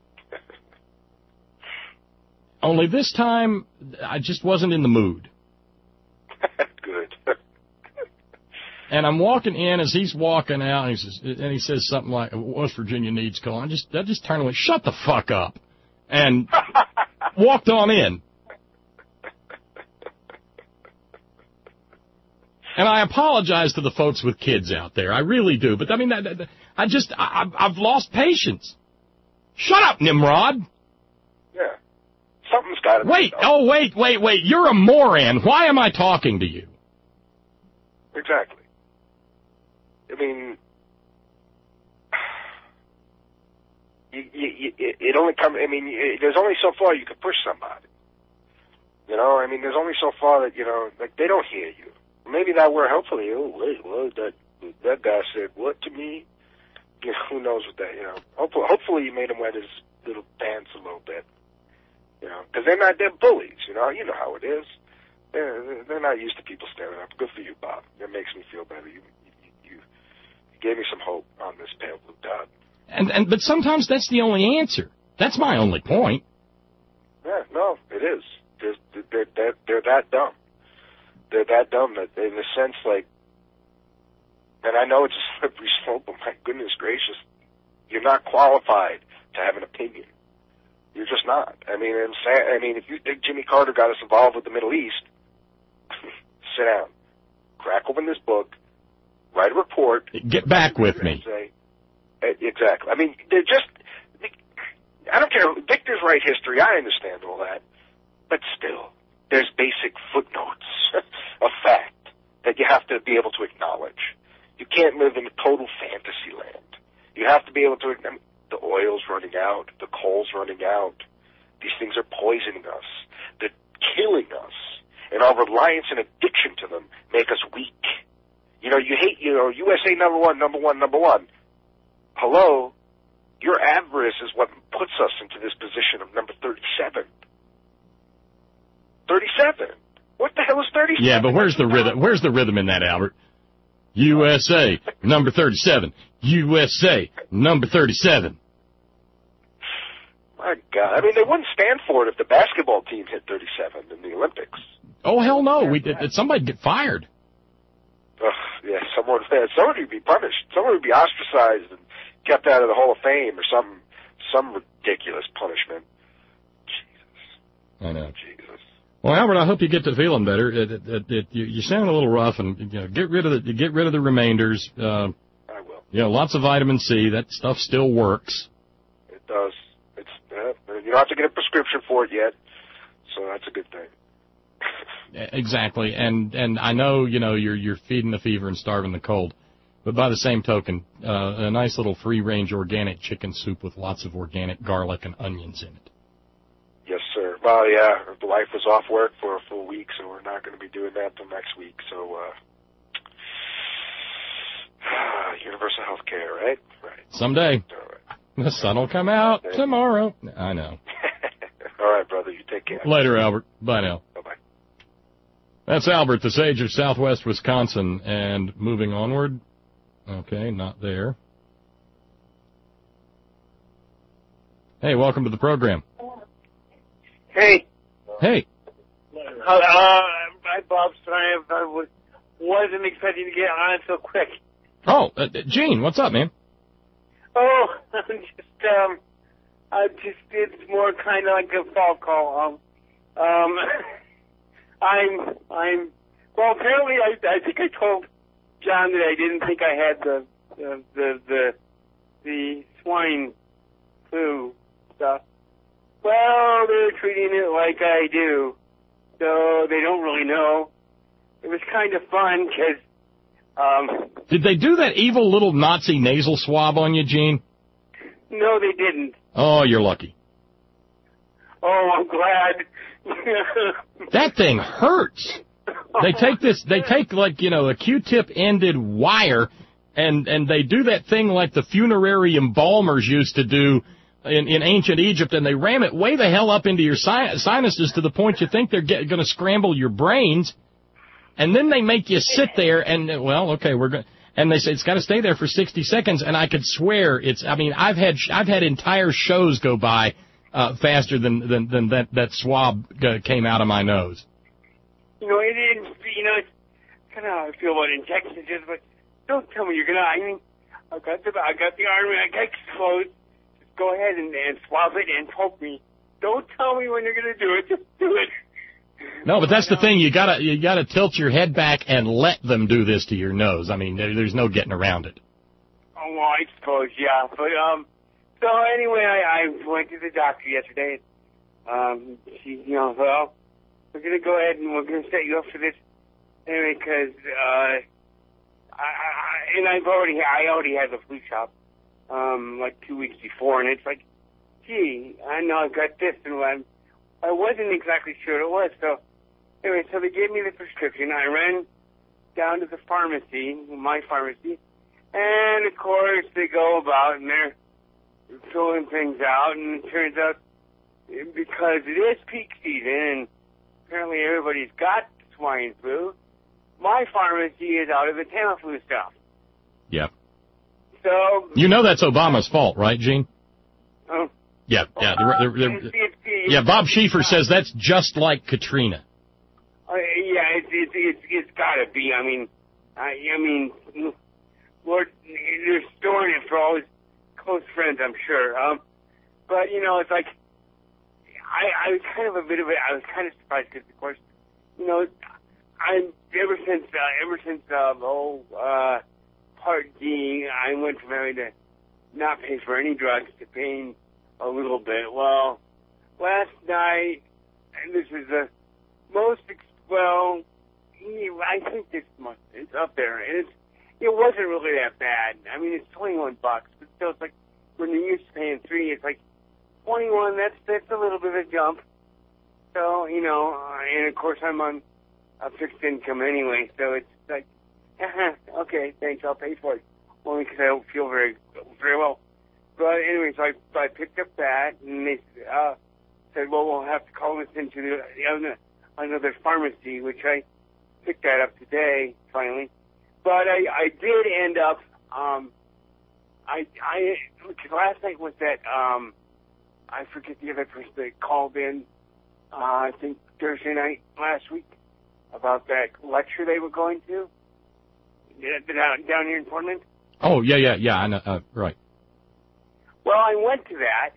Only this time, I just wasn't in the mood. Good. And I'm walking in as he's walking out, and he says something like, "West Virginia needs coal." I just turned away, "Shut the fuck up," and walked on in. And I apologize to the folks with kids out there. I really do. But, I mean, I've lost patience. Shut up, Nimrod. Yeah. Something's got to be done. Wait. You're a moron. Why am I talking to you? Exactly. I mean, it only comes. I mean, there's only so far you can push somebody. You know, I mean, there's only so far that, you know, like, they don't hear you. Maybe that word, hopefully, that guy said what to me? You know, who knows what that, you know. Hopefully you made him wet his little pants a little bit. You know, because they're bullies, you know how it is. They're not used to people standing up. Good for you, Bob. That makes me feel better. You gave me some hope on this pale blue dot. But sometimes that's the only answer. That's my only point. Yeah, no, it is. They're that dumb. They're that dumb that, in a sense, like, and I know it's a slippery slope, but my goodness gracious, you're not qualified to have an opinion. You're just not. I mean, if you think Jimmy Carter got us involved with the Middle East, sit down, crack open this book, write a report. Get back with me. Say, exactly. I mean, they're just, I don't care. Victors write history. I understand all that. But still, there's basic footnotes of fact that you have to be able to acknowledge. You can't live in a total fantasy land. You have to be able to, I mean, the oil's running out, the coal's running out. These things are poisoning us. They're killing us. And our reliance and addiction to them make us weak. You know, you hate, you know, USA number one. Hello? Your avarice is what puts us into this position of number 37. 37? What the hell is 37? Yeah, but where's the rhythm? Where's the rhythm in that, Albert? USA, number 37. USA, number 37. My God. I mean, they wouldn't stand for it if the basketball team hit 37 in the Olympics. Oh, hell no. Somebody'd get fired. Ugh, yeah, someone would be punished. Someone would be ostracized and kept out of the Hall of Fame or some ridiculous punishment. Jesus. I know. Jesus. Well, Albert, I hope you get to feeling better. You sound a little rough, and you know, get rid of the remainders. I will. You know, lots of vitamin C. That stuff still works. It does. You don't have to get a prescription for it yet, so that's a good thing. Exactly, and I know, you know, you're feeding the fever and starving the cold, but by the same token, a nice little free-range organic chicken soup with lots of organic garlic and onions in it. Yes, sir. Well, yeah, the wife was off work for a full week, so we're not going to be doing that till next week. So, universal health care, right? Right. Someday. All right. The sun will come out tomorrow. I know. All right, brother. You take care. Later, Albert. Bye now. Bye-bye. That's Albert, the sage of Southwest Wisconsin. And moving onward. Okay, not there. Hey, welcome to the program. Hey. Hey. Hi, Bob. Sorry, I wasn't expecting to get on so quick. Oh, Gene, what's up, man? Oh, it's more kind of like a fall call. Well, apparently I think I told John that I didn't think I had the swine flu stuff. Well, they're treating it like I do, so they don't really know. It was kind of fun because did they do that evil little Nazi nasal swab on you, Gene? No, they didn't. Oh, you're lucky. Oh, I'm glad. That thing hurts. They take like, you know, a Q-tip ended wire and they do that thing like the funerary embalmers used to do in ancient Egypt, and they ram it way the hell up into your sinuses to the point you think they're going to scramble your brains, and then they make you sit there and, well, okay, we're going. And they say it's got to stay there for 60 seconds, and I could swear I've had entire shows go by faster than that swab came out of my nose. You know, it's kind of how I feel about it in Texas. Just like, don't tell me you're gonna. I mean, I got the army. I got clothes. Just go ahead and swab it and poke me. Don't tell me when you're gonna do it. Just do it. No, but that's the thing. You gotta tilt your head back and let them do this to your nose. I mean, there's no getting around it. Oh, well, I suppose, yeah. But, so anyway, I went to the doctor yesterday. She, well, we're going to go ahead and we're going to set you up for this. Anyway, because, I already had the flu shot, like 2 weeks before, and it's like, gee, I know I've got this, and I wasn't exactly sure it was. So, anyway, so they gave me the prescription. I ran down to the pharmacy, my pharmacy, and, of course, they go about and they're filling things out, and it turns out because it is peak season and apparently everybody's got swine flu, my pharmacy is out of the Tamiflu stuff. Yeah. So... You know that's Obama's fault, right, Gene? Oh. Yeah. Yeah, Bob Schieffer says that's just like Katrina. Yeah, it's got to be. I mean, Lord, they're storing it for all his close friends, I'm sure. But it's like I was kind of I was kind of surprised because, of course, ever since Part D, I went from having to not pay for any drugs to paying a little bit. Well, last night, and this is the most, I think it's up there, and it wasn't really that bad. I mean, it's $21, but still, it's like when you're used to paying $3, it's like 21. That's a little bit of a jump. So and of course I'm on a fixed income anyway, so it's like, okay, thanks, I'll pay for it. Only because I don't feel very well. But anyway, so I picked up that, and they said, well, we'll have to call this into another pharmacy, which I picked that up today, finally. But I did end up, because last night was that, I forget the other person that called in, I think Thursday night last week, about that lecture they were going to, down here in Portland. Oh, yeah, I know, right. Well, I went to that.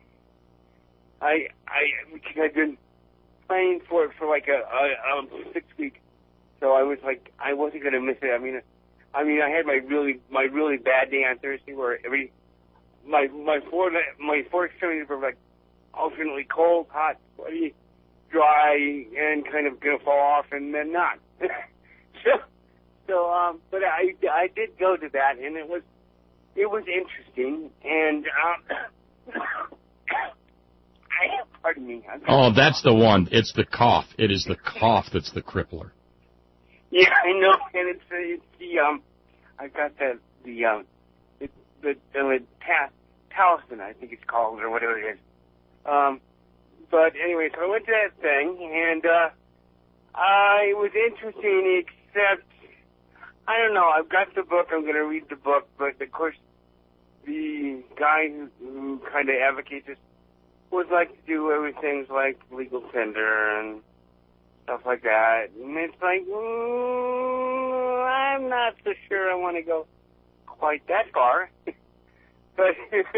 Because I've been planning for it for like a 6 week, so I was like, I wasn't going to miss it. I mean, I had my really bad day on Thursday where my four extremities were like alternately cold, hot, sweaty, dry, and kind of gonna fall off, and then not. But I did go to that, and it was interesting, and pardon me. Oh, that's the one. It's the cough. It is the cough that's the crippler. Yeah, I know, and it's the I've got the Talisman, I think it's called, or whatever it is. But anyway, so I went to that thing, and it was interesting, except, I don't know, I've got the book, I'm going to read the book, but of course, the guy who kind of advocates this would like to do everything like legal tender and stuff like that. And it's like, I'm not so sure I want to go quite that far. But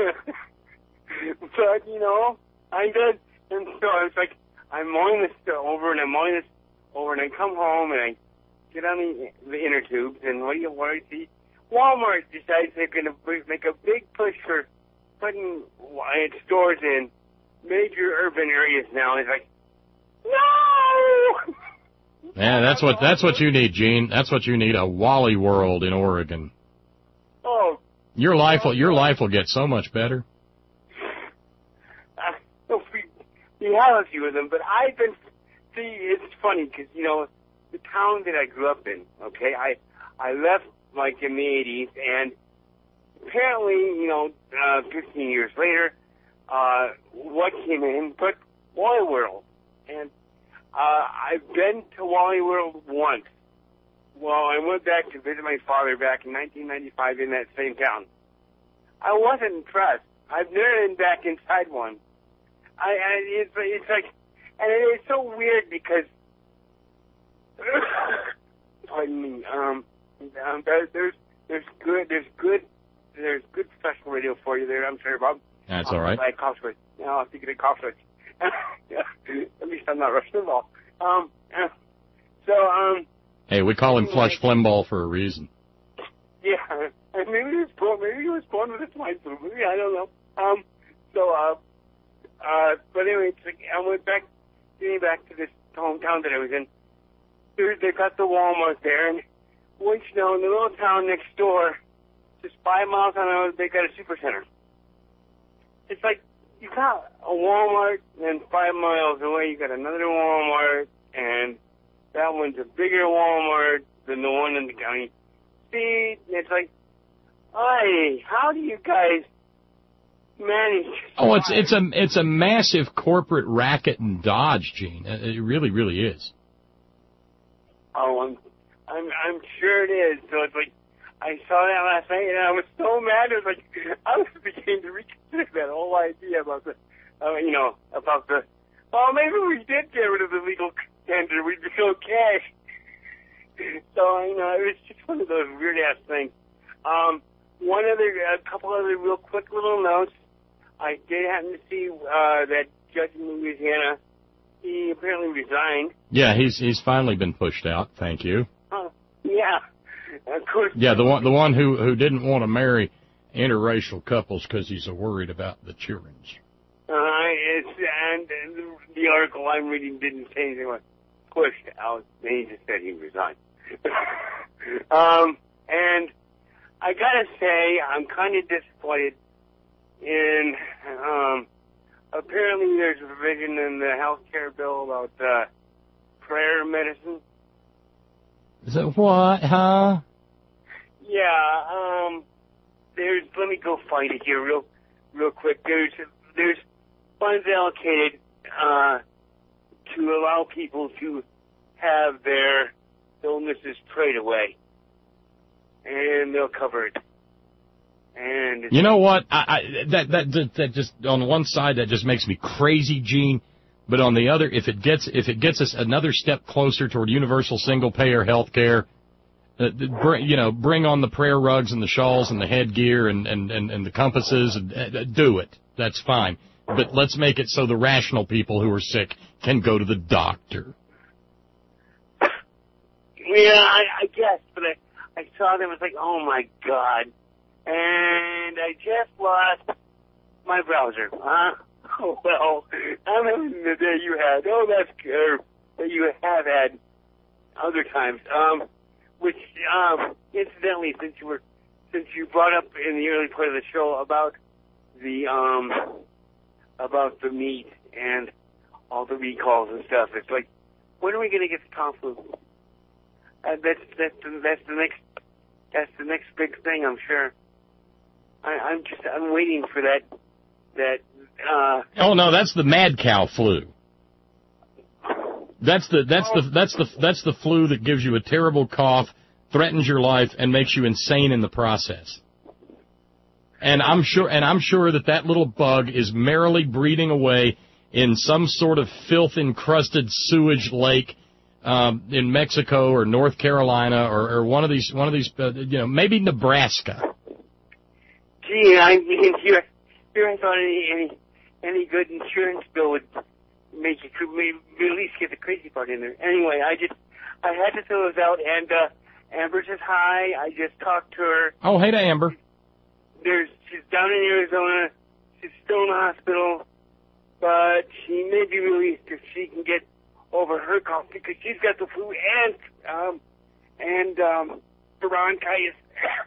I did. And so I was like, I'm mulling this over, and I'm mulling this over, and I come home, and I get on the inner tubes, and what do you see? Walmart decides they're going to make a big push for putting stores in major urban areas now. It's like, no! Yeah, that's what you need, Gene. That's what you need, a Wally World in Oregon. Oh. Your life will get so much better. We have a few of them, but it's funny because, the town that I grew up in, okay, I left like in the 80s, and apparently, 15 years later, what came in but Wally World. And I've been to Wally World once. Well, I went back to visit my father back in 1995 in that same town. I wasn't impressed. I've never been back inside one. It's like, and it's so weird because, pardon me, there's good professional radio for you there. I'm sorry, Bob. That's all right. I cough switch. No, I'm thinking of cough switch. At least I'm not Rush Limbaugh. Hey, we call him Flush Flimble for a reason. Yeah, and maybe he was born with a swine flu. Maybe, I don't know. But anyway, it's like, I went back, getting back to this hometown that I was in. They've got the Walmart there, and once you know, in the little town next door, just 5 miles on the road, they got a supercenter. It's like, you got a Walmart, and 5 miles away, you got another Walmart, and that one's a bigger Walmart than the one in the county seat. And it's like, hey, how do you guys manage? Oh, it's a massive corporate racket in Dodge, Gene. It really, really is. Oh, I'm sure it is. So it's like, I saw that last night and I was so mad. It was like, I was beginning to reconsider that whole idea about the, well, maybe we did get rid of the legal tender. We'd be okay. So, it was just one of those weird ass things. A couple other real quick little notes. I did happen to see, that judge in Louisiana, he apparently resigned. Yeah, he's finally been pushed out. Thank you. Yeah, of course. Yeah, the one who didn't want to marry interracial couples because he's worried about the children. And the article I'm reading didn't say anything about pushed out. He just said he resigned. And I gotta say, I'm kind of disappointed in. Apparently, there's a provision in the health care bill about prayer medicine. Is it what, huh? Yeah, let me go find it here real quick. There's funds allocated, to allow people to have their illnesses prayed away. And they'll cover it. And you know what? That just, on one side, that just makes me crazy, Gene. But on the other, if it gets us another step closer toward universal single-payer health care, bring on the prayer rugs and the shawls and the headgear and the compasses, and do it. That's fine. But let's make it so the rational people who are sick can go to the doctor. Yeah, I guess, but I saw them, it's like, oh my God. And I just lost my browser. Oh, well, I'm having the day you had. Oh, that's good. That you have had other times. Which, incidentally, since you brought up in the early part of the show about the meat and all the recalls and stuff, it's like, when are we going to get the Tom flu? That's the next big thing, I'm sure. I'm waiting for that. Oh no, that's the mad cow flu. That's the flu that gives you a terrible cough, threatens your life, and makes you insane in the process. And I'm sure that little bug is merrily breeding away in some sort of filth-encrusted sewage lake in Mexico or North Carolina or one of these maybe Nebraska. Gee, I thought any good insurance bill would make you at least get the crazy part in there. Anyway, I had to throw those out, and Amber's just hi. I just talked to her. Oh, hey to Amber. She's down in Arizona. She's still in the hospital, but she may be released if she can get over her cough because she's got the flu and bronchitis.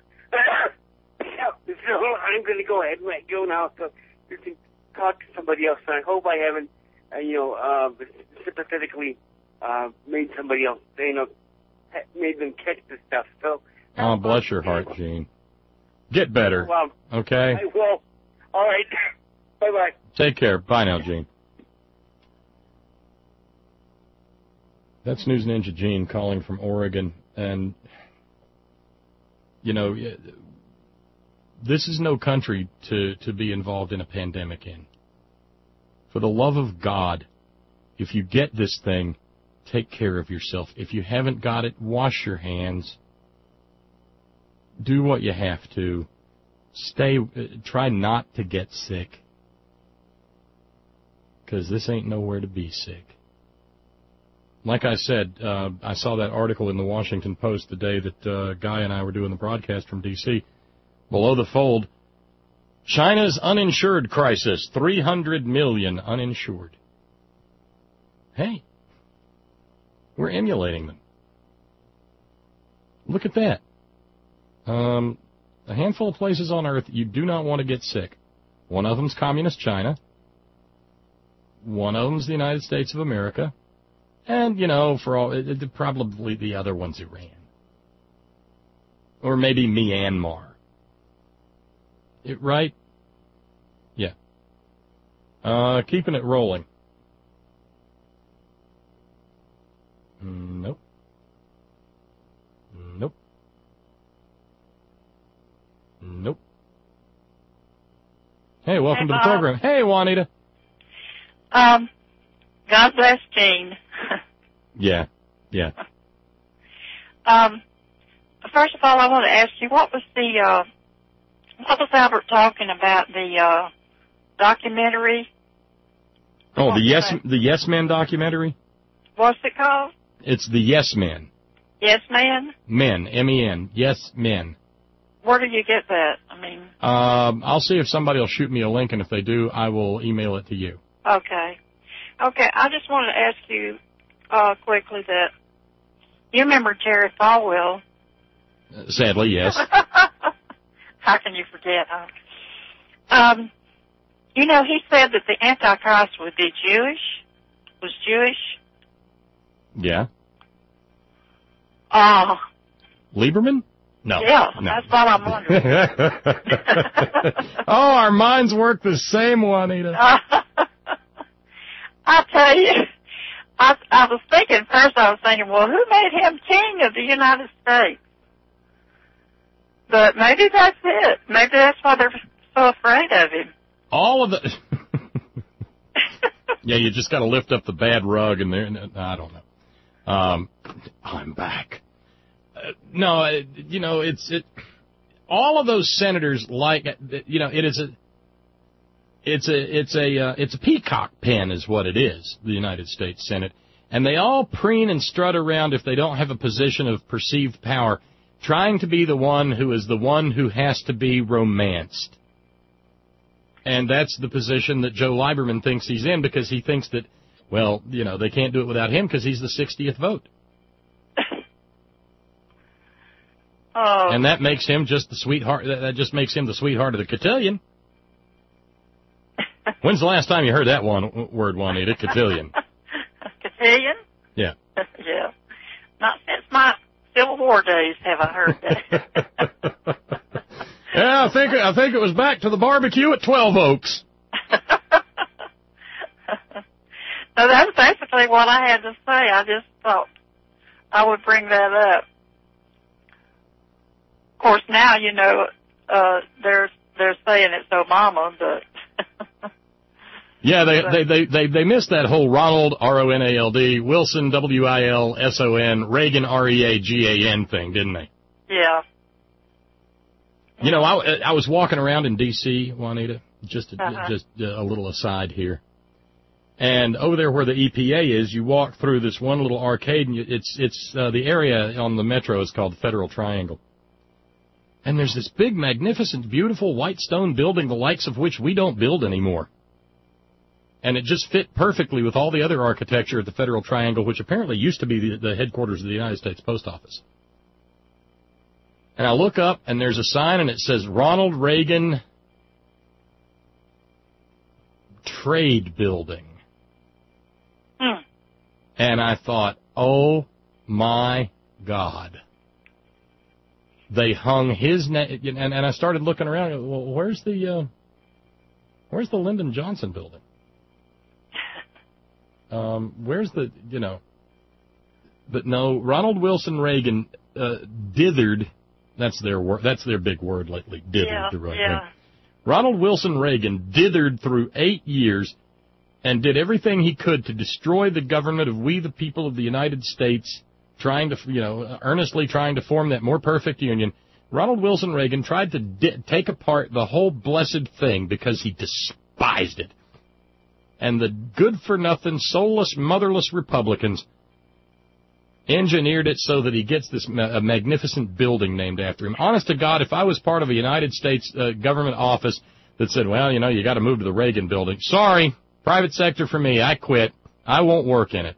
So I'm going to go ahead and let go now so you can talk to somebody else. And I hope I haven't, sympathetically made somebody else, made them catch this stuff. So. Oh, bless your heart, Gene. Get better. Well, okay? I will. All right. Bye-bye. Take care. Bye now, Gene. That's News Ninja Gene calling from Oregon. And, this is no country to be involved in a pandemic in. For the love of God, if you get this thing, take care of yourself. If you haven't got it, wash your hands. Do what you have to. Try not to get sick. Because this ain't nowhere to be sick. like I said, I saw that article in the Washington Post the day that Guy and I were doing the broadcast from D.C. Below the fold, China's uninsured crisis, 300 million uninsured. Hey, we're emulating them. Look at that. A handful of places on Earth you do not want to get sick. One of them's Communist China. One of them's the United States of America. And, probably the other one's Iran. Or maybe Myanmar. Right? Yeah. Keeping it rolling. Nope. Nope. Nope. Hey, welcome to the program. Hey, Juanita. God bless Gene. Yeah. First of all, I want to ask you, what was Albert talking about, the documentary? Oh, the Yes Men documentary? What's it called? It's the Yes Men. Yes Man? Men, M-E-N, Yes Men. Where do you get that? I'll see if somebody will shoot me a link, and if they do, I will email it to you. Okay, I just wanted to ask you quickly that you remember Jerry Falwell. Sadly, yes. How can you forget, huh? He said that the Antichrist would be was Jewish. Yeah. Lieberman? No. Yeah, no. That's what I'm wondering. Oh, our minds work the same, Juanita. I tell you, I was thinking, well, who made him king of the United States? But maybe that's it. Maybe that's why they're so afraid of him. All of the... Yeah, you just got to lift up the bad rug, and I don't know. I'm back. No, all of those senators it's a peacock pen is what it is, the United States Senate. And they all preen and strut around if they don't have a position of perceived power, trying to be the one who is the one who has to be romanced. And that's the position that Joe Lieberman thinks he's in, because he thinks that, they can't do it without him because he's the 60th vote. Oh. And that makes him just the sweetheart. That just makes him the sweetheart of the cotillion. When's the last time you heard that word, Juanita? Cotillion. Cotillion? Yeah. Yeah. Not since my Civil War days have I heard that. Yeah, I think it was back to the barbecue at 12 Oaks. So that's basically what I had to say. I just thought I would bring that up. Of course, now, they're saying it's Obama, but... Yeah, they missed that whole Ronald, R-O-N-A-L-D, Wilson, W-I-L-S-O-N, Reagan, R-E-A-G-A-N thing, didn't they? Yeah. I was walking around in D.C., Juanita, just a little aside here. And over there where the EPA is, you walk through this one little arcade, and it's the area on the metro is called the Federal Triangle. And there's this big, magnificent, beautiful white stone building, the likes of which we don't build anymore. And it just fit perfectly with all the other architecture at the Federal Triangle, which apparently used to be the headquarters of the United States Post Office. And I look up, and there's a sign, and it says Ronald Reagan Trade Building. And I thought, oh, my God. They hung his name, and I started looking around. Well, where's the Lyndon Johnson building? Where's the, but no, Ronald Wilson Reagan dithered. That's their word. That's their big word lately. Dithered, the right thing. Ronald Wilson Reagan dithered through 8 years and did everything he could to destroy the government of we the people of the United States, trying to, earnestly trying to form that more perfect union. Ronald Wilson Reagan tried to take apart the whole blessed thing because he despised it. And the good-for-nothing, soulless, motherless Republicans engineered it so that he gets this a magnificent building named after him. Honest to God, if I was part of a United States government office that said, well, you know, you got to move to the Reagan building. Sorry, private sector for me. I quit. I won't work in it.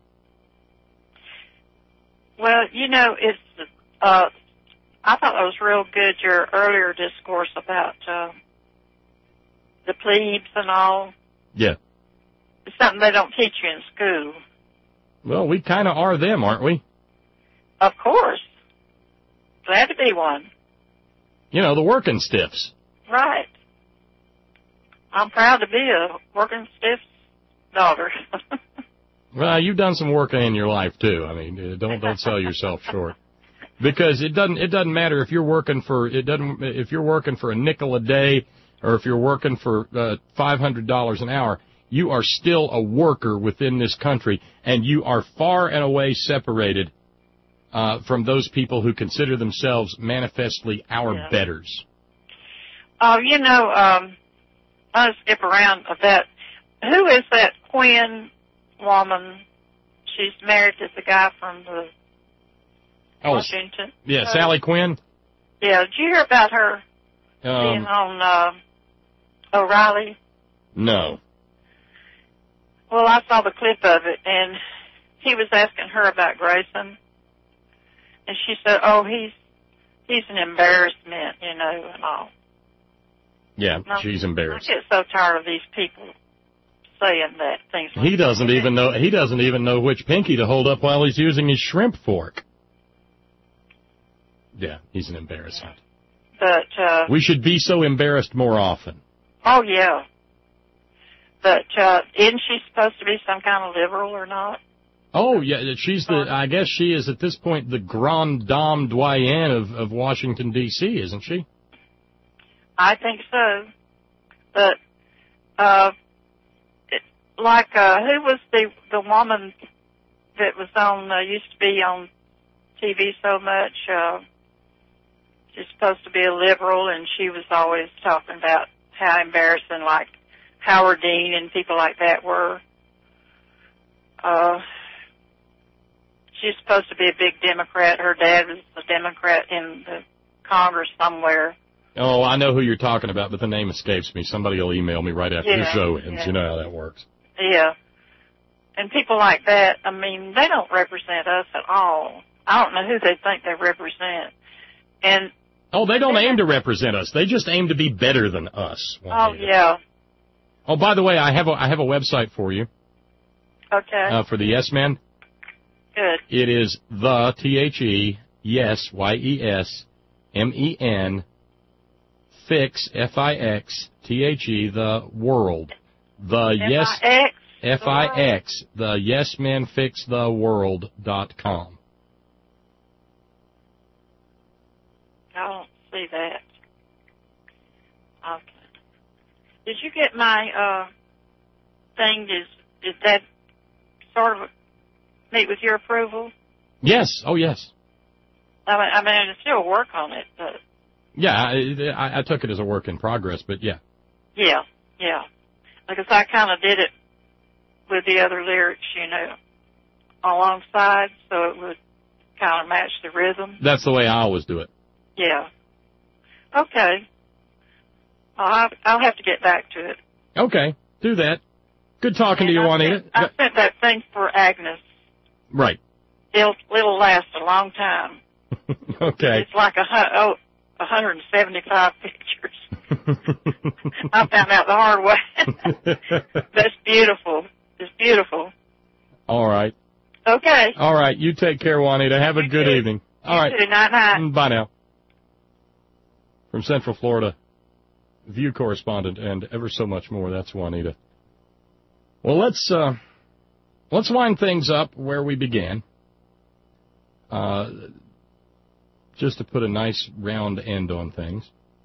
Well, you know, it's I thought that was real good, your earlier discourse about the plebes and all. Yeah. It's something they don't teach you in school. Well, we kind of are them, aren't we? Of course. Glad to be one. You know, the working stiffs. Right. I'm proud to be a working stiff's daughter. Well, you've done some work in your life too. I mean, don't sell yourself short. Because it doesn't matter if you're working for if you're working for a nickel a day or if you're working for $500 an hour. You are still a worker within this country, and you are far and away separated from those people who consider themselves manifestly our betters. Oh, you know, I'll skip around a bit. Who is that Quinn woman? She's married to the guy from the Washington. Yeah, Sally Quinn. Yeah, did you hear about her being on O'Reilly? No. Well, I saw the clip of it, and he was asking her about Grayson, and she said, "Oh, he's an embarrassment, you know, and all." Yeah, she's embarrassed. I get so tired of these people saying that things. Like He doesn't even know which pinky to hold up while he's using his shrimp fork. Yeah, he's an embarrassment. But we should be so embarrassed more often. Oh yeah. But isn't she supposed to be some kind of liberal or not? Oh yeah, I guess she is at this point the grande dame doyenne of Washington D.C., isn't she? I think so. But who was the woman that was on used to be on TV so much? She's supposed to be a liberal, and she was always talking about how embarrassing, like Howard Dean and people like that were. She's supposed to be a big Democrat. Her dad was a Democrat in the Congress somewhere. Oh, I know who you're talking about, but the name escapes me. Somebody will email me right after the show ends. Yeah. You know how that works. Yeah. And people like that, I mean, they don't represent us at all. I don't know who they think they represent. And they don't aim to represent us. They just aim to be better than us. Oh, yeah. Oh, by the way, I have a website for you. Okay. For the Yes Men. Good. It is the yes YESMEN fix FIX the world. The yes FIX the yesmenfixtheworld.com. I don't see that. Okay. Did you get my thing? Did that sort of meet with your approval? Yes. Oh, yes. I mean, I still work on it, but... Yeah, I took it as a work in progress, but yeah. Yeah. Because I kind of did it with the other lyrics, you know, alongside, so it would kind of match the rhythm. That's the way I always do it. Yeah. Okay. I'll have to get back to it. Okay, do that. Good talking to you, Juanita. I sent that thing for Agnes. Right. It'll last a long time. Okay. It's like 175 pictures. I found out the hard way. That's beautiful. It's beautiful. All right. Okay. All right. You take care, Juanita. Have a good evening. All right. You too. Night. Bye now. From Central Florida, View correspondent and ever so much more. That's Juanita. Well, let's wind things up where we began. Just to put a nice round end on things.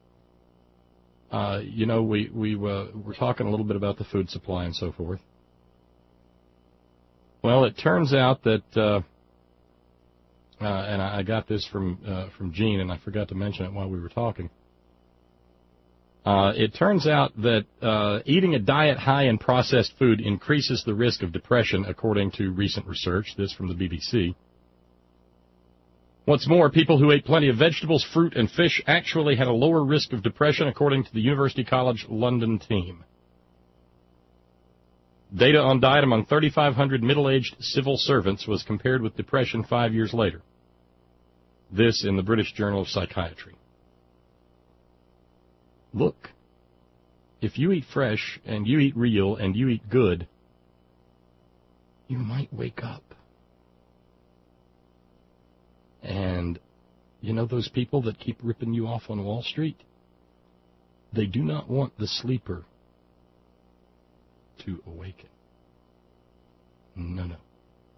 You know, we were talking a little bit about the food supply and so forth. Well, it turns out that, and I got this from Gene, and I forgot to mention it while we were talking. It turns out that eating a diet high in processed food increases the risk of depression, according to recent research. This from the BBC. What's more, people who ate plenty of vegetables, fruit, and fish actually had a lower risk of depression, according to the University College London team. Data on diet among 3,500 middle-aged civil servants was compared with depression 5 years later. This in the British Journal of Psychiatry. Look, if you eat fresh, and you eat real, and you eat good, you might wake up. And you know those people that keep ripping you off on Wall Street? They do not want the sleeper to awaken. No.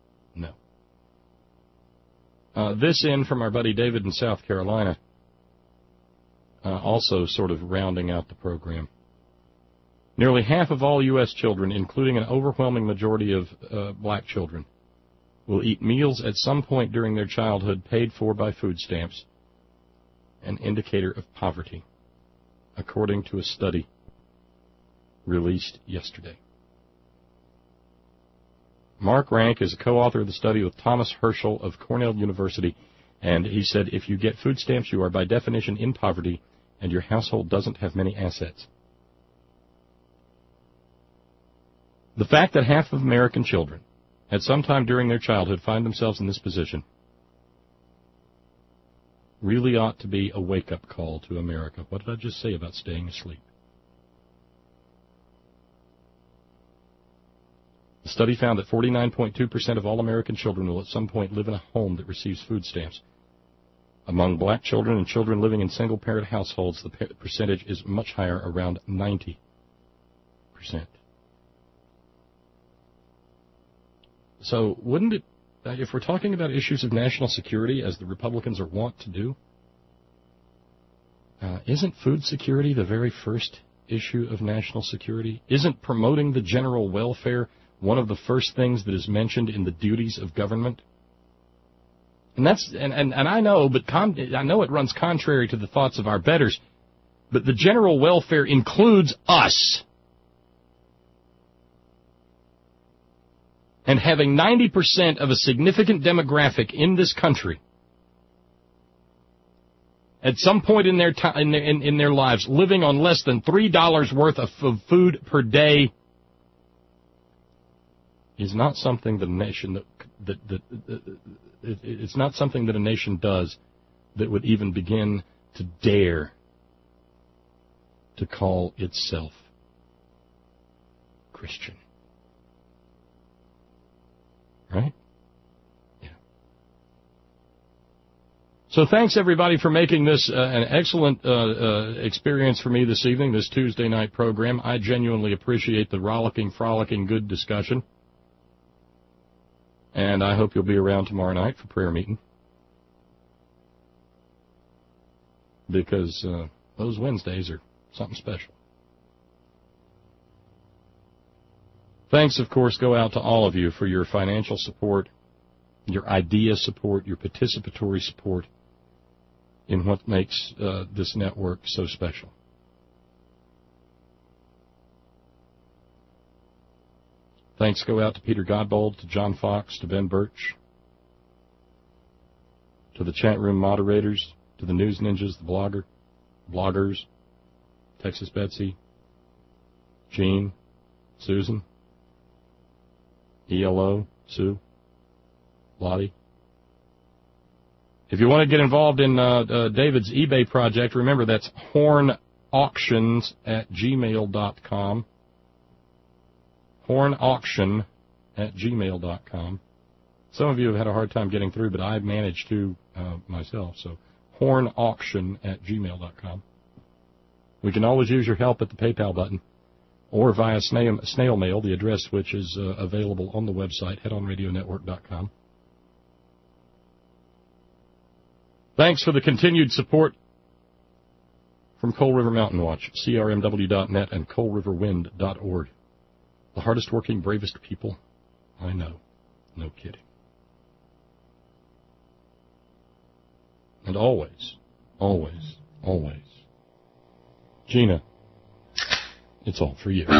This in from our buddy David in South Carolina, also sort of rounding out the program. Nearly half of all U.S. children, including an overwhelming majority of black children, will eat meals at some point during their childhood paid for by food stamps, an indicator of poverty, according to a study released yesterday. Mark Rank is a co-author of the study with Thomas Herschel of Cornell University, and he said if you get food stamps, you are by definition in poverty, and your household doesn't have many assets. The fact that half of American children at some time during their childhood find themselves in this position really ought to be a wake-up call to America. What did I just say about staying asleep? The study found that 49.2% of all American children will at some point live in a home that receives food stamps. Among black children and children living in single-parent households, the percentage is much higher, around 90%. So wouldn't it, if we're talking about issues of national security, as the Republicans are wont to do, isn't food security the very first issue of national security? Isn't promoting the general welfare one of the first things that is mentioned in the duties of government? And that's and I know, but I know it runs contrary to the thoughts of our betters, but the general welfare includes us. And having 90% of a significant demographic in this country at some point in their in their lives living on less than $3 worth of food per day is not something that a nation it's not something that a nation does that would even begin to dare to call itself Christian. Right? Yeah. So thanks, everybody, for making this an excellent experience for me this evening, this Tuesday night program. I genuinely appreciate the rollicking, frolicking, good discussion. And I hope you'll be around tomorrow night for prayer meeting. Because those Wednesdays are something special. Thanks, of course, go out to all of you for your financial support, your idea support, your participatory support in what makes this network so special. Thanks go out to Peter Godbold, to John Fox, to Ben Birch, to the chat room moderators, to the news ninjas, the bloggers, Texas Betsy, Gene, Susan, ELO, Sue, Lottie. If you want to get involved in David's eBay project, remember that's hornauctions@gmail.com. hornauction@gmail.com. Some of you have had a hard time getting through, but I've managed to myself. So hornauction@gmail.com. We can always use your help at the PayPal button or via snail mail, the address which is available on the website, headonradionetwork.com. Thanks for the continued support from Coal River Mountain Watch, crmw.net, and coalriverwind.org. The hardest working, bravest people I know. No kidding. And always, always, always, Gina, it's all for you.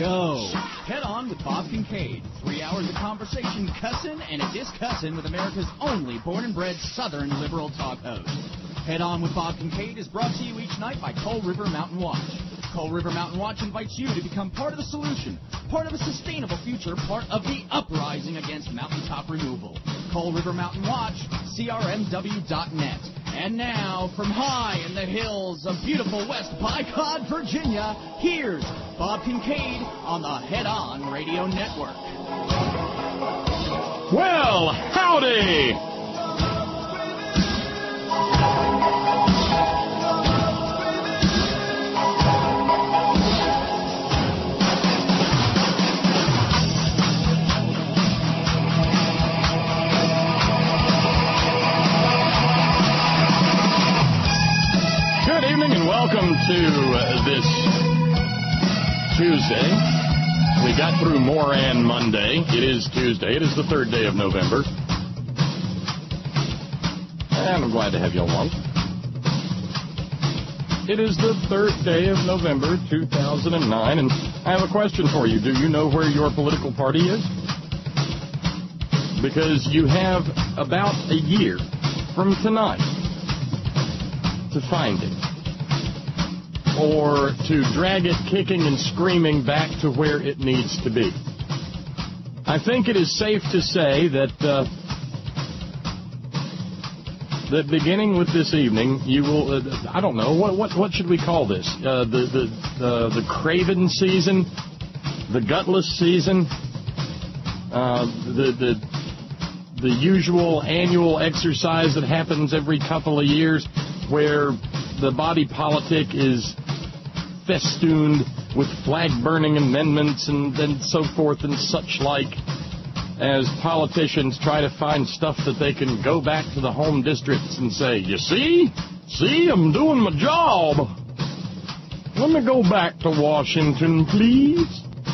go. Head on with Bob Kincaid. 3 hours of conversation, cussing, and a discussin' with America's only born and bred Southern liberal talk host. Head on with Bob Kincaid is brought to you each night by Coal River Mountain Watch. Coal River Mountain Watch invites you to become part of the solution, part of a sustainable future, part of the uprising against mountaintop removal. Coal River Mountain Watch, crmw.net. And now, from high in the hills of beautiful West Bycod, Virginia, here's Bob Kincaid on the Head On Radio Network. Well, howdy! Good evening and welcome to this Tuesday. We got through Moran Monday. It is Tuesday. It is the third day of November. And I'm glad to have you along. It is the third day of November 2009, and I have a question for you. Do you know where your political party is? Because you have about a year from tonight to find it, or to drag it kicking and screaming back to where it needs to be. I think it is safe to say that that beginning with this evening, you will, I don't know, what should we call this? The craven season? The gutless season? The usual annual exercise that happens every couple of years where the body politic is festooned with flag-burning amendments and so forth and such like, as politicians try to find stuff that they can go back to the home districts and say, you see, I'm doing my job. Let me go back to Washington, please.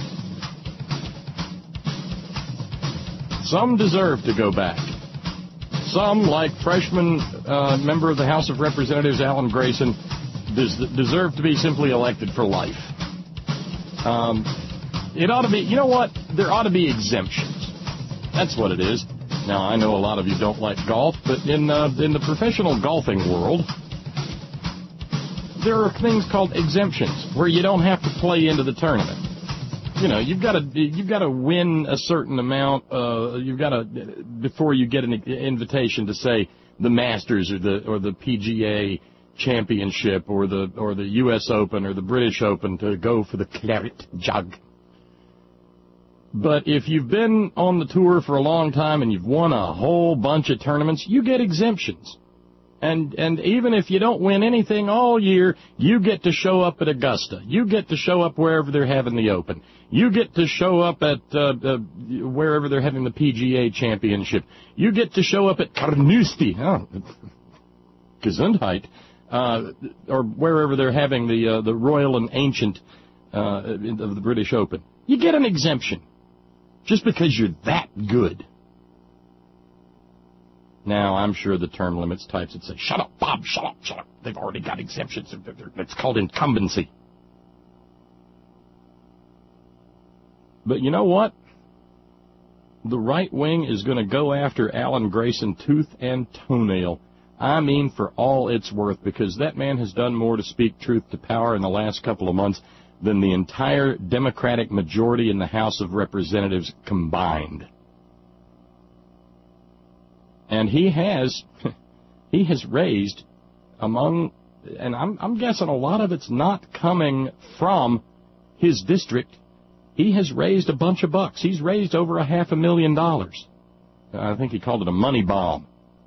Some deserve to go back. Some, like freshman member of the House of Representatives Alan Grayson, deserve to be simply elected for life. It ought to be, you know what? There ought to be exemptions. That's what it is. Now, I know a lot of you don't like golf, but in the professional golfing world, there are things called exemptions where you don't have to play into the tournament. You know, you've got to win a certain amount. Before you get an invitation to, say, the Masters or the PGA Championship or the U.S. Open or the British Open, to go for the claret jug. But if you've been on the tour for a long time and you've won a whole bunch of tournaments, you get exemptions. And even if you don't win anything all year, you get to show up at Augusta. You get to show up wherever they're having the Open. You get to show up at wherever they're having the PGA Championship. You get to show up at Carnoustie, Gesundheit, or wherever they're having the Royal and Ancient of the British Open. You get an exemption just because you're that good. Now, I'm sure the term limits types would say, shut up, Bob, shut up. They've already got exemptions. It's called incumbency. But you know what? The right wing is going to go after Alan Grayson tooth and toenail. I mean, for all it's worth, because that man has done more to speak truth to power in the last couple of months than the entire Democratic majority in the House of Representatives combined. And he has raised among, and I'm guessing a lot of it's not coming from his district. He has raised a bunch of bucks. He's raised over $500,000. I think he called it a money bomb.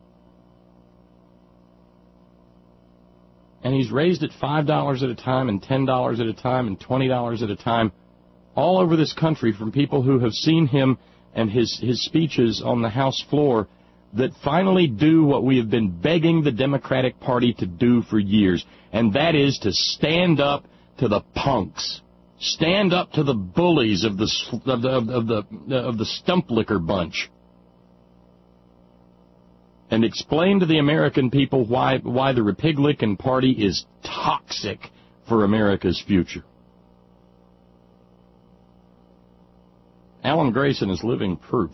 And he's raised it $5 at a time and $10 at a time and $20 at a time all over this country from people who have seen him and his speeches on the House floor that finally do what we have been begging the Democratic Party to do for years, and that is to stand up to the punks, stand up to the bullies of the stump licker bunch, and explain to the American people why the Republican Party is toxic for America's future. Alan Grayson is living proof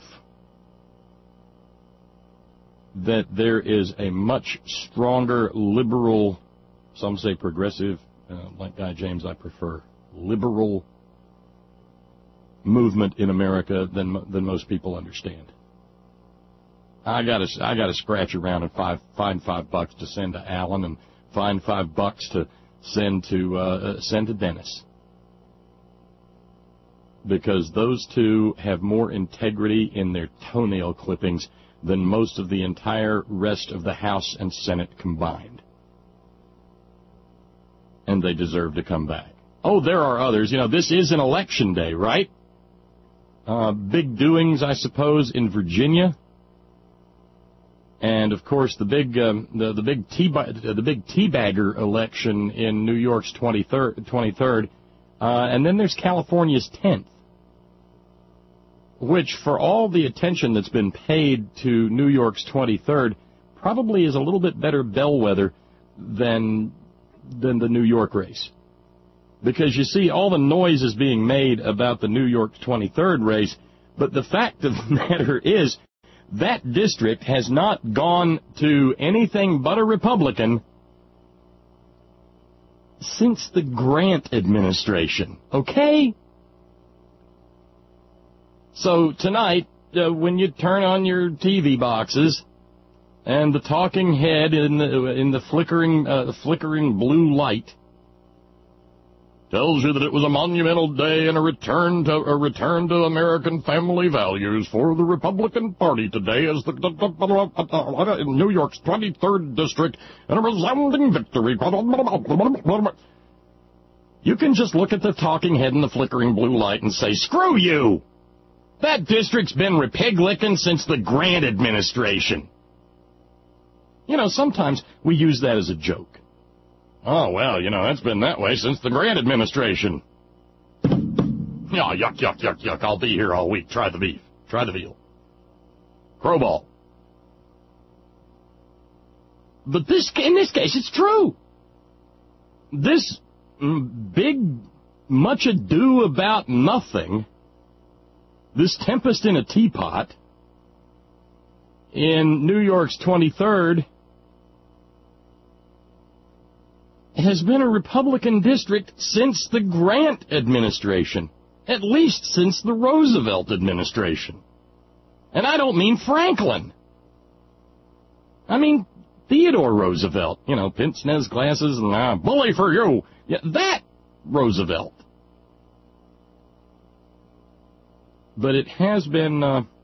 that there is a much stronger liberal, some say progressive, like Guy James I prefer, liberal movement in America than most people understand. I gotta scratch around and find $5 to send to Alan and find $5 to send to Dennis, because those two have more integrity in their toenail clippings than most of the entire rest of the House and Senate combined. And they deserve to come back. Oh, there are others. You know, this is an election day, right? Big doings, I suppose, in Virginia. And of course, the big teabagger election in New York's 23rd, and then there's California's 10th, which, for all the attention that's been paid to New York's 23rd, probably is a little bit better bellwether than the New York race, because you see, all the noise is being made about the New York 23rd race, but the fact of the matter is, that district has not gone to anything but a Republican since the Grant administration, okay? So tonight, when you turn on your TV boxes and the talking head in the flickering blue light tells you that it was a monumental day and a return to American family values for the Republican Party today as in New York's 23rd district and a resounding victory. You can just look at the talking head in the flickering blue light and say, screw you! That district's been repig-licking since the Grant administration. You know, sometimes we use that as a joke. Oh, well, you know, it's been that way since the Grant administration. Oh, yuck, yuck, yuck, yuck. I'll be here all week. Try the beef. Try the veal. Crowball. But in this case, it's true. This big, much ado about nothing, this tempest in a teapot in New York's 23rd has been a Republican district since the Grant administration, at least since the Roosevelt administration. And I don't mean Franklin. I mean Theodore Roosevelt, you know, pince-nez glasses and bully for you. Yeah, that Roosevelt. But it has been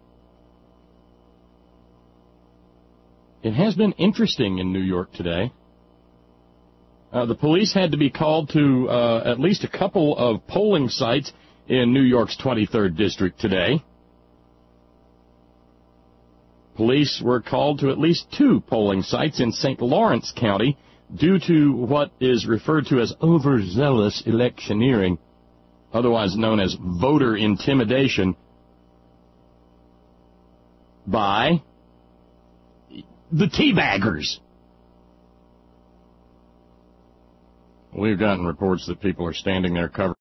interesting in New York today. The police had to be called to at least a couple of polling sites in New York's 23rd district today. Police were called to at least 2 polling sites in St. Lawrence County due to what is referred to as overzealous electioneering, otherwise known as voter intimidation, by the teabaggers. We've gotten reports that people are standing there covered